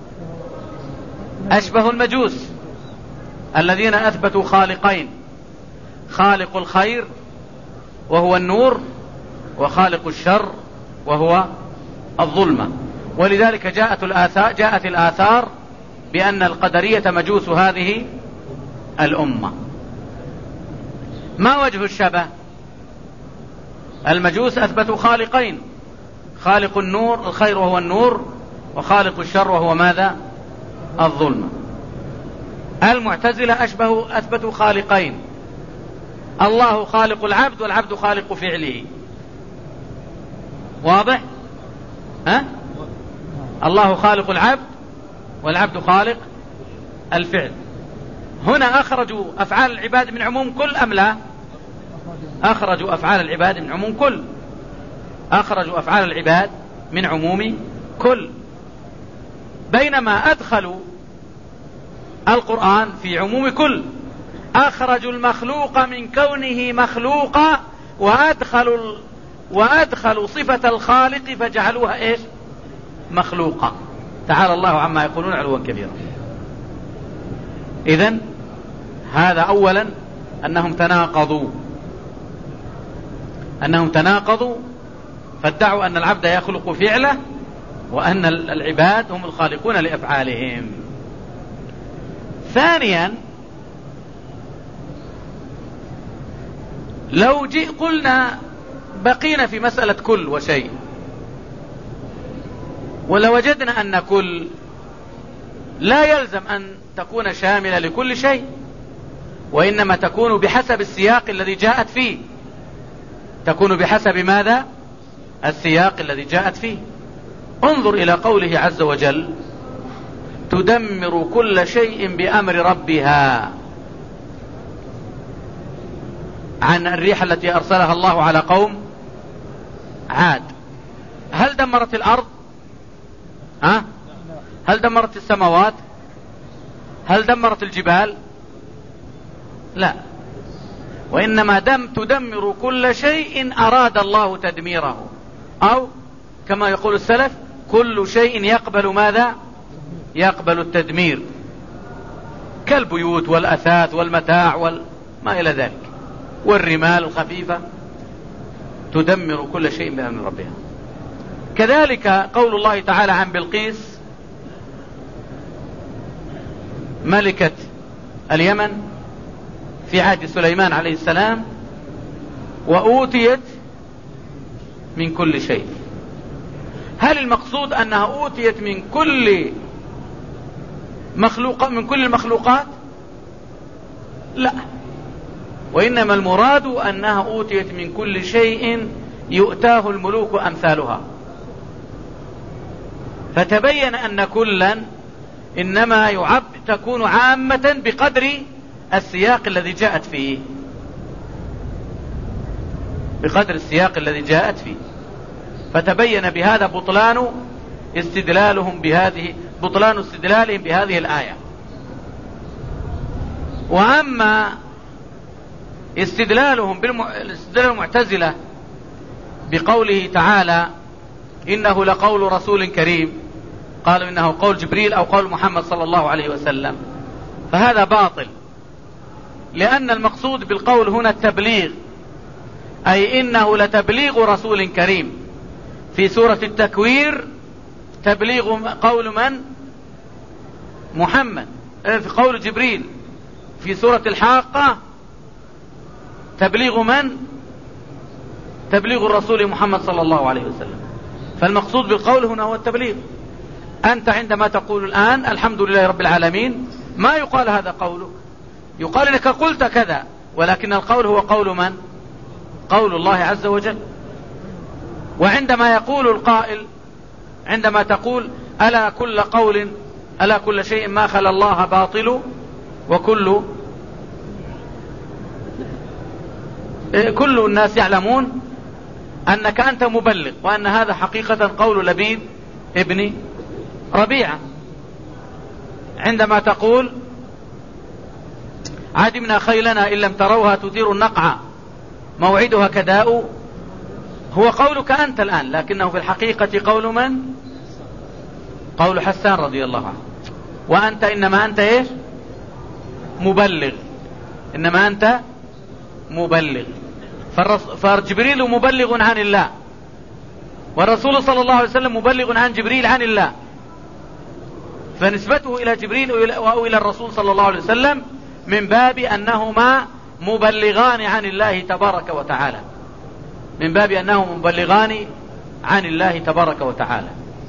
أشبه المجوس الذين أثبتوا خالقين، خالق الخير وهو النور، وخالق الشر وهو الظلمة. ولذلك جاءت الآثار, جاءت الآثار بأن القدرية مجوس هذه الأمة. ما وجه الشبه؟ المجوس أثبتوا خالقين، خالق النور الخير وهو النور، وخالق الشر وهو ماذا؟ الظلمة. المعتزلة أشبهوا أثبتوا خالقين، الله خالق العبد والعبد خالق فعله. واضح؟ ها؟ الله خالق العبد والعبد خالق الفعل. هنا أخرجوا أفعال العباد من عموم كل أم لا؟ أخرجوا أفعال العباد من عموم كل، أخرجوا أفعال العباد من عموم كل، بينما أدخلوا القرآن في عموم كل، أخرجوا المخلوق من كونه مخلوقا وأدخلوا وأدخلوا صفة الخالق فجعلوها إيش؟ مخلوقا، تعالى الله عما يقولون علوا كبيرا. إذن هذا أولا أنهم تناقضوا أنهم تناقضوا فادعوا أن العبد يخلق فعله وأن العباد هم الخالقون لأفعالهم. ثانيا لو جئ قلنا بقينا في مسألة كل وشيء، ولوجدنا أن كل لا يلزم أن تكون شاملة لكل شيء، وإنما تكون بحسب السياق الذي جاءت فيه، تكون بحسب ماذا؟ السياق الذي جاءت فيه. انظر إلى قوله عز وجل تدمر كل شيء بأمر ربها، عن الريح التي أرسلها الله على قوم عاد. هل دمرت الأرض؟ ها؟ هل دمرت السماوات؟ هل دمرت الجبال؟ لا، وإنما دم تدمر كل شيء أراد الله تدميره، أو كما يقول السلف كل شيء يقبل ماذا؟ يقبل التدمير، كالبيوت والأثاث والمتاع وما إلى ذلك، والرمال الخفيفة، تدمر كل شيء بأمر ربها. كذلك قول الله تعالى عن بلقيس ملكة اليمن في عهد سليمان عليه السلام وأوتيت من كل شيء. هل المقصود أنها أوتيت من كل مخلوق من كل المخلوقات؟ لا، وإنما المراد أنها أوتيت من كل شيء يؤتاه الملوك أمثالها. فتبين أن كلا إنما يعب تكون عامة بقدر السياق الذي جاءت فيه، بقدر السياق الذي جاءت فيه. فتبين بهذا بطلان استدلالهم بهذه بطلان استدلالهم بهذه الآية. وأما استدلالهم بالاستدلال المعتزلة بقوله تعالى إنه لقول رسول كريم، قالوا إنه قول جبريل أو قول محمد صلى الله عليه وسلم، فهذا باطل، لأن المقصود بالقول هنا التبليغ، أي إنه لتبليغ رسول كريم. في سورة التكوير تبليغ قول من؟ محمد، في قول جبريل. في سورة الحاقة تبليغ من؟ تبليغ الرسول محمد صلى الله عليه وسلم. فالمقصود بالقول هنا هو التبليغ. أنت عندما تقول الآن الحمد لله رب العالمين، ما يقال هذا قولك، يقال لك قلت كذا، ولكن القول هو قول من؟ قول الله عز وجل. وعندما يقول القائل، عندما تقول ألا كل قول ألا كل شيء ما خلا الله باطل وكل كل الناس يعلمون أنك أنت مبلغ، وأن هذا حقيقة قول لبيد ابن ربيعة. عندما تقول عدمنا خيلنا إن لم تروها تثير النقع موعدها كداء، هو قولك أنت الآن، لكنه في الحقيقة قول من؟ قول حسان رضي الله عنه. وأنت إنما أنت إيش؟ مبلغ، إنما أنت مبلغ. فجبريل مبلغ عن الله، والرسول صلى الله عليه وسلم مبلغ عن جبريل عن الله، فنسبته إلى جبريل أو إلى الرسول صلى الله عليه وسلم من باب أنهما مبلغان عن الله تبارك وتعالى، من باب أنهما مبلغان عن الله تبارك وتعالى.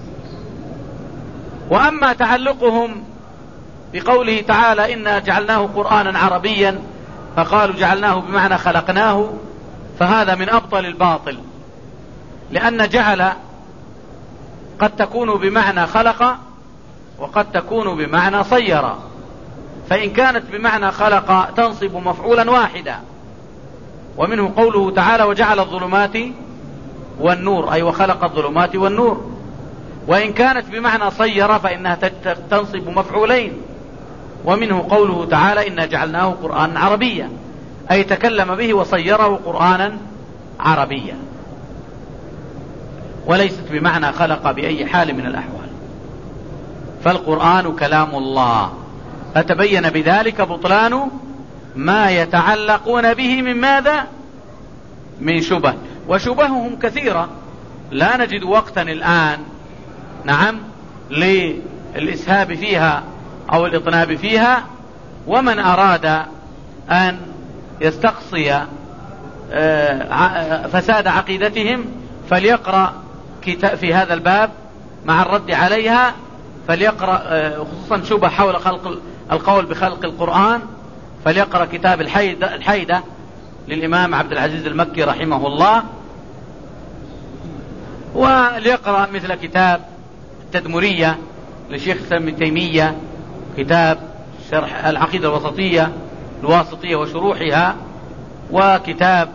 وأما تعلقهم بقوله تعالى إنا جعلناه قرآنا عربيا، فقالوا جعلناه بمعنى خلقناه، فهذا من أبطل الباطل، لأن جعل قد تكون بمعنى خلق وقد تكون بمعنى صير، فإن كانت بمعنى خلق تنصب مفعولا واحدا، ومنه قوله تعالى وجعل الظلمات والنور، أي وخلق الظلمات والنور. وإن كانت بمعنى صير فإنها تنصب مفعولين، ومنه قوله تعالى إنا جعلناه قرآنا عربيا، أي تكلم به وصيره قرآنا عربيا، وليست بمعنى خلق بأي حال من الأحوال. فالقرآن كلام الله، فتبين بذلك بطلان ما يتعلقون به من ماذا؟ من شبه. وشبههم كثيرة لا نجد وقتا الآن نعم للإسهاب فيها أو الإطناب فيها. ومن أراد أن يستقصي فساد عقيدتهم فليقرأ في هذا الباب مع الرد عليها، فليقرأ خصوصا شبه حول خلق القول بخلق القرآن، فليقرأ كتاب الحيدة, الحيدة للإمام عبد العزيز المكي رحمه الله، وليقرأ مثل كتاب التدمرية لشيخ ابن تيمية، كتاب شرح العقيدة الوسطية الواسطية وشروحها، وكتاب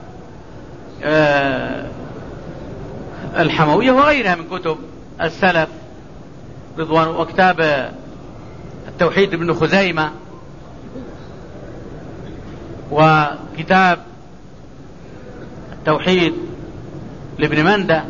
الحموية وغيرها من كتب السلف رضوان، وكتاب التوحيد ابن خزيمة، وكتاب التوحيد لابن مندة،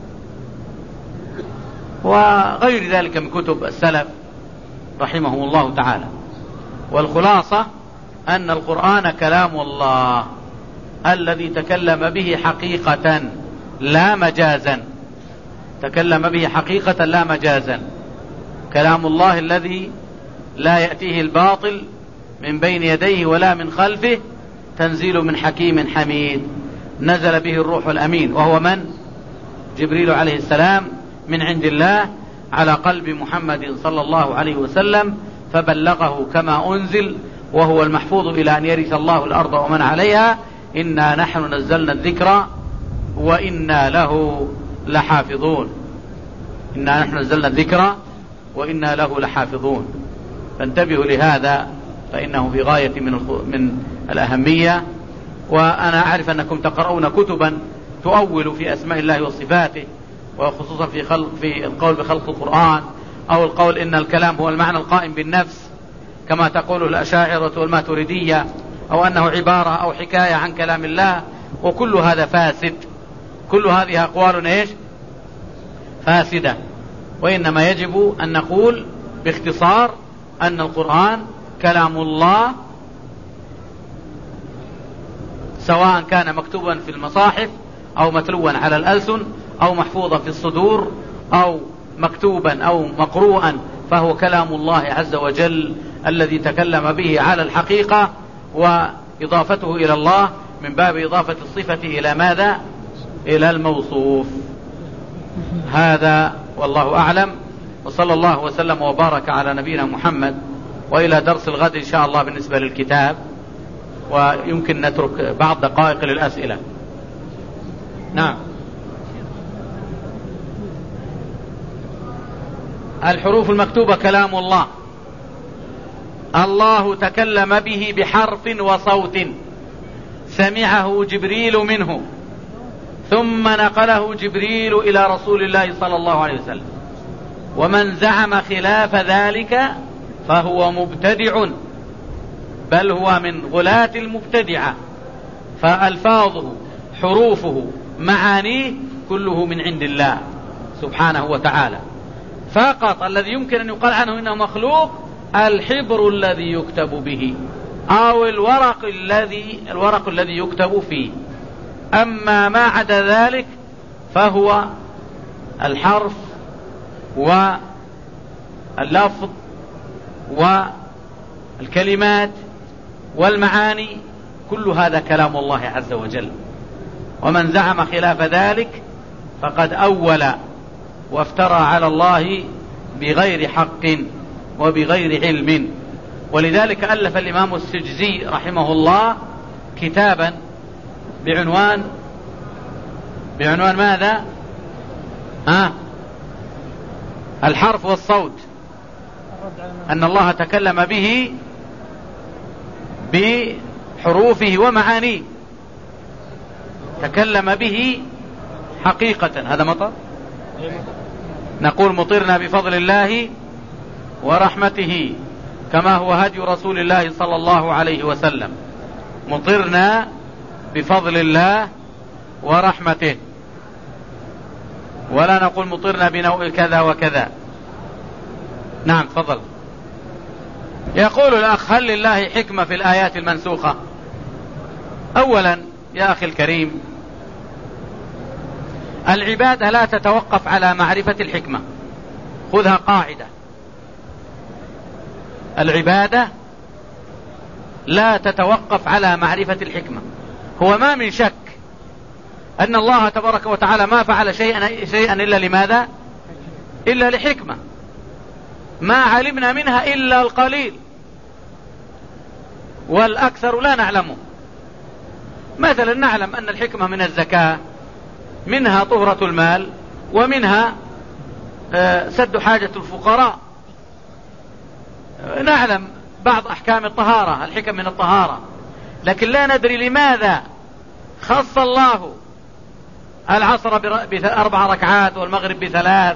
وغير ذلك من كتب السلف رحمهم الله تعالى. والخلاصة أن القرآن كلام الله الذي تكلم به حقيقة لا مجازا، تكلم به حقيقة لا مجازا، كلام الله الذي لا يأتيه الباطل من بين يديه ولا من خلفه تنزيل من حكيم حميد، نزل به الروح الأمين، وهو من؟ جبريل عليه السلام من عند الله على قلب محمد صلى الله عليه وسلم، فبلغه كما أنزل، وهو المحفوظ إلى أن يرث الله الأرض ومن عليها، إنا نحن نزلنا الذكر وإنا له لحافظون. إنا نحن نزلنا الذكر وإنا له لحافظون. فانتبهوا لهذا، فإنه في غاية من من الأهمية. وأنا أعرف أنكم تقرؤون كتبا تؤول في أسماء الله وصفاته، وخصوصا في خلق في القول بخلق القرآن، أو القول إن الكلام هو المعنى القائم بالنفس كما تقول الأشاعرة والماتريدية، أو أنه عبارة أو حكاية عن كلام الله، وكل هذا فاسد. كل هذه أقوال إيش؟ فاسدة. وإنما يجب أن نقول باختصار أن القرآن كلام الله، سواء كان مكتوبا في المصاحف أو متلوا على الألسن أو محفوظا في الصدور أو مكتوبا أو مقروءا، فهو كلام الله عز وجل الذي تكلم به على الحقيقة، وإضافته إلى الله من باب إضافة الصفة إلى ماذا؟ إلى الموصوف. هذا والله أعلم، وصلى الله وسلم وبارك على نبينا محمد. وإلى درس الغد إن شاء الله بالنسبة للكتاب، ويمكن نترك بعض دقائق للأسئلة. نعم. الحروف المكتوبة كلام الله، الله تكلم به بحرف وصوت سمعه جبريل منه، ثم نقله جبريل إلى رسول الله صلى الله عليه وسلم. ومن زعم خلاف ذلك فهو مبتدع، بل هو من غلاة المبتدعة. فألفاظه حروفه معانيه كله من عند الله سبحانه وتعالى. فقط الذي يمكن أن يقال عنه إنه مخلوق الحبر الذي يكتب به، أو الورق الذي الورق الذي يكتب فيه. أما ما عدا ذلك فهو الحرف واللفظ والكلمات والمعاني، كل هذا كلام الله عز وجل. ومن زعم خلاف ذلك فقد أول وافترى على الله بغير حق وبغير علم. ولذلك ألف الإمام السجزي رحمه الله كتابا بعنوان بعنوان ماذا؟ ها؟ الحرف والصوت، أن الله تكلم به بحروفه ومعانيه، تكلم به حقيقة. هذا مطر؟ نقول مطرنا بفضل الله ورحمته، كما هو هدي رسول الله صلى الله عليه وسلم. مطرنا بفضل الله ورحمته، ولا نقول مطرنا بنوع كذا وكذا. نعم تفضل. يقول الأخ: هل لله حكمة في الآيات المنسوخة؟ أولا يا أخي الكريم، العبادة لا تتوقف على معرفة الحكمة. خذها قاعدة: العبادة لا تتوقف على معرفة الحكمة. هو ما من شك أن الله تبارك وتعالى ما فعل شيئا, شيئا إلا لماذا؟ إلا لحكمة، ما علمنا منها إلا القليل، والأكثر لا نعلمه. مثلا نعلم أن الحكمة من الزكاة منها طهرة المال، ومنها سد حاجة الفقراء. نعلم بعض أحكام الطهارة، الحكم من الطهارة، لكن لا ندري لماذا خص الله العصر بأربع ركعات والمغرب بثلاث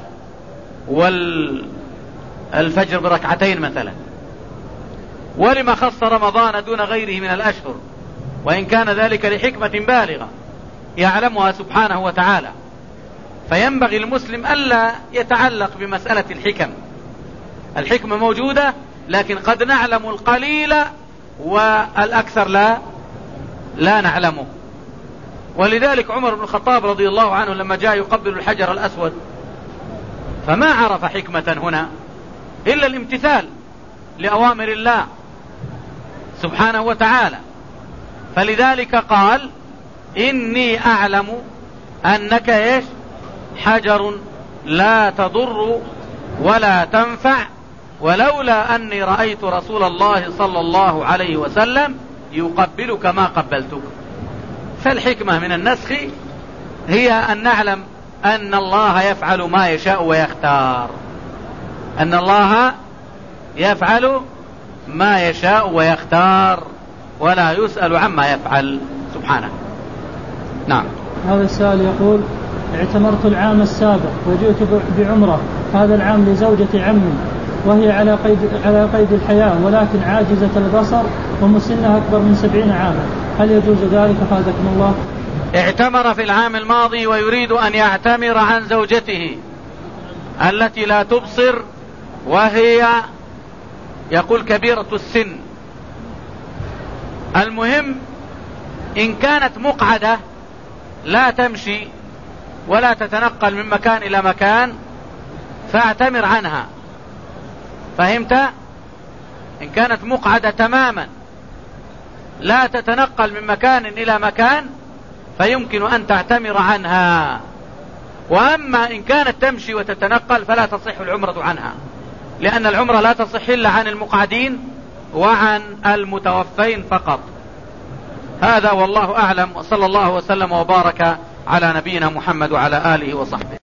والفجر بركعتين مثلا، ولما خص رمضان دون غيره من الأشهر، وإن كان ذلك لحكمة بالغة يعلمها سبحانه وتعالى. فينبغي المسلم ألا يتعلق بمسألة الحكم. الحكمة موجودة، لكن قد نعلم القليل والأكثر لا لا نعلمه. ولذلك عمر بن الخطاب رضي الله عنه لما جاء يقبل الحجر الأسود فما عرف حكمة هنا إلا الامتثال لأوامر الله سبحانه وتعالى. فلذلك قال إني أعلم أنك إيش حجر لا تضر ولا تنفع، ولولا أني رأيت رسول الله صلى الله عليه وسلم يقبلك ما قبلتك. فالحكمة من النسخ هي أن نعلم أن الله يفعل ما يشاء ويختار، أن الله يفعل ما يشاء ويختار ولا يسأل عما يفعل سبحانه. نعم. هذا السائل يقول: اعتمرت العام السابق وجئت بعمرة هذا العام لزوجة عمي، وهي على قيد على قيد الحياة ولكن عاجزة البصر ومسنها أكبر من سبعين عاما، هل يجوز ذلك فادكم الله؟ اعتمر في العام الماضي ويريد أن يعتمر عن زوجته التي لا تبصر وهي يقول كبيرة السن. المهم إن كانت مقعدة لا تمشي ولا تتنقل من مكان إلى مكان فاعتمر عنها، فهمت؟ إن كانت مقعدة تماما لا تتنقل من مكان إلى مكان فيمكن أن تعتمر عنها. وأما إن كانت تمشي وتتنقل فلا تصح العمرة عنها، لأن العمرة لا تصح إلا عن المقعدين وعن المتوفين فقط. هذا والله أعلم، وصلى الله وسلم وبارك على نبينا محمد وعلى آله وصحبه.